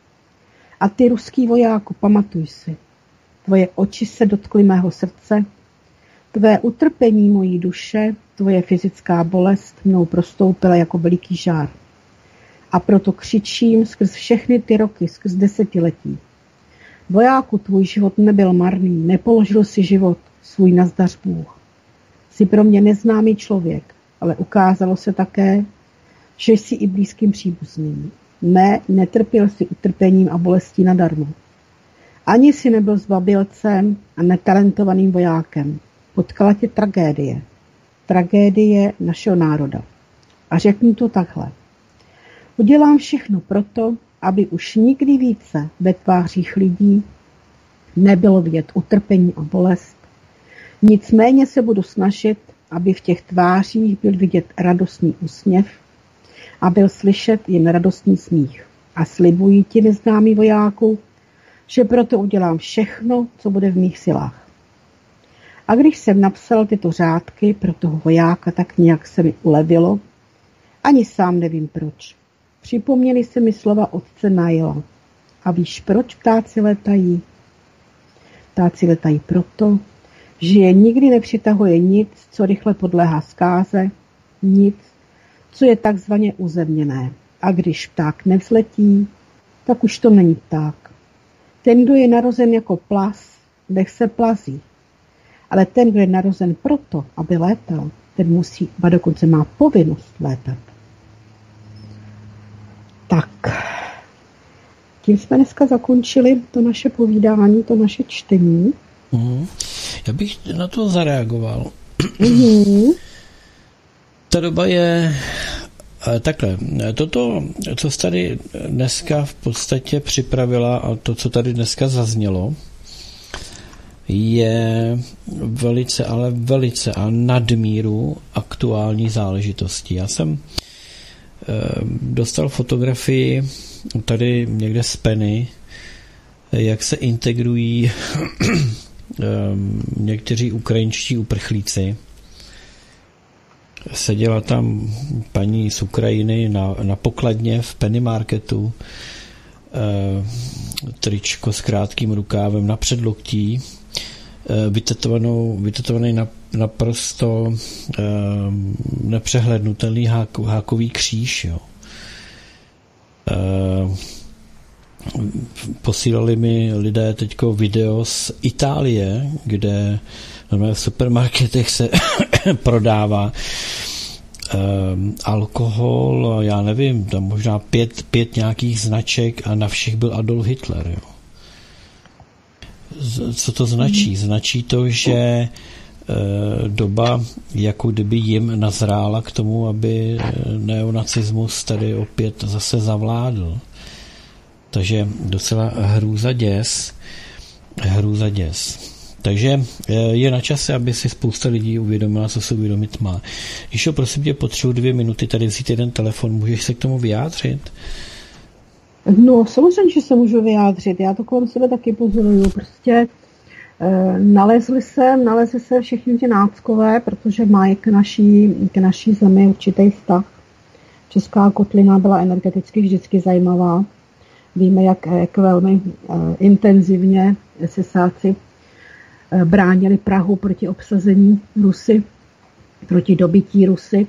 A ty, ruský vojáku, pamatuj si, tvoje oči se dotkly mého srdce, tvé utrpení mojí duše, tvoje fyzická bolest mnou prostoupila jako veliký žár. A proto křičím skrz všechny ty roky, skrz desetiletí. Vojáku, tvůj život nebyl marný, nepoložil si život, svůj nazdař Bůh. Jsi pro mě neznámý člověk, ale ukázalo se také, že jsi i blízkým příbuzným. Ne, netrpěl si utrpením a bolestí nadarmo. Ani si nebyl zbabilcem a netalentovaným vojákem. Potkala tě tragédie. Tragédie našeho národa. A řeknu to takhle. Udělám všechno proto, aby už nikdy více ve tvářích lidí nebylo vidět utrpení a bolest. Nicméně se budu snažit, aby v těch tvářích byl vidět radostný úsměv a byl slyšet jen radostný smích. A slibuji ti, neznámý vojáku, že proto udělám všechno, co bude v mých silách. A když jsem napsal tyto řádky pro toho vojáka, tak nějak se mi ulevilo. Ani sám nevím proč. Připomněli se mi slova otce Naila. A víš, proč ptáci letají? Ptáci letají proto, že je nikdy nepřitahuje nic, co rychle podléhá zkáze, nic, co je takzvaně uzemněné. A když pták nevzletí, tak už to není pták. Ten, kdo je narozen jako plas, nech se plazí. Ale ten, kdo je narozen proto, aby létal, ten musí, a dokonce má povinnost létat. Tak, tím jsme dneska zakončili to naše povídání, to naše čtení. Mm. Já bych na to zareagoval. Mm. Ta doba je takhle. Toto, co jsi tady dneska v podstatě připravila a to, co tady dneska zaznělo, je velice, ale velice a nadmíru aktuální záležitosti. Já jsem dostal fotografii tady někde z Penny, jak se integrují někteří ukrajinští uprchlíci. Seděla tam paní z Ukrajiny na, na pokladně v Penny Marketu, tričko s krátkým rukávem na předloktí, vytetovanou, vytetovaný na, naprosto uh, nepřehlednutelný hák, hákový kříž. Jo. Uh, posílali mi lidé teďko video z Itálie, kde v supermarketech se prodává uh, alkohol, já nevím, tam možná pět, pět nějakých značek a na všech byl Adolf Hitler. Jo. Co to značí? Značí to, že doba, jako kdyby jim nazrála k tomu, aby neonacismus tady opět zase zavládl. Takže docela hrůza děs. Hrůza děs. Takže je na čase, aby si spousta lidí uvědomila, co se uvědomit má. Jišo, prosím tě, potřebuji dvě minuty tady vzít jeden telefon. Můžeš se k tomu vyjádřit? No, samozřejmě, že se můžu vyjádřit. Já to kolem sebe taky pozoruju. Prostě e, nalezli se, nalezli se všichni ti náckové, protože mají k naší, k naší zemi určitý vztah. Česká kotlina byla energeticky vždycky zajímavá. Víme, jak, jak velmi e, intenzivně sesáci e, bránili Prahu proti obsazení Rusy, proti dobytí Rusy.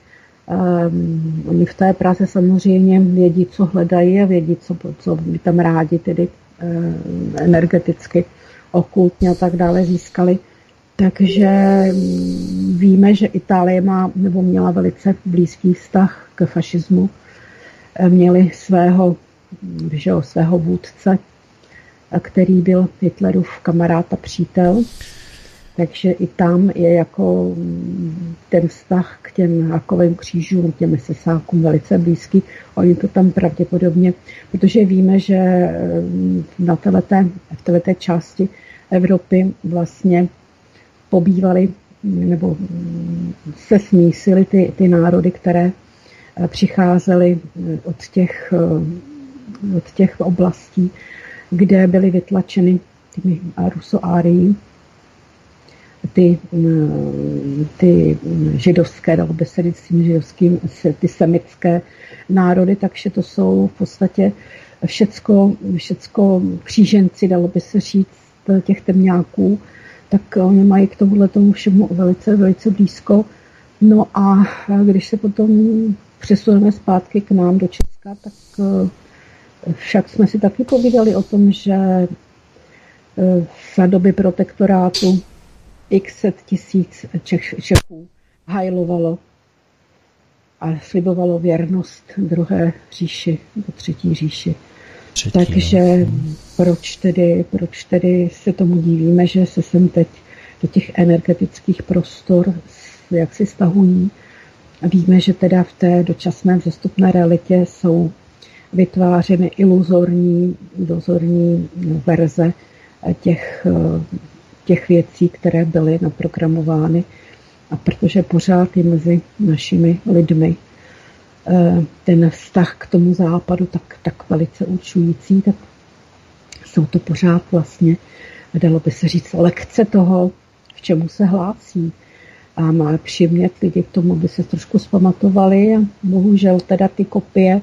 Um, oni v té Praze samozřejmě vědí, co hledají a vědí, co, co by tam rádi tedy um, energeticky, okultně a tak dále získali. Takže um, víme, že Itálie má nebo měla velice blízký vztah k fašismu. Měli svého, že jo, svého vůdce, který byl Hitlerův kamarád a přítel. Takže i tam je jako ten vztah k těm hakovým křížům, těm sesákům velice blízký. Oni to tam pravděpodobně, protože víme, že na téhleté, v této části Evropy vlastně pobývaly nebo se smísily ty, ty národy, které přicházely od těch, od těch oblastí, kde byly vytlačeny těmi rusoárií. Ty, ty židovské, dalo by se říct tím židovským, ty semické národy, takže to jsou v podstatě všecko, všecko kříženci, dalo by se říct, těch temňáků, tak oni mají k tomuhle tomu všemu velice, velice blízko. No a když se potom přesuneme zpátky k nám do Česka, tak však jsme si taky povídali o tom, že za doby protektorátu x set tisíc Čech, Čechů hajlovalo a slibovalo věrnost druhé říši, do třetí říši. Třetí, Takže no. proč, tedy, proč tedy se tomu divíme, že se sem teď do těch energetických prostor jak si stahují. A víme, že teda v té dočasné vzestupné realitě jsou vytvářeny iluzorní, iluzorní verze těch těch věcí, které byly naprogramovány. A protože pořád je mezi našimi lidmi ten vztah k tomu západu tak, tak velice určující, tak jsou to pořád vlastně, dalo by se říct, lekce toho, k čemu se hlásí. A má přimět lidi k tomu, aby se trošku zpamatovali a bohužel teda ty kopie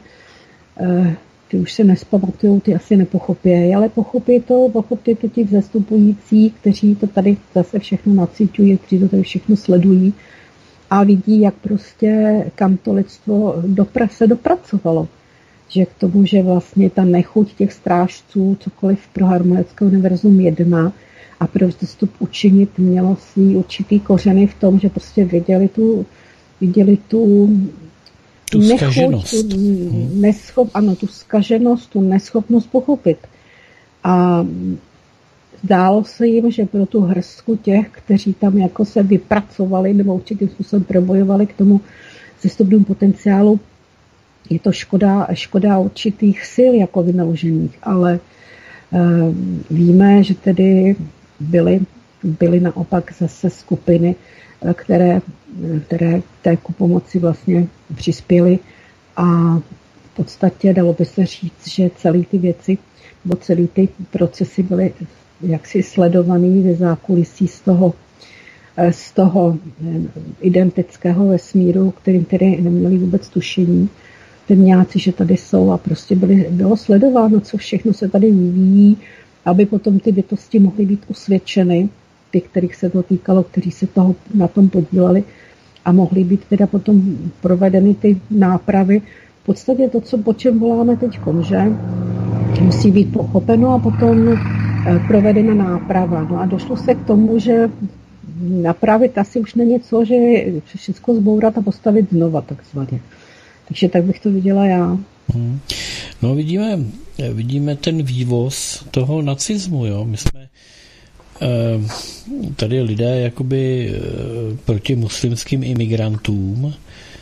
ty už se nespamatujou, ty asi nepochopí, ale pochopí to, pochopí to ti vzestupující, kteří to tady zase všechno nacíťují, kteří to tady všechno sledují a vidí, jak prostě kam to lidstvo dopra- se dopracovalo. Že k tomu, že vlastně ta nechuť těch strážců, cokoliv pro harmonické univerzum jedná a pro vzestup učinit, mělo svý určitý kořeny v tom, že prostě viděli tu, viděli tu tu nechuť, zkaženost. Tu neschop, ano, tu zkaženost, tu neschopnost pochopit. A zdálo se jim, že pro tu hrstku těch, kteří tam jako se vypracovali nebo určitým způsobem probojovali k tomu zestupnému potenciálu, je to škoda, škoda určitých sil jako vynaložených, ale e, víme, že tedy byly, byly naopak zase skupiny, které, které té ku pomoci vlastně přispěly a v podstatě dalo by se říct, že celé ty věci nebo celé ty procesy byly jaksi sledovaný ze zákulisí z toho, z toho identického vesmíru, kterým tedy neměli vůbec tušení. Temňáci, že tady jsou a prostě byly, bylo sledováno, co všechno se tady vyvíjí, aby potom ty bytosti mohly být usvědčeny, ty, kterých se to týkalo, kteří se toho na tom podíleli a mohly být teda potom provedeny ty nápravy. V podstatě to, co, po čem voláme teďkom, že musí být pochopeno a potom provedena náprava. No a došlo se k tomu, že napravit asi už není co, že všechno zbourat a postavit znova takzvaně. Takže tak bych to viděla já. Hmm. No vidíme, vidíme ten vývoz toho nacismu, jo. My jsme tady lidé jakoby proti muslimským imigrantům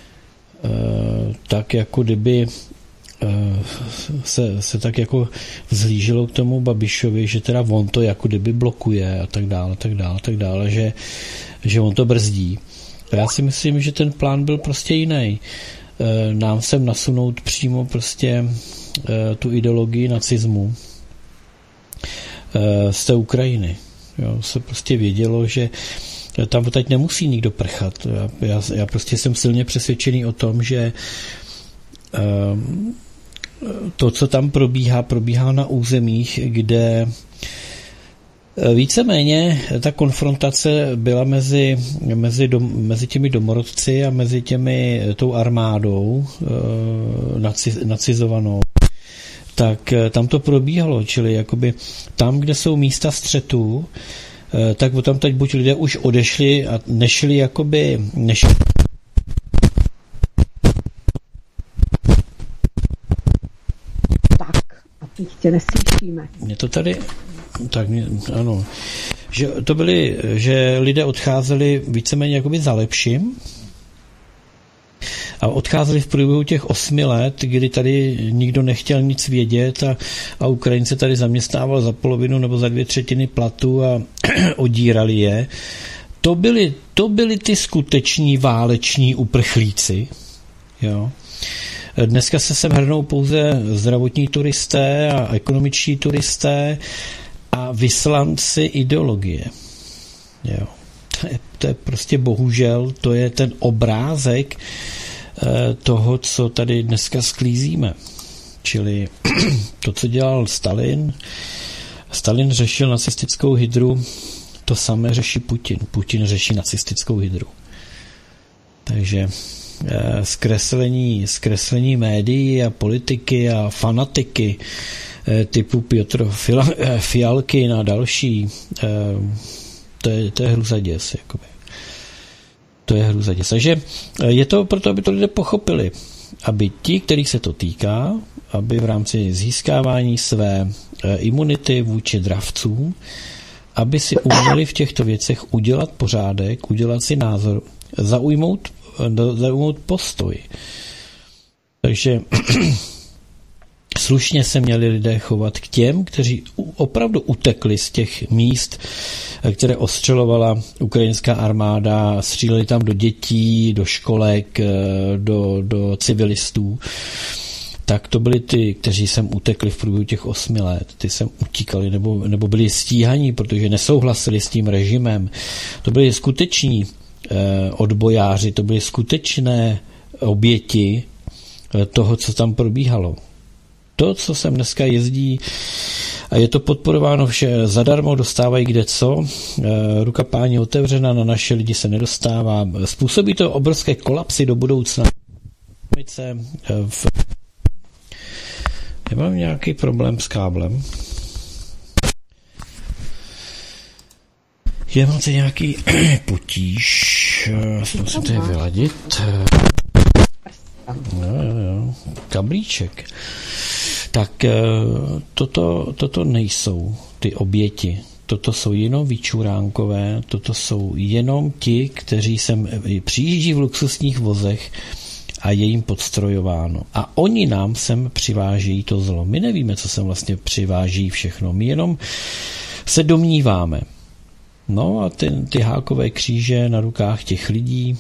tak jako kdyby se, se tak jako vzhlíželo k tomu Babišovi, že teda on to jako kdyby blokuje a tak dále, tak dále, tak dále, že, že on to brzdí. A já si myslím, že ten plán byl prostě jiný. Nám sem nasunout přímo prostě tu ideologii nacismu z té Ukrajiny. Jo, se prostě vědělo, že tam teď nemusí nikdo prchat. Já, já, já prostě jsem silně přesvědčený o tom, že to, co tam probíhá, probíhá na územích, kde víceméně ta konfrontace byla mezi, mezi, dom, mezi těmi domorodci a mezi těmi tou armádou naci, nacizovanou. Tak tam to probíhalo, čili jakoby tam, kde jsou místa střetů, tak tam teď buď lidé už odešli a nešli jakoby nešli tě neslyšíme. Mě to tady, tak mě, ano, že to byly, že lidé odcházeli víceméně jakoby za lepším a odcházeli v průběhu těch osmi let, kdy tady nikdo nechtěl nic vědět a, a Ukrajince tady zaměstnával za polovinu nebo za dvě třetiny platu a odírali je. To byli, to byli ty skuteční váleční uprchlíci, jo. Dneska se sem hrnou pouze zdravotní turisté a ekonomičtí turisté a vyslanci ideologie. Jo. To je, to je prostě bohužel, to je ten obrázek eh, toho, co tady dneska sklízíme. Čili to, co dělal Stalin. Stalin řešil nacistickou hydru, to samé řeší Putin. Putin řeší nacistickou hydru. Takže zkreslení, zkreslení médií a politiky a fanatiky typu Piotr Fialky a další, to je, to je hruzaděs. Jakoby. To je hruzaděs. Takže je to proto, aby to lidé pochopili. Aby ti, kterých se to týká, aby v rámci získávání své imunity vůči dravcům, aby si uměli v těchto věcech udělat pořádek, udělat si názor, zaujmout zaujmout postoj. Takže slušně se měli lidé chovat k těm, kteří opravdu utekli z těch míst, které ostřelovala ukrajinská armáda, stříleli tam do dětí, do školek, do, do civilistů. Tak to byli ty, kteří sem utekli v průběhu těch osmi let. Ty sem utíkali nebo, nebo byli stíhaní, protože nesouhlasili s tím režimem. To byli skuteční odbojáři, to byly skutečné oběti toho, co tam probíhalo. To, co sem dneska jezdí a je to podporováno vše zadarmo, dostávají kde co, ruka páni otevřena, na naše lidi se nedostává. Způsobí to obrovské kolapsy do budoucna. V... Já mám nějaký problém s káblem. Já mám tady nějaký potíž, musím tady vyladit. Jo, jo, jo. Kablíček. Tak toto, toto nejsou ty oběti. Toto jsou jenom vyčuránkové, toto jsou jenom ti, kteří sem přijíždí v luxusních vozech a je jim podstrojováno. A oni nám sem přiváží to zlo. My nevíme, co sem vlastně přiváží všechno. My jenom se domníváme. No a ty, ty hákové kříže na rukách těch lidí,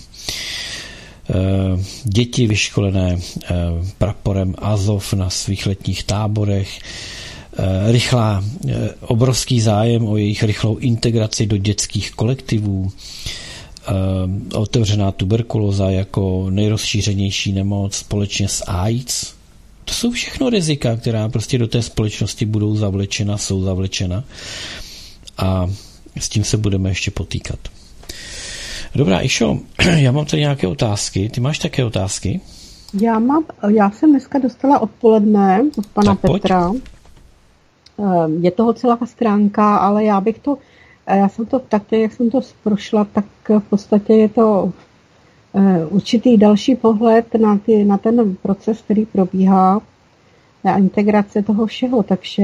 děti vyškolené praporem Azov na svých letních táborech, rychlá, obrovský zájem o jejich rychlou integraci do dětských kolektivů, otevřená tuberkulóza jako nejrozšířenější nemoc společně s AIDS. To jsou všechno rizika, která prostě do té společnosti budou zavlečena, jsou zavlečena a s tím se budeme ještě potýkat. Dobrá, Išo, já mám tady nějaké otázky. Ty máš také otázky? Já mám, já jsem dneska dostala odpoledne od pana tak Petra. Pojď. Je toho celá stránka, ale já bych to, já jsem to tak, jak jsem to prošla, tak v podstatě je to určitý další pohled na, ty, na ten proces, který probíhá. a integrace toho všeho, takže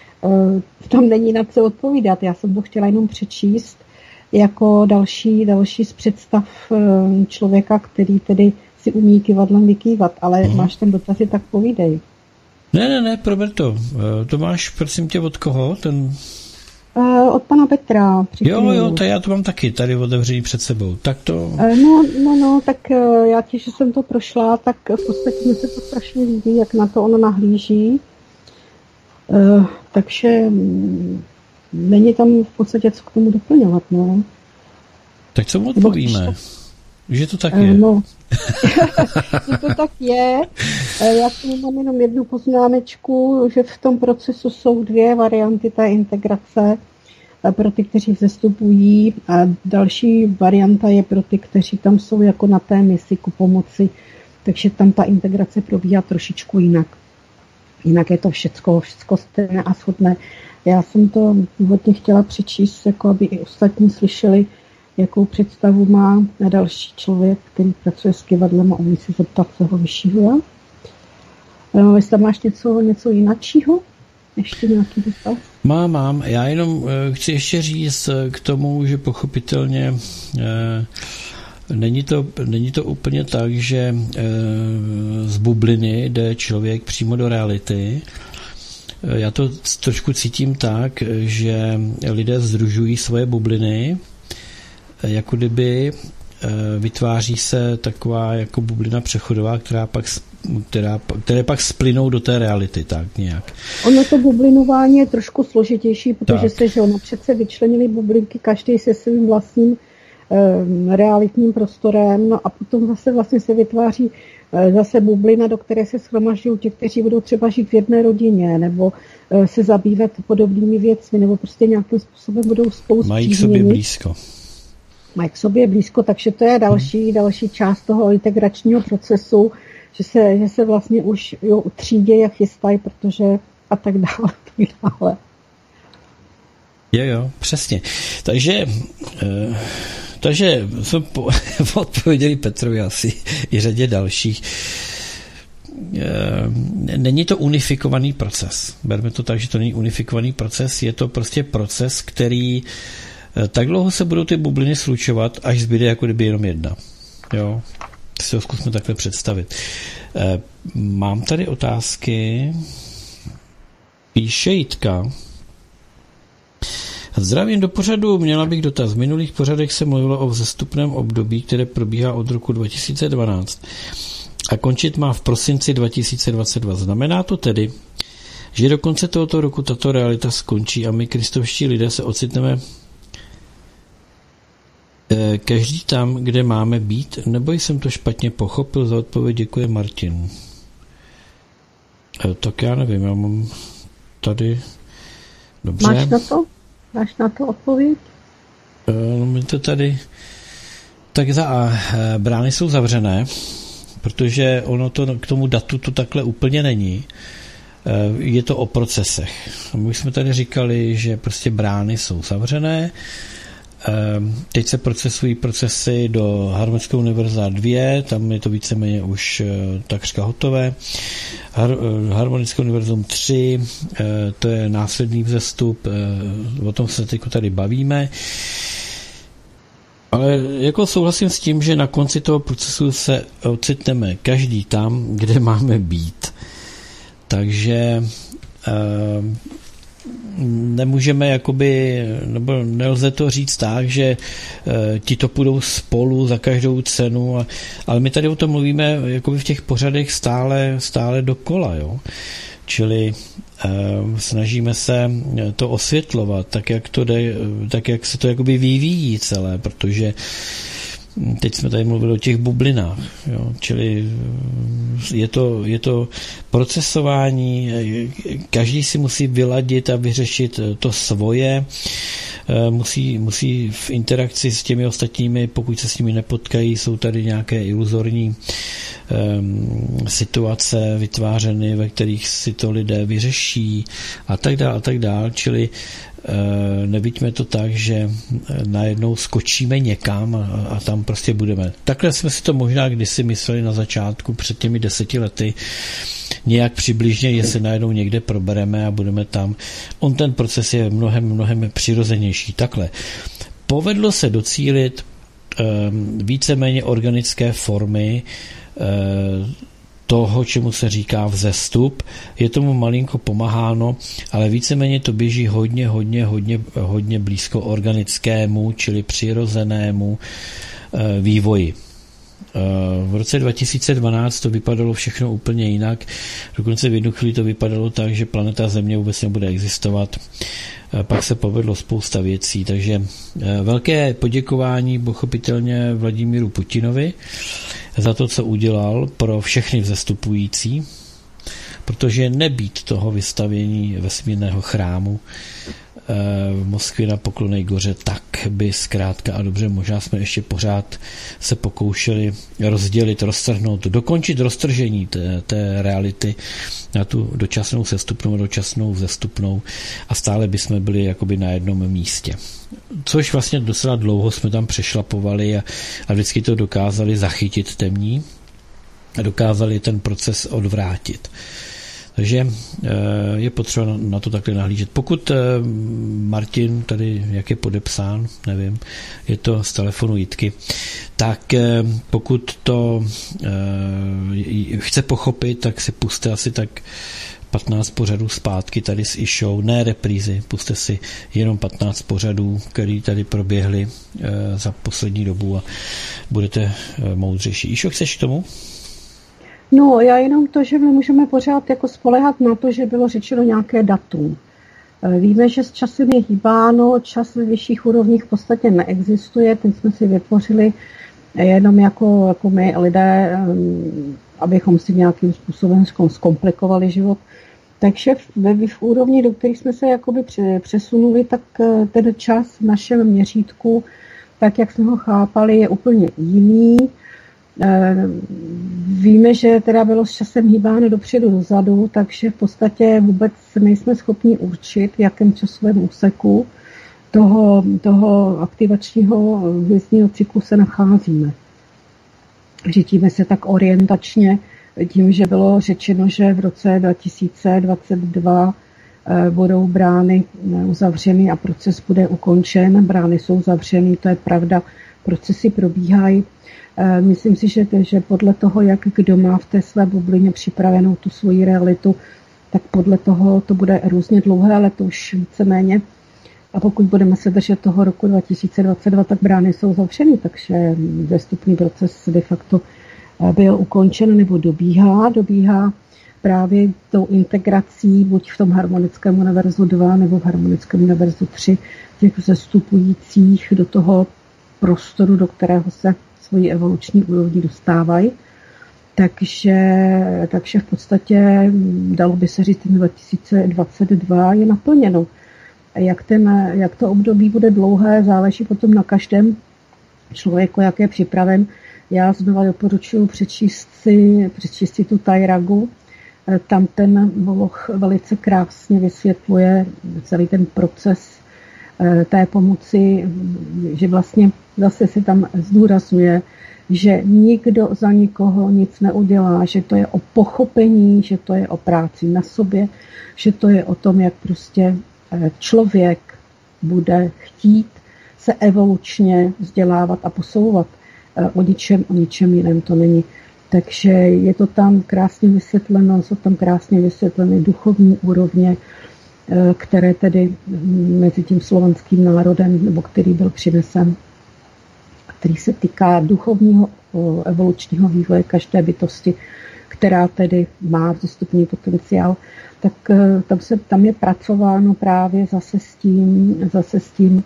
tam není na co odpovídat. Já jsem to chtěla jenom přečíst jako další, další z představ člověka, který tedy si umí kývadlem vykývat, ale uh-huh. máš ten dotazy, tak povídej. Ne, ne, ne, prober to. To máš, prosím tě, od koho? Ten... Uh, od pana Petra. Jo, jo, to já to mám taky tady otevřený před sebou. Tak to... Uh, no, no, no, tak uh, já těž, že jsem to prošla, tak v podstatě mi se to strašně líbí, jak na to ono nahlíží. Uh, takže um, není tam v podstatě co k tomu doplňovat, no. Tak co mu odpovíme? Že to tak je. No, že to tak je. Já si mám jenom jednu poznámečku, že v tom procesu jsou dvě varianty té integrace pro ty, kteří vzestupují, a další varianta je pro ty, kteří tam jsou jako na té misi ku pomoci, takže tam ta integrace probíhá trošičku jinak. Jinak je to všecko, všecko stejné a shodné. Já jsem to původně chtěla přečíst, jako aby i ostatní slyšeli, jakou představu má další člověk, který pracuje s kyvadlem a umí si zeptat svého vyššího já. No, jestli tam máš něco, něco jináčího? Ještě nějaký dotaz? Mám, mám. Já jenom chci ještě říct k tomu, že pochopitelně eh, není, to, není to úplně tak, že eh, z bubliny jde člověk přímo do reality. Já to trošku cítím tak, že lidé sdružují svoje bubliny, jako kdyby vytváří se taková jako bublina přechodová, která pak, která, které pak splynou do té reality, tak nějak. Ono to bublinování je trošku složitější, protože tak. se, že ono přece vyčlenili bublinky, každý se svým vlastním e, realitním prostorem, no a potom zase vlastně se vytváří e, zase bublina, do které se shromažďují ti, kteří budou třeba žít v jedné rodině, nebo e, se zabývat podobnými věcmi, nebo prostě nějakým způsobem budou spolu mají k sobě blízko. Mají k sobě blízko, takže to je další, hmm. další část toho integračního procesu, že se, že se vlastně už jo, utřídějí a chystají, protože a tak dále, tak dále. Jo, jo, přesně. Takže, eh, takže jsme po, odpověděli Petrovi asi i řadě dalších. Eh, není to unifikovaný proces. Berme to tak, že to není unifikovaný proces, je to prostě proces, který tak dlouho se budou ty bubliny slučovat, až zbyde jako kdyby jenom jedna. Jo. Si ho zkusme takhle představit. E, mám tady otázky. Píše Jitka. Zdravím do pořadu, měla bych dotaz. V minulých pořadech se mluvilo o vzestupném období, které probíhá od roku dva tisíce dvanáct a končit má v prosinci dva tisíce dvacet dva. Znamená to tedy, že do konce tohoto roku tato realita skončí a my, kristovští lidé, se ocitneme každý tam, kde máme být, nebo jsem to špatně pochopil? Za odpověď děkuje Martin. Tak já nevím, já mám tady... Dobře. Máš na to? Máš na to odpověď? No, my to tady... Tak za A, brány jsou zavřené, protože ono to k tomu datu to takhle úplně není. Je to o procesech. My jsme tady říkali, že prostě brány jsou zavřené. Teď se procesují procesy do Harmonického univerza dva, tam je to víceméně už takřka hotové. Har- Harmonické univerzum tři, to je následný vzestup, o tom se teď tady bavíme. Ale jako souhlasím s tím, že na konci toho procesu se ocitneme každý tam, kde máme být. Takže nemůžeme jakoby, nebo nelze to říct tak, že e, ti to půjdou spolu za každou cenu, a, ale my tady o tom mluvíme jakoby v těch pořadech stále, stále dokola, jo. Čili e, snažíme se to osvětlovat, tak jak, to jde, tak jak se to jakoby vyvíjí celé, protože teď jsme tady mluvili o těch bublinách, jo? Čili je to, je to procesování, každý si musí vyladit a vyřešit to svoje, musí, musí v interakci s těmi ostatními, pokud se s nimi nepotkají, jsou tady nějaké iluzorní um, situace vytvářeny, ve kterých si to lidé vyřeší a tak dále a tak dále, čili nevidíme to tak, že najednou skočíme někam a, a tam prostě budeme. Takhle jsme si to možná kdysi mysleli na začátku, před těmi deseti lety, nějak přibližně, jestli najednou někde probereme a budeme tam. On ten proces je mnohem, mnohem přirozenější. Takhle. Povedlo se docílit um, víceméně organické formy um, toho, čemu se říká vzestup. Je tomu malinko pomáháno, ale víceméně to běží hodně, hodně, hodně, hodně blízko organickému, čili přirozenému e, vývoji. E, v roce dva tisíce dvanáct to vypadalo všechno úplně jinak. Dokonce v jednu chvíli to vypadalo tak, že planeta Země vůbec nebude existovat. E, pak se povedlo spousta věcí, takže e, velké poděkování pochopitelně Vladimíru Putinovi za to, co udělal pro všechny vzestupující, protože nebýt toho vystavění vesmírného chrámu v Moskvě na Poklonné goře, tak by zkrátka a dobře, možná jsme ještě pořád se pokoušeli rozdělit, roztrhnout, dokončit roztržení té, té reality na tu dočasnou sestupnou, dočasnou vzestupnou a stále by jsme byli jakoby na jednom místě. Což vlastně docela dlouho jsme tam přešlapovali a, a vždycky to dokázali zachytit temní a dokázali ten proces odvrátit. Takže je potřeba na to takhle nahlížet. Pokud Martin, tady jak je podepsán, nevím, je to z telefonu Jitky, tak pokud to chce pochopit, tak si puste asi tak patnáct pořadů zpátky tady s Išou, ne reprízy, puste si jenom patnáct pořadů, který tady proběhly za poslední dobu a budete moudřejší. Išo, chceš k tomu? No, já jenom to, že my můžeme pořád jako spoléhat na to, že bylo řečeno nějaké datum. Víme, že s časem je hýbáno, čas ve vyšších úrovních v podstatě neexistuje, ten jsme si vytvořili jenom jako, jako my lidé, abychom si nějakým způsobem zkomplikovali život. Takže ve v úrovni, do kterých jsme se jakoby přesunuli, tak ten čas v našem měřítku, tak jak jsme ho chápali, je úplně jiný. Víme, že teda bylo s časem hýbáno dopředu dozadu, takže v podstatě vůbec nejsme schopni určit, v jakém časovém úseku toho, toho aktivačního hvězdního cyklu se nacházíme. Řídíme se tak orientačně tím, že bylo řečeno, že v roce dva tisíce dvacet dva budou brány uzavřeny a proces bude ukončen. Brány jsou zavřeny, to je pravda, procesy probíhají. Myslím si, že, že podle toho, jak kdo má v té své bublině připravenou tu svoji realitu, tak podle toho to bude různě dlouhé, ale to už víceméně. A pokud budeme se držet toho roku dva tisíce dvacet dva, tak brány jsou zavřeny, takže vstupní proces de facto byl ukončen nebo dobíhá, dobíhá právě tou integrací, buď v tom harmonickém univerzu dva nebo v harmonickém univerzu tři, těch vzestupujících do toho prostoru, do kterého se svoji evoluční úrovni dostávají. Takže, takže v podstatě dalo by se říct, dva tisíce dvacet dva je naplněno. Jak, ten, jak to období bude dlouhé, záleží potom na každém člověku, jak je připraven. Já znova doporučuji přečíst si, přečíst si tu Tajragu. Tam ten Voloch velice krásně vysvětluje celý ten proces té pomoci, že vlastně zase si tam zdůrazňuje, že nikdo za nikoho nic neudělá, že to je o pochopení, že to je o práci na sobě, že to je o tom, jak prostě člověk bude chtít se evolučně vzdělávat a posouvat. O ničem, o ničem jiném to není. Takže je to tam krásně vysvětleno, jsou tam krásně vysvětleny duchovní úrovně, které tedy mezi tím slovanským národem, nebo který byl přinesen, který se týká duchovního evolučního vývoje každé bytosti, která tedy má vzestupný potenciál, tak tam, se, tam je pracováno právě zase s tím, zase s tím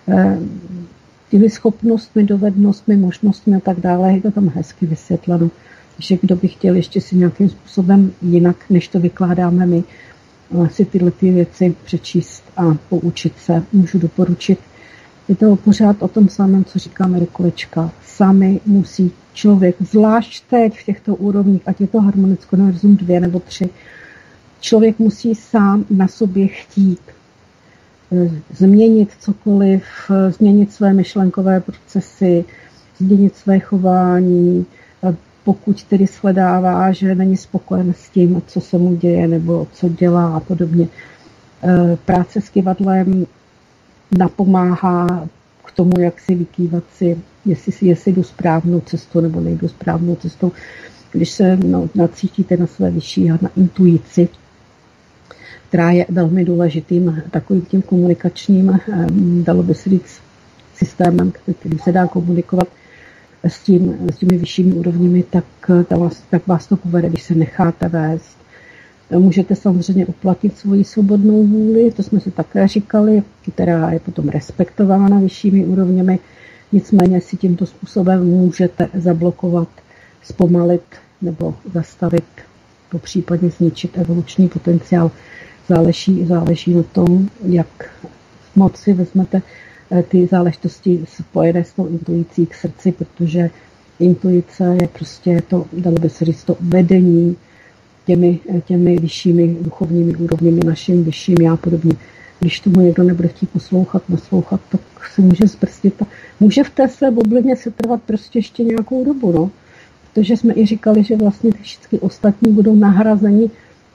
těmi schopnostmi, dovednostmi, možnostmi a tak dále. Je to tam hezky vysvětleno, že kdo by chtěl ještě si nějakým způsobem jinak, než to vykládáme my, si tyhle ty věci přečíst a poučit se, můžu doporučit. Je to pořád o tom samém, co říká Merikolečka. Sami musí člověk, zvlášť teď v těchto úrovních, ať je to harmonické univerzum dvě nebo tři, člověk musí sám na sobě chtít změnit cokoliv, změnit své myšlenkové procesy, změnit své chování, pokud tedy shledává, že není spokojen s tím, co se mu děje nebo co dělá a podobně. Práce s kyvadlem napomáhá k tomu, jak si vykývat si, jestli, jestli jdu správnou cestou nebo nejdu správnou cestou. Když se no, nacítíte na své vyšší a na intuici, která je velmi důležitým takovým tím komunikačním, dalo by se říct, systémem, kterým se dá komunikovat s, tím, s těmi vyššími úrovněmi, tak, vás, tak vás to povede, když se necháte vést. Můžete samozřejmě uplatnit svoji svobodnou vůli, to jsme si také říkali, která je potom respektována vyššími úrovněmi, nicméně si tímto způsobem můžete zablokovat, zpomalit nebo zastavit, popřípadně zničit evoluční potenciál. Záleží, záleží na tom, jak moc si vezmete ty záležitosti spojené s tou intuicí k srdci, protože intuice je prostě to, dalo by se říct, to vedení těmi, těmi vyššími duchovními úrovněmi, naším vyšším já podobně. Když tomu někdo nebude chtít poslouchat, naslouchat, tak se může zbrstit. Může v té své bublině se trvat prostě ještě nějakou dobu, no. Protože jsme i říkali, že vlastně všichni ostatní budou nahrazeni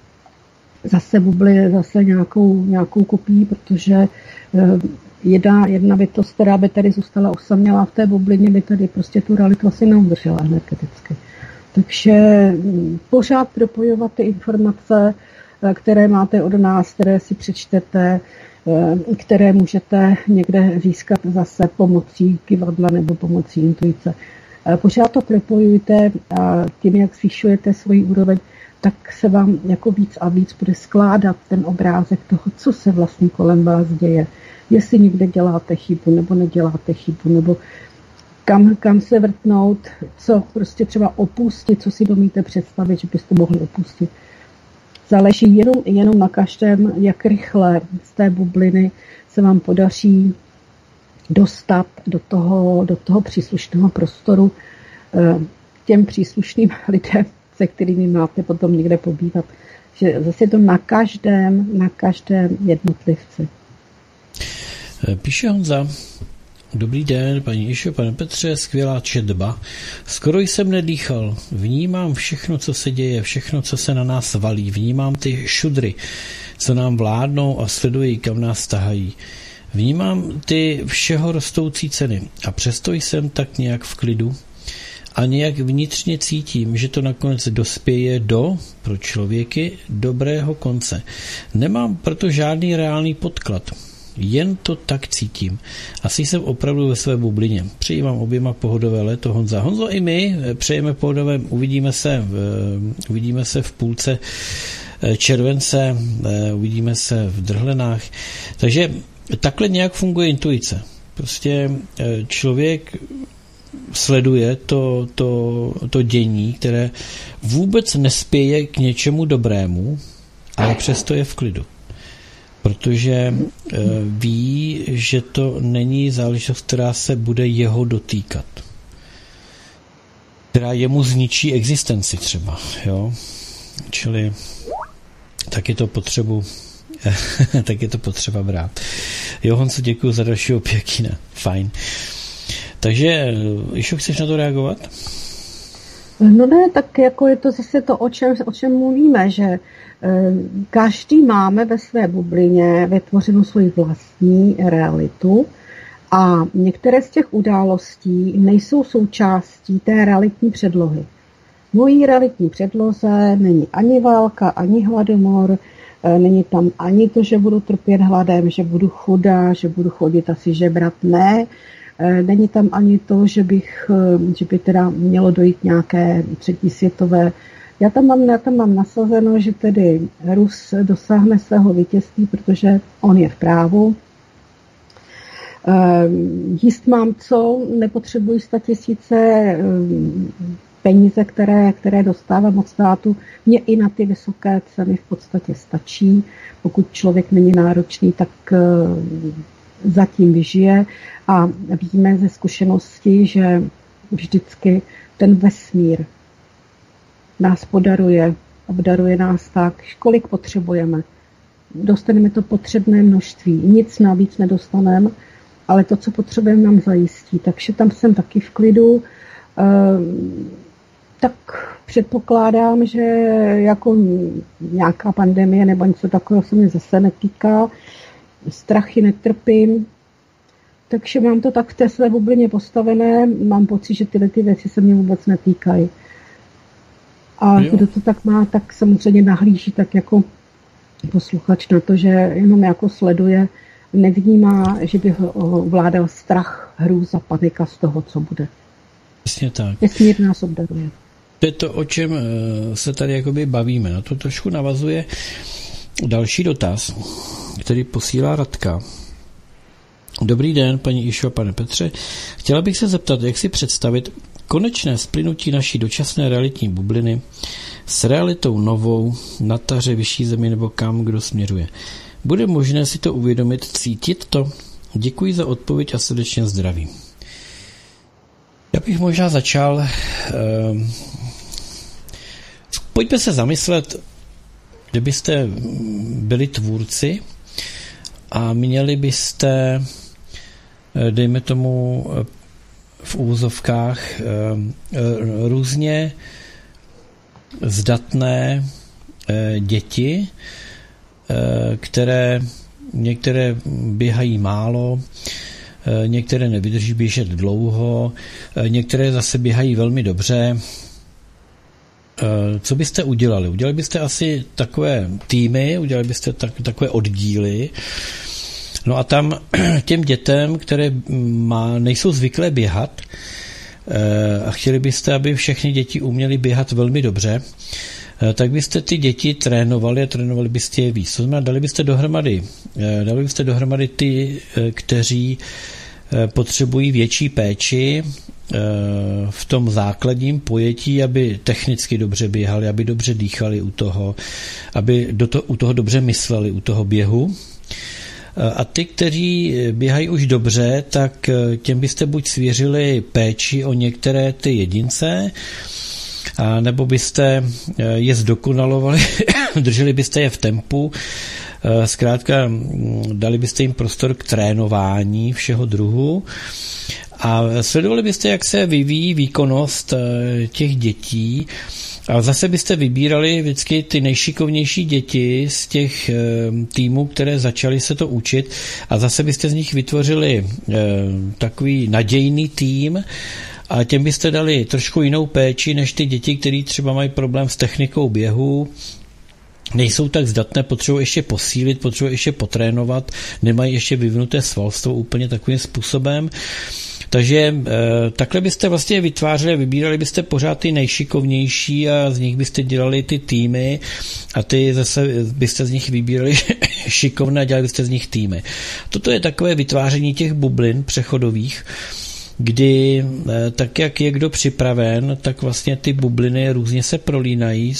zase bubly, zase nějakou, nějakou kopií, protože jedna, jedna bytost, která by tady zůstala osamělá v té bublině, by tady prostě tu realitu asi neudržela energeticky. Takže pořád propojovat ty informace, které máte od nás, které si přečtete, které můžete někde získat zase pomocí kyvadla nebo pomocí intuice. Pořád to propojujte a tím, jak zvyšujete svoji úroveň, tak se vám jako víc a víc bude skládat ten obrázek toho, co se vlastně kolem vás děje. Jestli někde děláte chybu, nebo neděláte chybu, nebo kam, kam se vrtnout, co prostě třeba opustit, co si domíte představit, že byste mohli opustit. Záleží jenom, jenom na každém, jak rychle z té bubliny se vám podaří dostat do toho, do toho příslušného prostoru těm příslušným lidem, se kterými máte potom někde pobývat. Že zase to na každém, na každém jednotlivci. Píše Honza. Dobrý den, paní Išo, pane Petře, skvělá četba. Skoro jsem nedýchal. Vnímám všechno, co se děje, všechno, co se na nás valí. Vnímám ty šudry, co nám vládnou a sledují, kam nás tahají. Vnímám ty všeho rostoucí ceny a přesto jsem tak nějak v klidu a nějak vnitřně cítím, že to nakonec dospěje do, pro člověky, dobrého konce. Nemám proto žádný reálný podklad. Jen to tak cítím. Asi jsem opravdu ve své bublině. Přeji vám oběma pohodové léto, Honza. Honzo, i my přejeme pohodové, uvidíme se, uvidíme se v půlce července, uvidíme se v Drhlenách. Takže takhle nějak funguje intuice. Prostě člověk sleduje to, to, to dění, které vůbec nespěje k něčemu dobrému, ale přesto je v klidu. Protože e, ví, že to není záležitost, která se bude jeho dotýkat. Která jemu zničí existenci třeba. Jo? Čili tak je to potřebu tak je to potřeba brát. Jo, Honco, děkuji za další opěkina. Fajn. Takže, Išo, chceš na to reagovat? No ne, tak jako je to zase to, o čem, o čem mluvíme, že každý máme ve své bublině vytvořenou svoji vlastní realitu a některé z těch událostí nejsou součástí té realitní předlohy. V mojí realitní předloze není ani válka, ani hladomor, není tam ani to, že budu trpět hladem, že budu chudá, že budu chodit asi žebrat, ne. Není tam ani to, že, bych, že by teda mělo dojít nějaké třetí světové. Já tam mám, já tam mám nasazeno, že tedy Rus dosáhne svého vítězství, protože on je v právu. Jíst mám co, nepotřebuji statisíce peníze, které, které dostávám od státu. Mně i na ty vysoké ceny v podstatě stačí. Pokud člověk není náročný, tak zatím vyžije. A víme ze zkušenosti, že vždycky ten vesmír nás podaruje, obdaruje nás tak, kolik potřebujeme. Dostaneme to potřebné množství. Nic navíc nedostaneme, ale to, co potřebujeme, nám zajistí. Takže tam jsem taky v klidu. Tak předpokládám, že jako nějaká pandemie nebo něco takového se mě zase netýká. Strachy netrpím. Takže mám to tak v té své bublině postavené. Mám pocit, že tyhle ty věci se mě vůbec netýkají. A jo. Kdo to tak má, tak samozřejmě nahlíží tak jako posluchač na to, že jenom jako sleduje, nevnímá, že by ho vládal strach, hrůza, panika z toho, co bude. Přesně tak. Vesmír nás obdaruje. To je to, o čem se tady jakoby bavíme. Na to trošku navazuje další dotaz, který posílá Radka. Dobrý den, paní Išo a pane Petře. Chtěla bych se zeptat, jak si představit konečné splynutí naší dočasné realitní bubliny s realitou novou na taře, vyšší zemi nebo kam kdo směřuje. Bude možné si to uvědomit, cítit to? Děkuji za odpověď a srdečně zdravím. Já bych možná začal. Eh, pojďme se zamyslet, kdybyste byli tvůrci a měli byste, dejme tomu, v úvozovkách různě zdatné děti, které některé běhají málo, některé nevydrží běžet dlouho, některé zase běhají velmi dobře. Co byste udělali? Udělali byste asi takové týmy, udělali byste tak, takové oddíly. No a tam těm dětem, které má, nejsou zvyklé běhat a chtěli byste, aby všechny děti uměly běhat velmi dobře, tak byste ty děti trénovali a trénovali byste je víc. To znamená, dali byste dohromady, dali byste dohromady ty, kteří potřebují větší péči v tom základním pojetí, aby technicky dobře běhali, aby dobře dýchali u toho, aby do to, u toho dobře mysleli, u toho běhu. A ty, kteří běhají už dobře, tak těm byste buď svěřili péči o některé ty jedince, a nebo byste je zdokonalovali, drželi byste je v tempu, zkrátka dali byste jim prostor k trénování všeho druhu a sledovali byste, jak se vyvíjí výkonnost těch dětí a zase byste vybírali vždycky ty nejšikovnější děti z těch týmů, které začaly se to učit a zase byste z nich vytvořili takový nadějný tým a těm byste dali trošku jinou péči než ty děti, které třeba mají problém s technikou běhu, nejsou tak zdatné, potřebují ještě posílit, potřebují ještě potrénovat, nemají ještě vyvinuté svalstvo úplně takovým způsobem. Takže e, takhle byste vlastně vytvářeli, vybírali byste pořád ty nejšikovnější a z nich byste dělali ty týmy a ty zase byste z nich vybírali šikovné a dělali byste z nich týmy. Toto je takové vytváření těch bublin přechodových, kdy tak, jak je kdo připraven, tak vlastně ty bubliny různě se prolínají,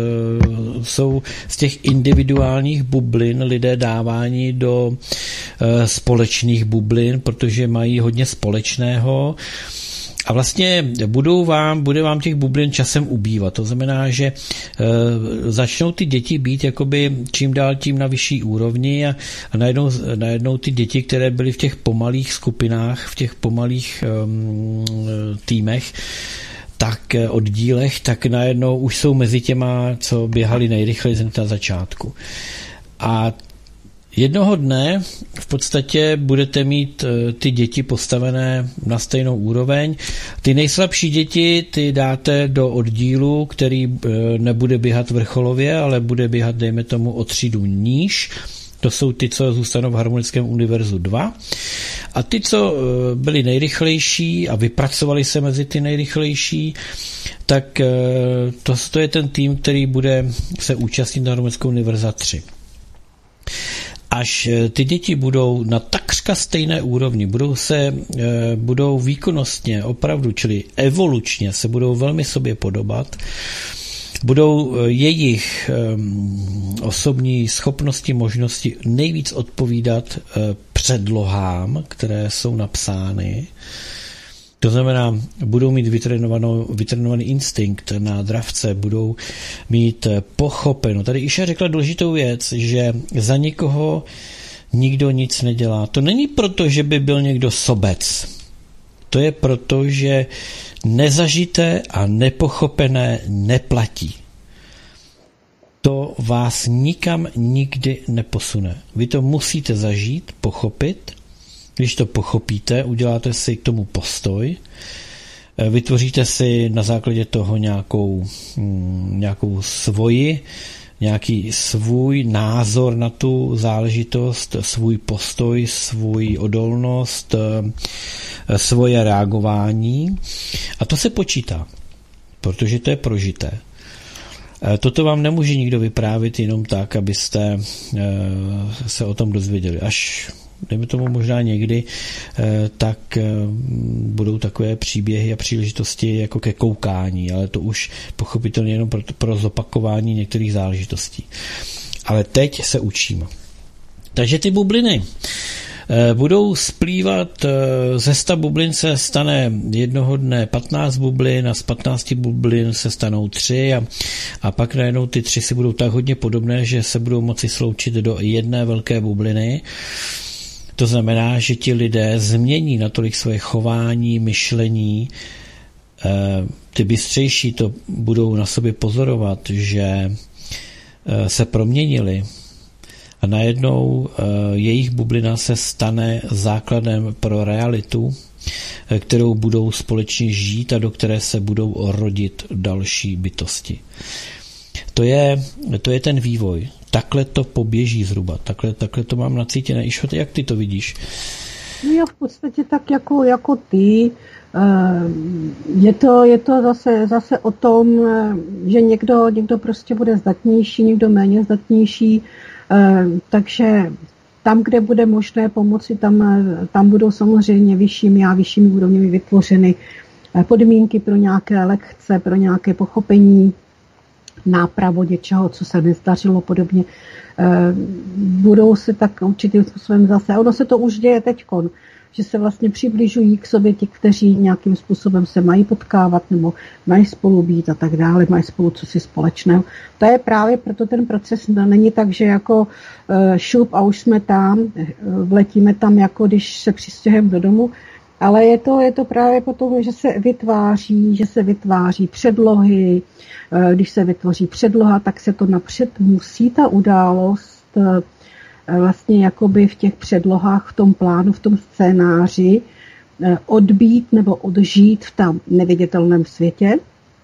jsou z těch individuálních bublin lidé dávání do společných bublin, protože mají hodně společného a vlastně budou vám, bude vám těch bublin časem ubývat. To znamená, že e, začnou ty děti být jakoby čím dál tím na vyšší úrovni a, a najednou, najednou ty děti, které byly v těch pomalých skupinách, v těch pomalých um, týmech, tak oddílech, tak najednou už jsou mezi těma, co běhali nejrychleji na začátku. A jednoho dne v podstatě budete mít ty děti postavené na stejnou úroveň. Ty nejslabší děti ty dáte do oddílu, který nebude běhat vrcholově, ale bude běhat, dejme tomu, o třídu níž. To jsou ty, co zůstanou v Harmonickém univerzu dva. A ty, co byli nejrychlejší a vypracovali se mezi ty nejrychlejší, tak to, to je ten tým, který bude se účastnit na Harmonického univerza tři. Až ty děti budou na takřka stejné úrovni, budou se, budou výkonnostně opravdu, čili evolučně se budou velmi sobě podobat, budou jejich osobní schopnosti, možnosti nejvíc odpovídat předlohám, které jsou napsány. To znamená, budou mít vytrénovaný instinkt na dravce, budou mít pochopeno. Tady Iša řekla důležitou věc, že za nikoho nikdo nic nedělá. To není proto, že by byl někdo sobec. To je proto, že nezažité a nepochopené neplatí. To vás nikam nikdy neposune. Vy to musíte zažít, pochopit. Když to pochopíte, uděláte si k tomu postoj, vytvoříte si na základě toho nějakou, nějakou svoji, nějaký svůj názor na tu záležitost, svůj postoj, svůj odolnost, svoje reagování. A to se počítá, protože to je prožité. Toto vám nemůže nikdo vyprávět jenom tak, abyste se o tom dozvěděli. Až dejme tomu možná někdy, tak budou takové příběhy a příležitosti jako ke koukání, ale to už pochopitelně jenom pro, pro zopakování některých záležitostí. Ale teď se učím. Takže ty bubliny budou splývat, ze sta bublin se stane jednoho dne patnáct bublin a z patnácti bublin se stanou tři a, a pak najednou ty tři si budou tak hodně podobné, že se budou moci sloučit do jedné velké bubliny. To znamená, že ti lidé změní natolik svoje chování, myšlení, ty bystřejší to budou na sobě pozorovat, že se proměnili a najednou jejich bublina se stane základem pro realitu, kterou budou společně žít a do které se budou rodit další bytosti. To je, to je ten vývoj. Takhle to poběží zhruba. Takhle, takhle to mám nacítěné. Išo, jak ty to vidíš? No já v podstatě tak jako, jako ty. Je to, je to zase, zase o tom, že někdo, někdo prostě bude zdatnější, někdo méně zdatnější. Takže tam, kde bude možné pomoci, tam, tam budou samozřejmě vyššími a vyššími úrovněmi vytvořeny podmínky pro nějaké lekce, pro nějaké pochopení, nápravu něčeho, co se nezdařilo podobně. Budou se tak určitým způsobem zase, ono se to už děje teďkon, že se vlastně přibližují k sobě ti, kteří nějakým způsobem se mají potkávat nebo mají spolu být a tak dále, mají spolu cosi společného. To je právě proto ten proces není tak, že jako šup a už jsme tam, vletíme tam, jako když se přistěhujeme do domu, ale je to, je to právě potom, že se vytváří, že se vytváří předlohy. Když se vytvoří předloha, tak se to napřed musí ta událost vlastně jakoby v těch předlohách, v tom plánu, v tom scénáři odbít nebo odžít v tam neviditelném světě.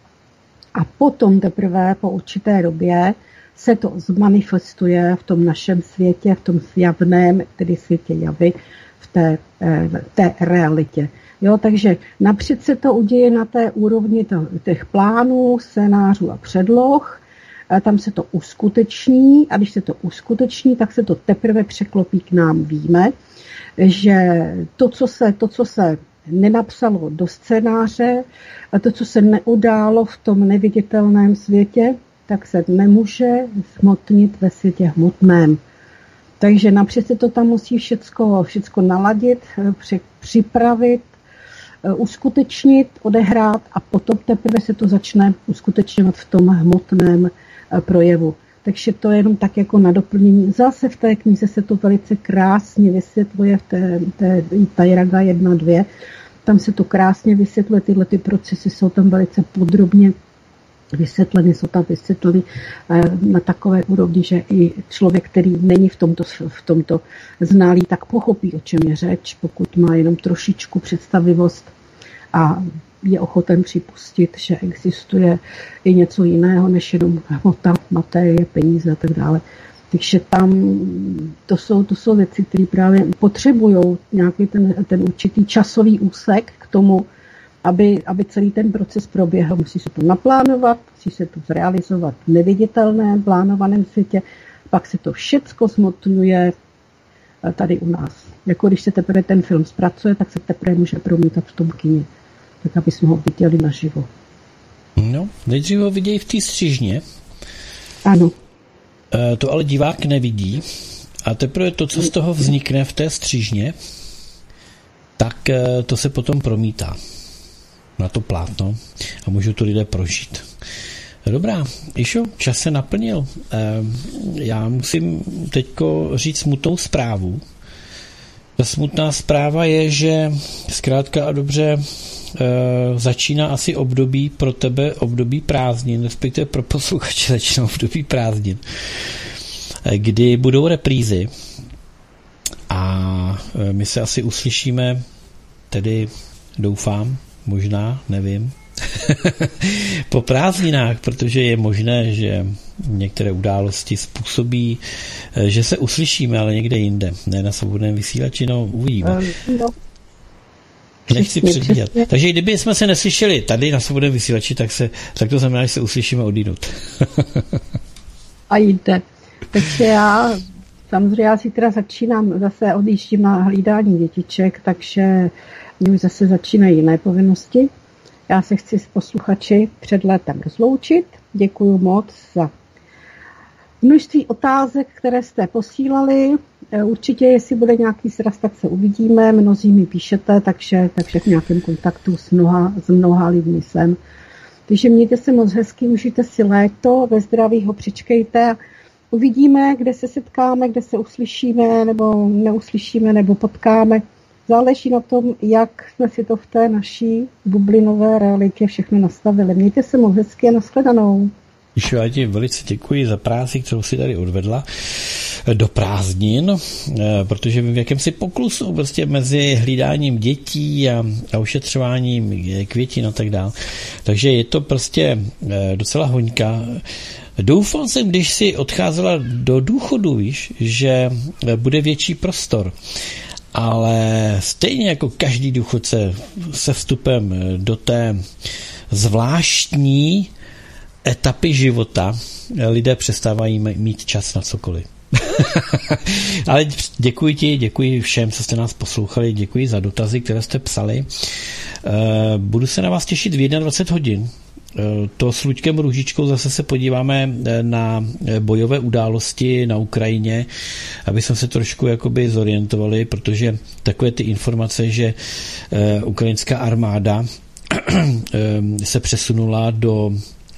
A potom teprve po určité době se to zmanifestuje v tom našem světě, v tom javném, tedy světě javy, v té, v té realitě. Jo, takže napřed se to uděje na té úrovni těch plánů, scénářů a předloh, tam se to uskuteční a když se to uskuteční, tak se to teprve překlopí k nám. Víme, že to, co se, to, co se nenapsalo do scénáře, a to, co se neudálo v tom neviditelném světě, tak se nemůže zhmotnit ve světě hmotném. Takže napřed se to tam musí všecko, všecko naladit, připravit, uskutečnit, odehrát a potom teprve se to začne uskutečňovat v tom hmotném projevu. Takže to je jenom tak jako na doplnění. Zase v té knize se to velice krásně vysvětluje, v té, té Tajraga jedna dvě. Tam se to krásně vysvětluje, tyhle ty procesy jsou tam velice podrobně vysvětleny, jsou tam vysvětleny na takové úrovni, že i člověk, který není v tomto, v tomto znalý, tak pochopí, o čem je řeč, pokud má jenom trošičku představivost a je ochoten připustit, že existuje i něco jiného, než jenom hmota, materie, peníze a tak dále. Takže tam to jsou, to jsou věci, které právě potřebují nějaký ten, ten určitý časový úsek k tomu, aby, aby celý ten proces proběhl. Musí se to naplánovat, musí se to zrealizovat v neviditelném, plánovaném světě, pak se to všecko zmotňuje tady u nás. Jako když se teprve ten film zpracuje, tak se teprve může promítat v tom kině. Tak aby jsme ho viděli naživo. No, nejdřív ho vidějí v té střižně. Ano. E, to ale divák nevidí. A teprve to, co z toho vznikne v té střižně, tak e, to se potom promítá na to plátno a můžou to lidé prožít. Dobrá, Išo, čas se naplnil. E, já musím teďko říct smutnou zprávu, Smutná zpráva je, že zkrátka a dobře e, začíná asi období pro tebe, období prázdnin, respektive pro posluchače začíná období prázdnin, kdy budou reprízy a my se asi uslyšíme, tedy doufám, možná, nevím, po prázdninách, protože je možné, že některé události způsobí, že se uslyšíme, ale někde jinde, ne na svobodném vysílači, no uvidíme. No. Nechci předvídat. Takže kdyby jsme se neslyšeli tady na svobodném vysílači, tak, se, tak to znamená, že se uslyšíme odinut. A jde. Takže já samozřejmě já si teda začínám, zase odjíždím na hlídání dětiček, takže mě už zase začínají jiné povinnosti. Já se chci s posluchači před létem rozloučit. Děkuju moc za množství otázek, které jste posílali. Určitě, jestli bude nějaký sraz, tak se uvidíme. Mnozí mi píšete, takže, takže v nějakém kontaktu s mnoha, s mnoha lidmi jsem. Takže mějte se moc hezky, užijte si léto, ve zdraví ho přečkejte. Uvidíme, kde se setkáme, kde se uslyšíme, nebo neuslyšíme, nebo potkáme. Záleží na tom, jak jsme si to v té naší bublinové realitě všechno nastavili. Mějte se moc hezky a nashledanou. Já ti velice děkuji za práci, kterou si tady odvedla do prázdnin, protože vím, v jakém si poklusu prostě mezi hlídáním dětí a, a ošetřováním květin a tak dále. Takže je to prostě docela hoňka. Doufal jsem, když si odcházela do důchodu, víš, že bude větší prostor. Ale stejně jako každý důchodce se vstupem do té zvláštní etapy života lidé přestávají mít čas na cokoliv. Ale děkuji ti, děkuji všem, co jste nás poslouchali, děkuji za dotazy, které jste psali. Budu se na vás těšit v dvacet jedna hodin. To s Luďkem Růžičkou zase se podíváme na bojové události na Ukrajině, aby jsme se trošku jakoby zorientovali, protože takové ty informace, že ukrajinská armáda se přesunula do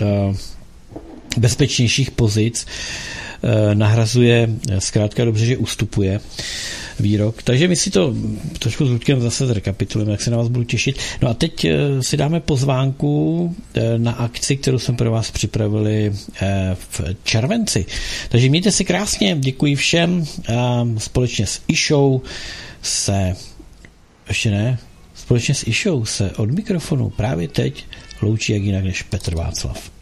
bezpečnějších pozic, nahrazuje zkrátka dobře, že ustupuje výrok. Takže my si to trošku s Ludkem zase zrekapitulujeme, jak se na vás budu těšit. No a teď si dáme pozvánku na akci, kterou jsme pro vás připravili v červenci. Takže mějte si krásně, děkuji všem a společně s Išou se ještě ne, společně s Išou se od mikrofonu právě teď loučí jak jinak než Petr Václav.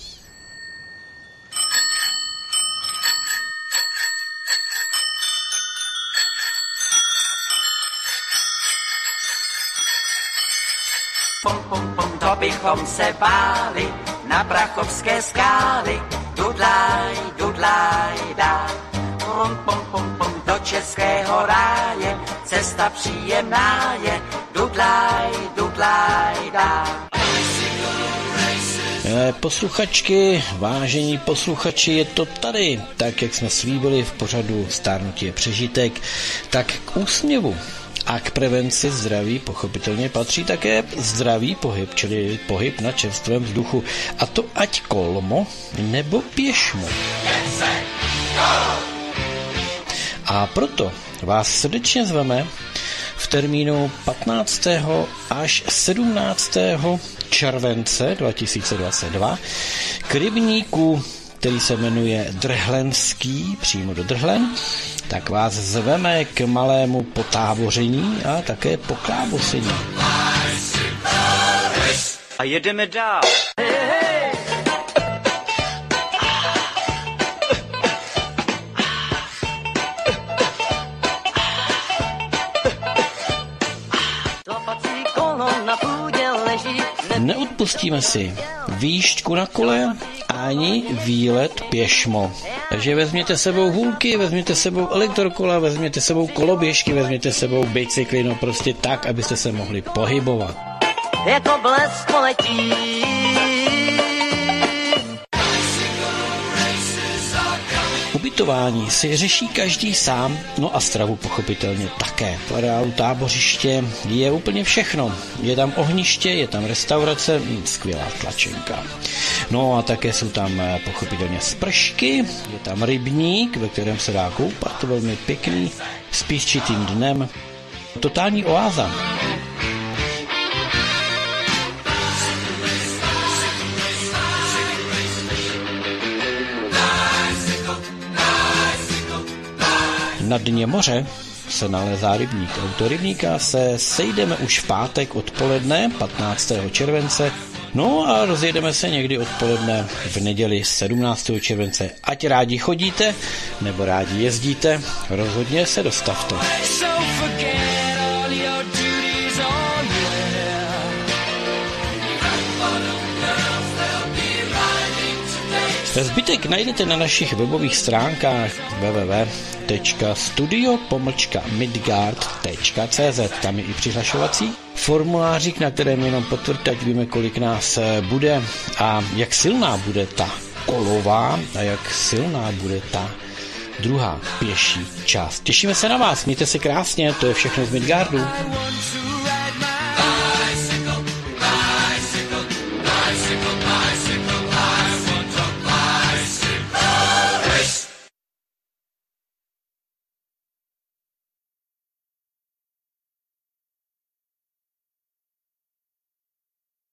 Pum, pum, pum, to bychom se báli na prachovské skály. Dudlaj, dudlaj, dá. Pum, pum, pum, pum, do českého ráje. Cesta příjemná je. Dudlaj, dudlaj, dá. Milé posluchačky, vážení posluchači, je to tady. Tak, jak jsme slíbili v pořadu Stárnutí je přežitek, tak k úsměvu a k prevenci zdraví pochopitelně patří také zdravý pohyb, čili pohyb na čerstvém vzduchu. A to ať kolmo nebo pěšmo. A proto vás srdečně zveme v termínu patnáctého až sedmnáctého července dva tisíce dvacet dva k rybníku, který se jmenuje Drhlenský, přímo do Drhlen, tak vás zveme k malému potáboření a také poklábosení. A jedeme dál. Hey, hey. Neodpustíme si výšťku na kole ani výlet pěšmo. Takže vezměte sebou hůlky, vezměte sebou elektrokola, vezměte sebou koloběžky, vezměte sebou bicykly, no prostě tak, abyste se mohli pohybovat. Jako blesk poletí. Ubytování si řeší každý sám, no a stravu pochopitelně také. V areálu tábořiště je úplně všechno. Je tam ohniště, je tam restaurace, skvělá tlačenka. No a také jsou tam pochopitelně spršky, je tam rybník, ve kterém se dá koupat, velmi pěkný, s písčitým dnem. Totální oáza. Na dně moře se nalézá rybník. Auto rybníka se sejdeme už v pátek odpoledne, patnáctého července, no a rozjedeme se někdy odpoledne v neděli sedmnáctého července. Ať rádi chodíte, nebo rádi jezdíte, rozhodně se dostavte. Zbytek najdete na našich webových stránkách w w w tečka studio pomlčka midgard tečka c z. Tam je i přihlašovací formulářík, na kterém jenom potvrďte, ať víme, kolik nás bude a jak silná bude ta kolová a jak silná bude ta druhá pěší část. Těšíme se na vás, mějte se krásně, to je všechno z Midgardu.